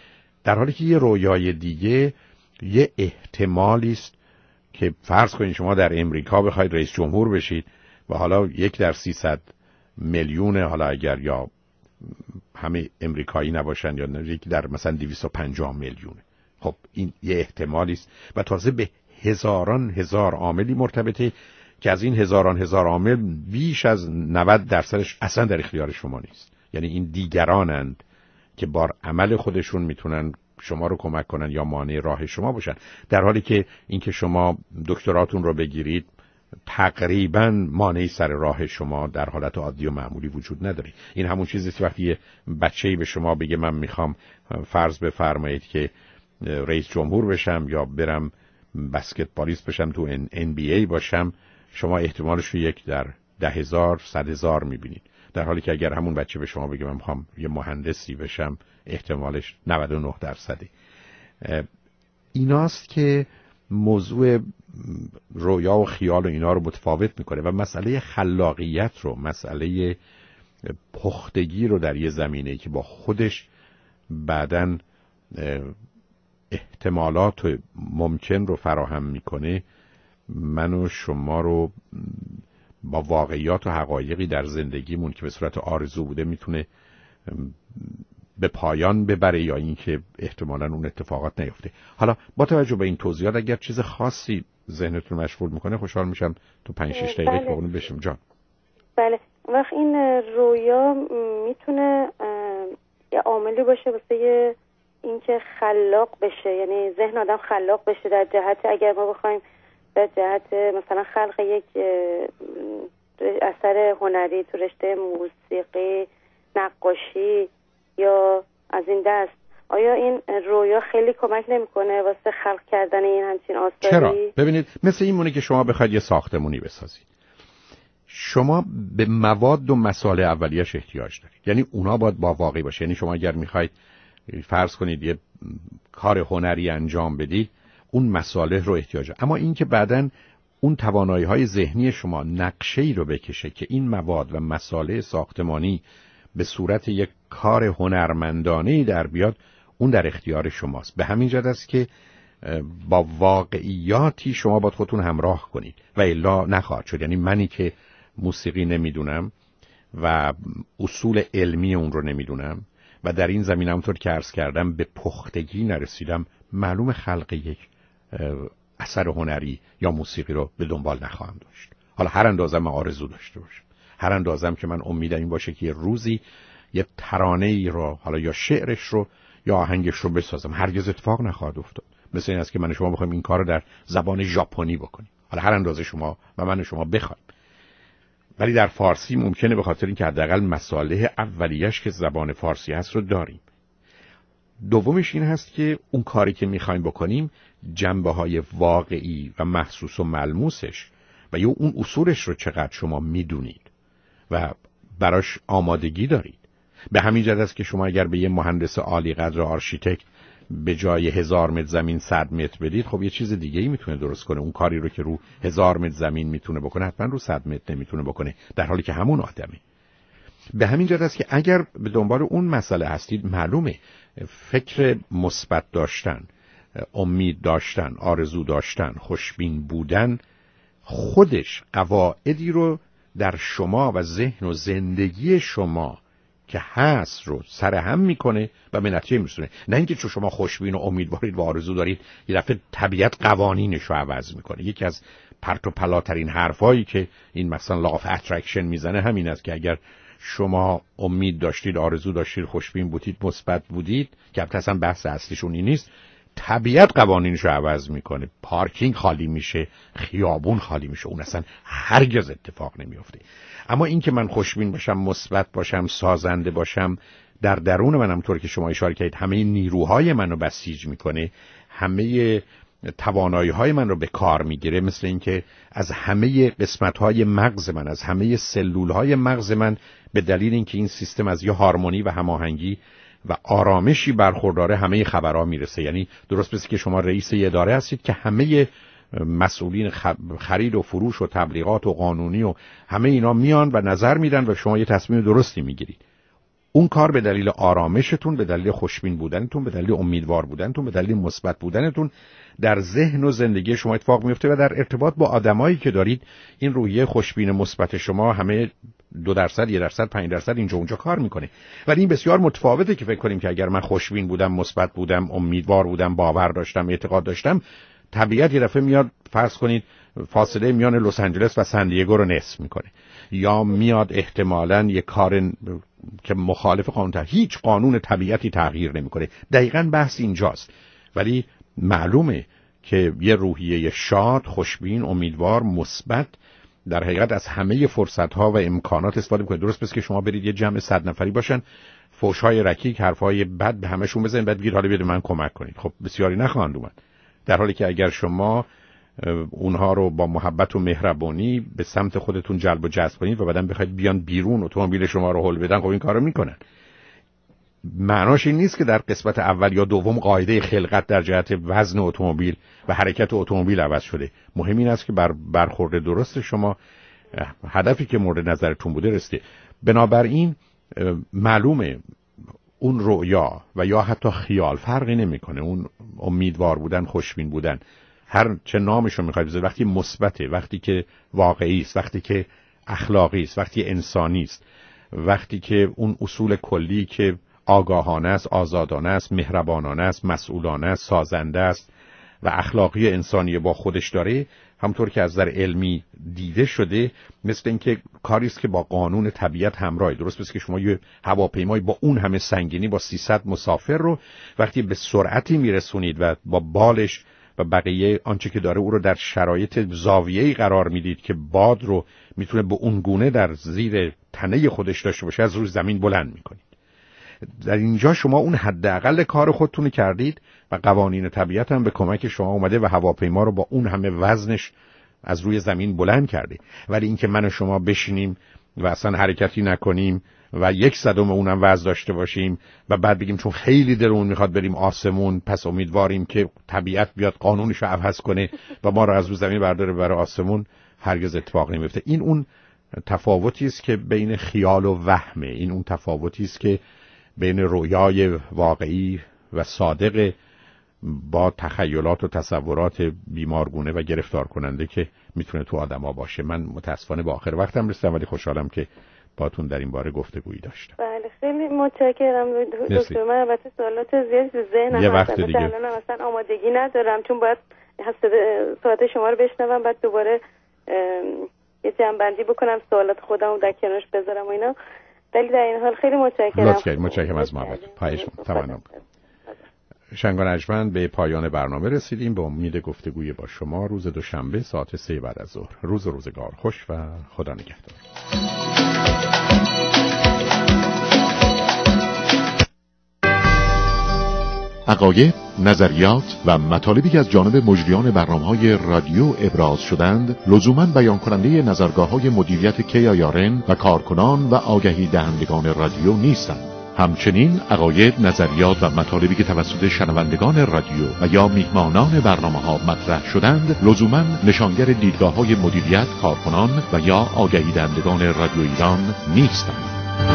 در حالی که یه رویای دیگه یه احتمالی است که فرض کنید شما در امریکا بخواید رئیس جمهور بشید و حالا 1 در 300 میلیون، حالا اگر یا همه امریکایی نباشن یا یکی در مثلا 250 میلیونه. خب این یه احتمالی است و تازه به هزاران هزار عاملی مرتبطه که از این هزاران هزار عامل بیش از 90% اصلا در اختیار شما نیست. یعنی این دیگرانند که با عمل خودشون میتونن شما رو کمک کنن یا مانع راه شما باشن، در حالی که اینکه شما دکتراتون رو بگیرید تقریبا مانعی سر راه شما در حالت عادی و معمولی وجود نداره. این همون چیزی که وقتی یه بچه‌ای به شما بگه من میخوام فرض بفرمایید که رئیس جمهور بشم یا برم بسکتبالیست بشم تو NBA باشم، شما احتمالش رو 1 در 10,000 100,000 میبینید، در حالی که اگر همون بچه به شما بگه من میخوام یه مهندسی بشم احتمالش 99%. ایناست که موضوع رویا و خیال و اینا رو متفاوت میکنه و مسئله خلاقیت رو، مسئله پختگی رو در یه زمینه که با خودش بعداً احتمالات ممکن رو فراهم میکنه، من و شما رو با واقعیات و حقایقی در زندگیمون که به صورت آرزو بوده میتونه به پایان ببره یا اینکه احتمالاً اون اتفاقات نیفته. حالا با توجه به این توضیحات اگر چیز خاصی ذهنتون مشغول میکنه خوشحال میشم تو 5-6 دقیقه که اون بشیم. جان بله، وقت این رویا میتونه یه عاملی باشه واسه اینکه خلاق بشه، یعنی ذهن آدم خلاق بشه در جهت اگر ما بخوایم در جهت مثلا خلق یک اثر هنری تو رشته موسیقی، نقاشی یا از این دست، آیا این رویا خیلی کمک نمیکنه واسه خلق کردن این همچین آثاری؟ چرا؟ ببینید مثل این مونه که شما بخواید یه ساختمونی بسازید، شما به مواد و مسائل اولیه‌اش احتیاج دارید، یعنی اونا باید با واقعی باشه. یعنی شما اگر میخواید فرض کنید یه کار هنری انجام بدید اون مسائل رو احتیاج دارید، اما این که بعداً اون توانایی‌های ذهنی شما نقشه‌ای رو بکشه که این مواد و مسائل ساختمانی به صورت یک کار هنرمندانه‌ای در بیاد، اون در اختیار شماست. به همین جهت است که با واقعیاتی شما باید خودتون همراه کنید و الا نخواهد شد. یعنی منی که موسیقی نمیدونم و اصول علمی اون رو نمیدونم و در این زمینه همونطور که عرض کردم به پختگی نرسیدم، معلوم خلق یک اثر هنری یا موسیقی رو به دنبال نخواهم داشت. حالا هر اندازه من آرزو داشته باشم، هر اندازم که من امیدم این باشه که یه روزی یه ترانه‌ای رو حالا یا شعرش رو یا آهنگش رو بسازم، هرگز اتفاق نخواهد افتاد. مثل این است که من و شما بخوایم این کار رو در زبان ژاپنی بکنیم، حالا هر اندازه شما و من و شما بخوایم، ولی در فارسی ممکنه به خاطر اینکه حداقل مصالح اولیه‌اش که زبان فارسی هست رو داریم. دومیش این هست که اون کاری که می‌خوایم بکنیم جنبه‌های واقعی و محسوس و ملموسش و یا اون اصولش رو چقدر شما میدونید و براش آمادگی دارید. به همین جهت است که شما اگر به یه مهندس عالی قدر آرشیتکت به جای 1000 متر زمین 100 متر بدید، خب یه چیز دیگه‌ای میتونه درست کنه. اون کاری رو که رو 1000 متر زمین میتونه بکنه حتما رو 100 متر نمیتونه بکنه، در حالی که همون آدمه. به همین جهت است که اگر به دنبال اون مسئله هستید، معلومه فکر مثبت داشتن، امید داشتن، آرزو داشتن، خوشبین بودن خودش قواعدی رو در شما و ذهن و زندگی شما که هست رو سرهم میکنه و به نتیجه میرسونه. نه اینکه چون شما خوشبین و امیدوارید و آرزو دارید یه دفعه طبیعت قوانینش رو عوض میکنه. یکی از پرت و پلاترین حرفایی که این مثلا law of attraction میزنه همین است که اگر شما امید داشتید، آرزو داشتید، خوشبین بودید، مثبت بودید، که اصلا بحث اصلیشون این نیست، طبیعت قوانینش رو عوض میکنه. پارکینگ خالی میشه، خیابون خالی میشه، اون اصلا هرگز اتفاق نمیفته. اما این که من خوشبین باشم، مثبت باشم، سازنده باشم، در درون من همونطور که شما اشاره کردید همه نیروهای منو بسیج میکنه، همه توانایی‌های من رو به کار میگیره. مثل این که از همه قسمت‌های مغز من، از همه سلول‌های مغز من به دلیل اینکه این سیستم از یه هارمونی و هماهنگی و آرامشی برخورداره همه خبرها میرسه. یعنی درست مثل که شما رئیس یه اداره هستید که همه مسئولین خرید و فروش و تبلیغات و قانونی و همه اینا میان و نظر میدن و شما یه تصمیم درستی میگیرید. اون کار به دلیل آرامشتون، به دلیل خوشبین بودنتون، به دلیل امیدوار بودنتون، به دلیل مثبت بودنتون در ذهن و زندگی شما اتفاق میفته و در ارتباط با آدمایی که دارید این روحیه خوشبین مثبت شما همه 2%، 1%، 5% اینجا اونجا کار میکنه. ولی این بسیار متفاوته که فکر کنیم که اگر من خوشبین بودم، مثبت بودم، امیدوار بودم، باور داشتم، اعتقاد داشتم، طبیعت یه دفعه میاد فرض کنید فاصله میان لس آنجلس و سن دیگو رو نصف میکنه، یا میاد احتمالاً یه کار که مخالف قانون، هیچ قانون طبیعتی تغییر نمیکنه. دقیقاً بحث اینجاست. ولی معلومه که یه روحیه شاد، خوشبین، امیدوار، مثبت در حقیقت از همه فرصت‌ها و امکانات استفاده می‌کنه. درست پس که شما برید یه جمع 100 نفری باشن، فحش‌های رکیک، حرف‌های بد به همشون بزنید، بعد بگید حالا بیاید من کمک کنید. خب بسیاری نخواهند اومد. در حالی که اگر شما اونها رو با محبت و مهربانی به سمت خودتون جلب و جذب کنید و بعدن بخواید بیان بیرون اتومبیل شما رو هل بدن، خب این کارو میکنن. معناش این نیست که در قسمت اول یا دوم قاعده خلقت در جهت وزن اتومبیل و حرکت اتومبیل عوض شده. مهم این است که برخورد درست شما هدفی که مورد نظرتون بوده رسیده. بنابراین معلومه اون رؤیا و یا حتی خیال فرقی نمیکنه. اون امیدوار بودن، خوشبین بودن، هر چه نامشو میخواید بذارید، وقتی مثبته، وقتی که واقعی است، وقتی که اخلاقی است، وقتی انسانی است، وقتی که اون اصول کلی که آگاهانه است، آزادانه است، مهربانانه است، مسئولانه است، سازنده است و اخلاقی انسانی با خودش داره، همونطور که از نظر علمی دیده شده مثل اینکه کاری است که با قانون طبیعت همراه. درست مثل که شما یه هواپیمایی با اون همه سنگینی با 300 مسافر رو وقتی به سرعتی میرسونید و با بالش و بقیه آنچه که داره او رو در شرایط زاویه‌ای قرار میدید که باد رو میتونه به اون گونه در زیر تنه خودش داشته باشه، از روی زمین بلند میکنید. در اینجا شما اون حداقل کار خودتون کردید و قوانین طبیعت هم به کمک شما اومده و هواپیما رو با اون همه وزنش از روی زمین بلند کرده. ولی اینکه من و شما بشینیم و اصلا حرکتی نکنیم و 1/100 اونم وزن داشته باشیم و بعد بگیم چون خیلی دلمون میخواد بریم آسمون پس امیدواریم که طبیعت بیاد قانونش رو عوض کنه و ما رو از روی زمین برداره برای آسمون، هرگز اتفاق نمیفته. این اون تفاوتی است که بین خیال و وهمه. این اون تفاوتی است که بین رویای واقعی و صادق با تخیلات و تصورات بیمارگونه و گرفتار کننده که میتونه تو آدما باشه. من متاسفانه با آخر وقتم رسیدم ولی خوشحالم که باتون در این باره گفتگویی داشتم. بله خیلی متشکرم دکتر. من البته سوالات زیاد تو ذهنم یه وقت دیگه الان مثلا آمادگی ندارم چون باید سوالات شما رو بشنوم، بعد دوباره یه جمع‌بندی بکنم، سوالات خودم در کنارش بذارم و اینا. ولی در این حال خیلی متشکرم. متشکرم از محبت. پایش تمام. شنگان اجمن به پایان برنامه رسیدیم. به امید گفتگوی با شما روز دوشنبه ساعت 3 بعد از ظهر. روز و روزگار خوش و خدا نگهدار. عقاید، نظریات و مطالبی که از جانب مجریان برنامه‌های رادیو ابراز شدند لزوماً بیان کننده نظرگاه‌های مدیریت KIRN و کارکنان و آگهی دهندگان رادیو نیستند. همچنین عقاید، نظریات و مطالبی که توسط شنوندگان رادیو و یا میهمانان برنامه‌ها مطرح شدند لزوماً نشانگر دیدگاه‌های مدیریت، کارکنان و یا آگهی دهندگان رادیو ایران نیستند.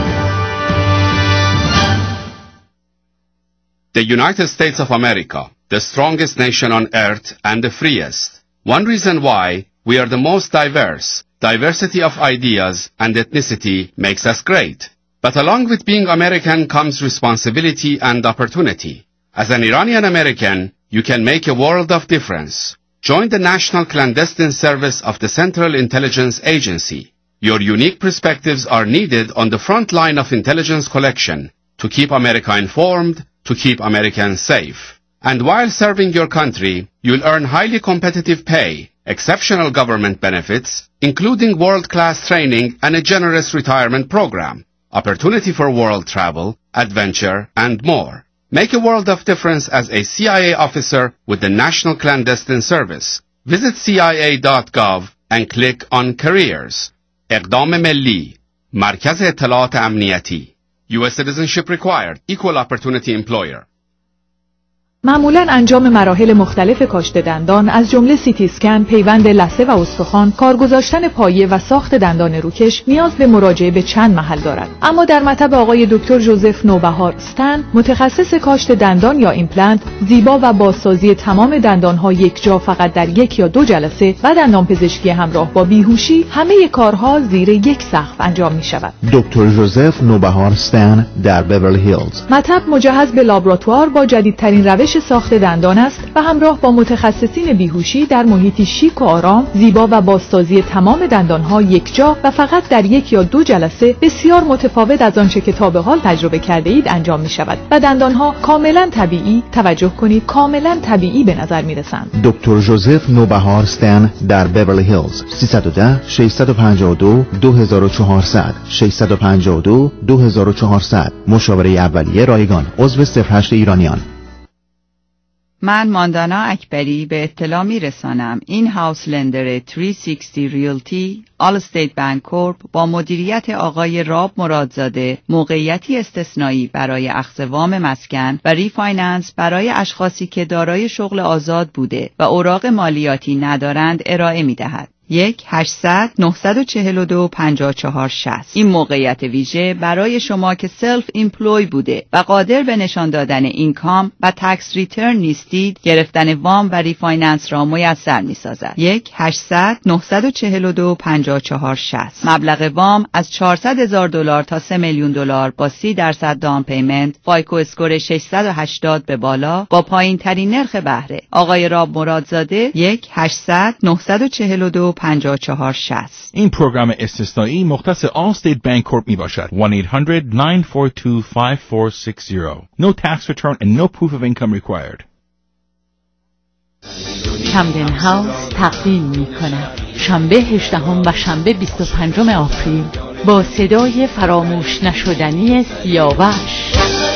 The United States of America, the strongest nation on earth and the freest. One reason why we are the most diverse. Diversity of ideas and ethnicity makes us great. But along with being American comes responsibility and opportunity. As an Iranian American, you can make a world of difference. Join the National Clandestine Service of the Central Intelligence Agency. Your unique perspectives are needed on the front line of intelligence collection to keep America informed, to keep Americans safe. And while serving your country, you'll earn highly competitive pay, exceptional government benefits, including world-class training and a generous retirement program, opportunity for world travel, adventure, and more. Make a world of difference as a CIA officer with the National Clandestine Service. Visit CIA.gov and click on Careers. اقدام ملی، مرکز اطلاعات امنیتی. U.S. citizenship required. Equal opportunity employer. معمولاً انجام مراحل مختلف کاشت دندان از جمله سیتی اسکن، پیوند لثه و استخوان، کار گذاشتن پایه و ساخت دندان روکش نیاز به مراجعه به چند محل دارد. اما در مطب آقای دکتر ژوزف نوبهار استن، متخصص کاشت دندان یا ایمپلنت، زیبا و بازسازی تمام دندان‌ها یک جا فقط در 1 یا 2 جلسه و دندانپزشکی همراه با بیهوشی، همه کارها زیر یک سقف انجام می‌شود. دکتر ژوزف نوبهار استن در بیورلی هیلز. مطب مجهز به لابراتوار با جدیدترین روش ساخت دندان است و همراه با متخصصین بیهوشی در محیطی شیک و آرام، زیبا و بازسازی تمام دندانها یک جا و فقط در 1 یا 2 جلسه بسیار متفاوت از آنچه که تا به حال تجربه کرده اید انجام می شود و دندانها کاملا طبیعی، توجه کنید کاملا طبیعی به نظر می رسند. دکتر ژوزف نوبهار استن در بیورلی هیلز. 310 652 2400 652 2400. مشاوره اولیه رایگان. عضو 08 ایرانیان. من ماندانا اکبری به اطلاع می رسانم این هاوس لندر 360 ریلتی آل استیت بانکورپ با مدیریت آقای راب مرادزاده موقعیتی استثنایی برای اخذ وام مسکن و ریفایننس برای اشخاصی که دارای شغل آزاد بوده و اوراق مالیاتی ندارند ارائه می دهد. 1-800-942-5460. این موقعیت ویژه برای شما که سلف ایمپلوی بوده و قادر به نشان دادن اینکام و تکس ریترن نیستید، گرفتن وام و ریفایننس را میسر می سازد. 1-800-942-5460. مبلغ وام از $400,000 تا $3,000,000 با 30% داون پیمنت، فایکو اسکور 680 به بالا با پایین ترین نرخ بهره. آقای راب مرادزاده. 1-800-942-5460. این پروگرام استثنایی مختص آل استیت بانکورپ می باشد. 1-800-942-5460. No tax return and no proof of income required. کمدن هاوس تقدیم می کند شنبه 18 و شنبه 25 آپریل با صدای فراموش نشدنی سیاوش.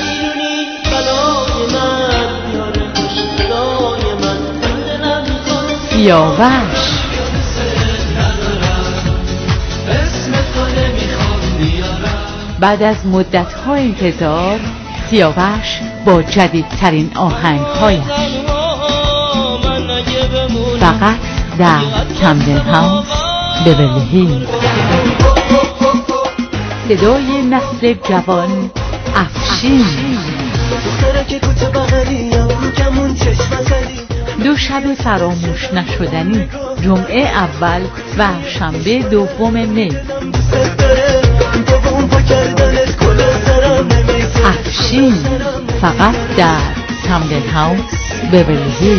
سیاوش بعد از مدت‌ها انتظار، سیاوش با جدیدترین آهنگ‌هایش فقط در کمدن هاوس بیورلی هیلز. صدای نسل جوان افشین. دو شب فراموش نشدنی، جمعه اول و شنبه 2 می. افشین فقط در کمدن هاوس بیورلی هیلز.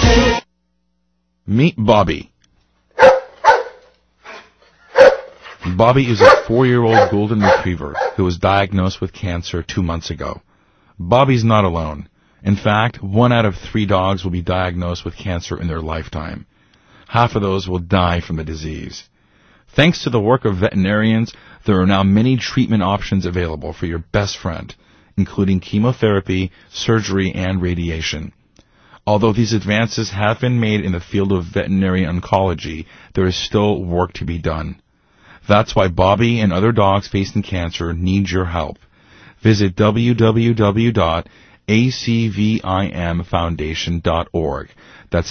Meet Bobby. Bobby is a 4-year-old golden retriever who was diagnosed with cancer 2 months ago. Bobby's not alone. In fact, 1 out of 3 dogs will be diagnosed with cancer in their lifetime. Half of those will die from the disease. Thanks to the work of veterinarians, there are now many treatment options available for your best friend, including chemotherapy, surgery, and radiation. Although these advances have been made in the field of veterinary oncology, there is still work to be done. That's why Bobby and other dogs facing cancer need your help. Visit www.acvimfoundation.org. That's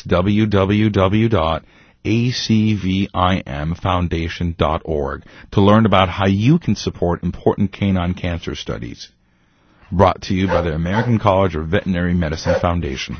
www.acvimfoundation.org to learn about how you can support important canine cancer studies. Brought to you by the American College of Veterinary Medicine Foundation.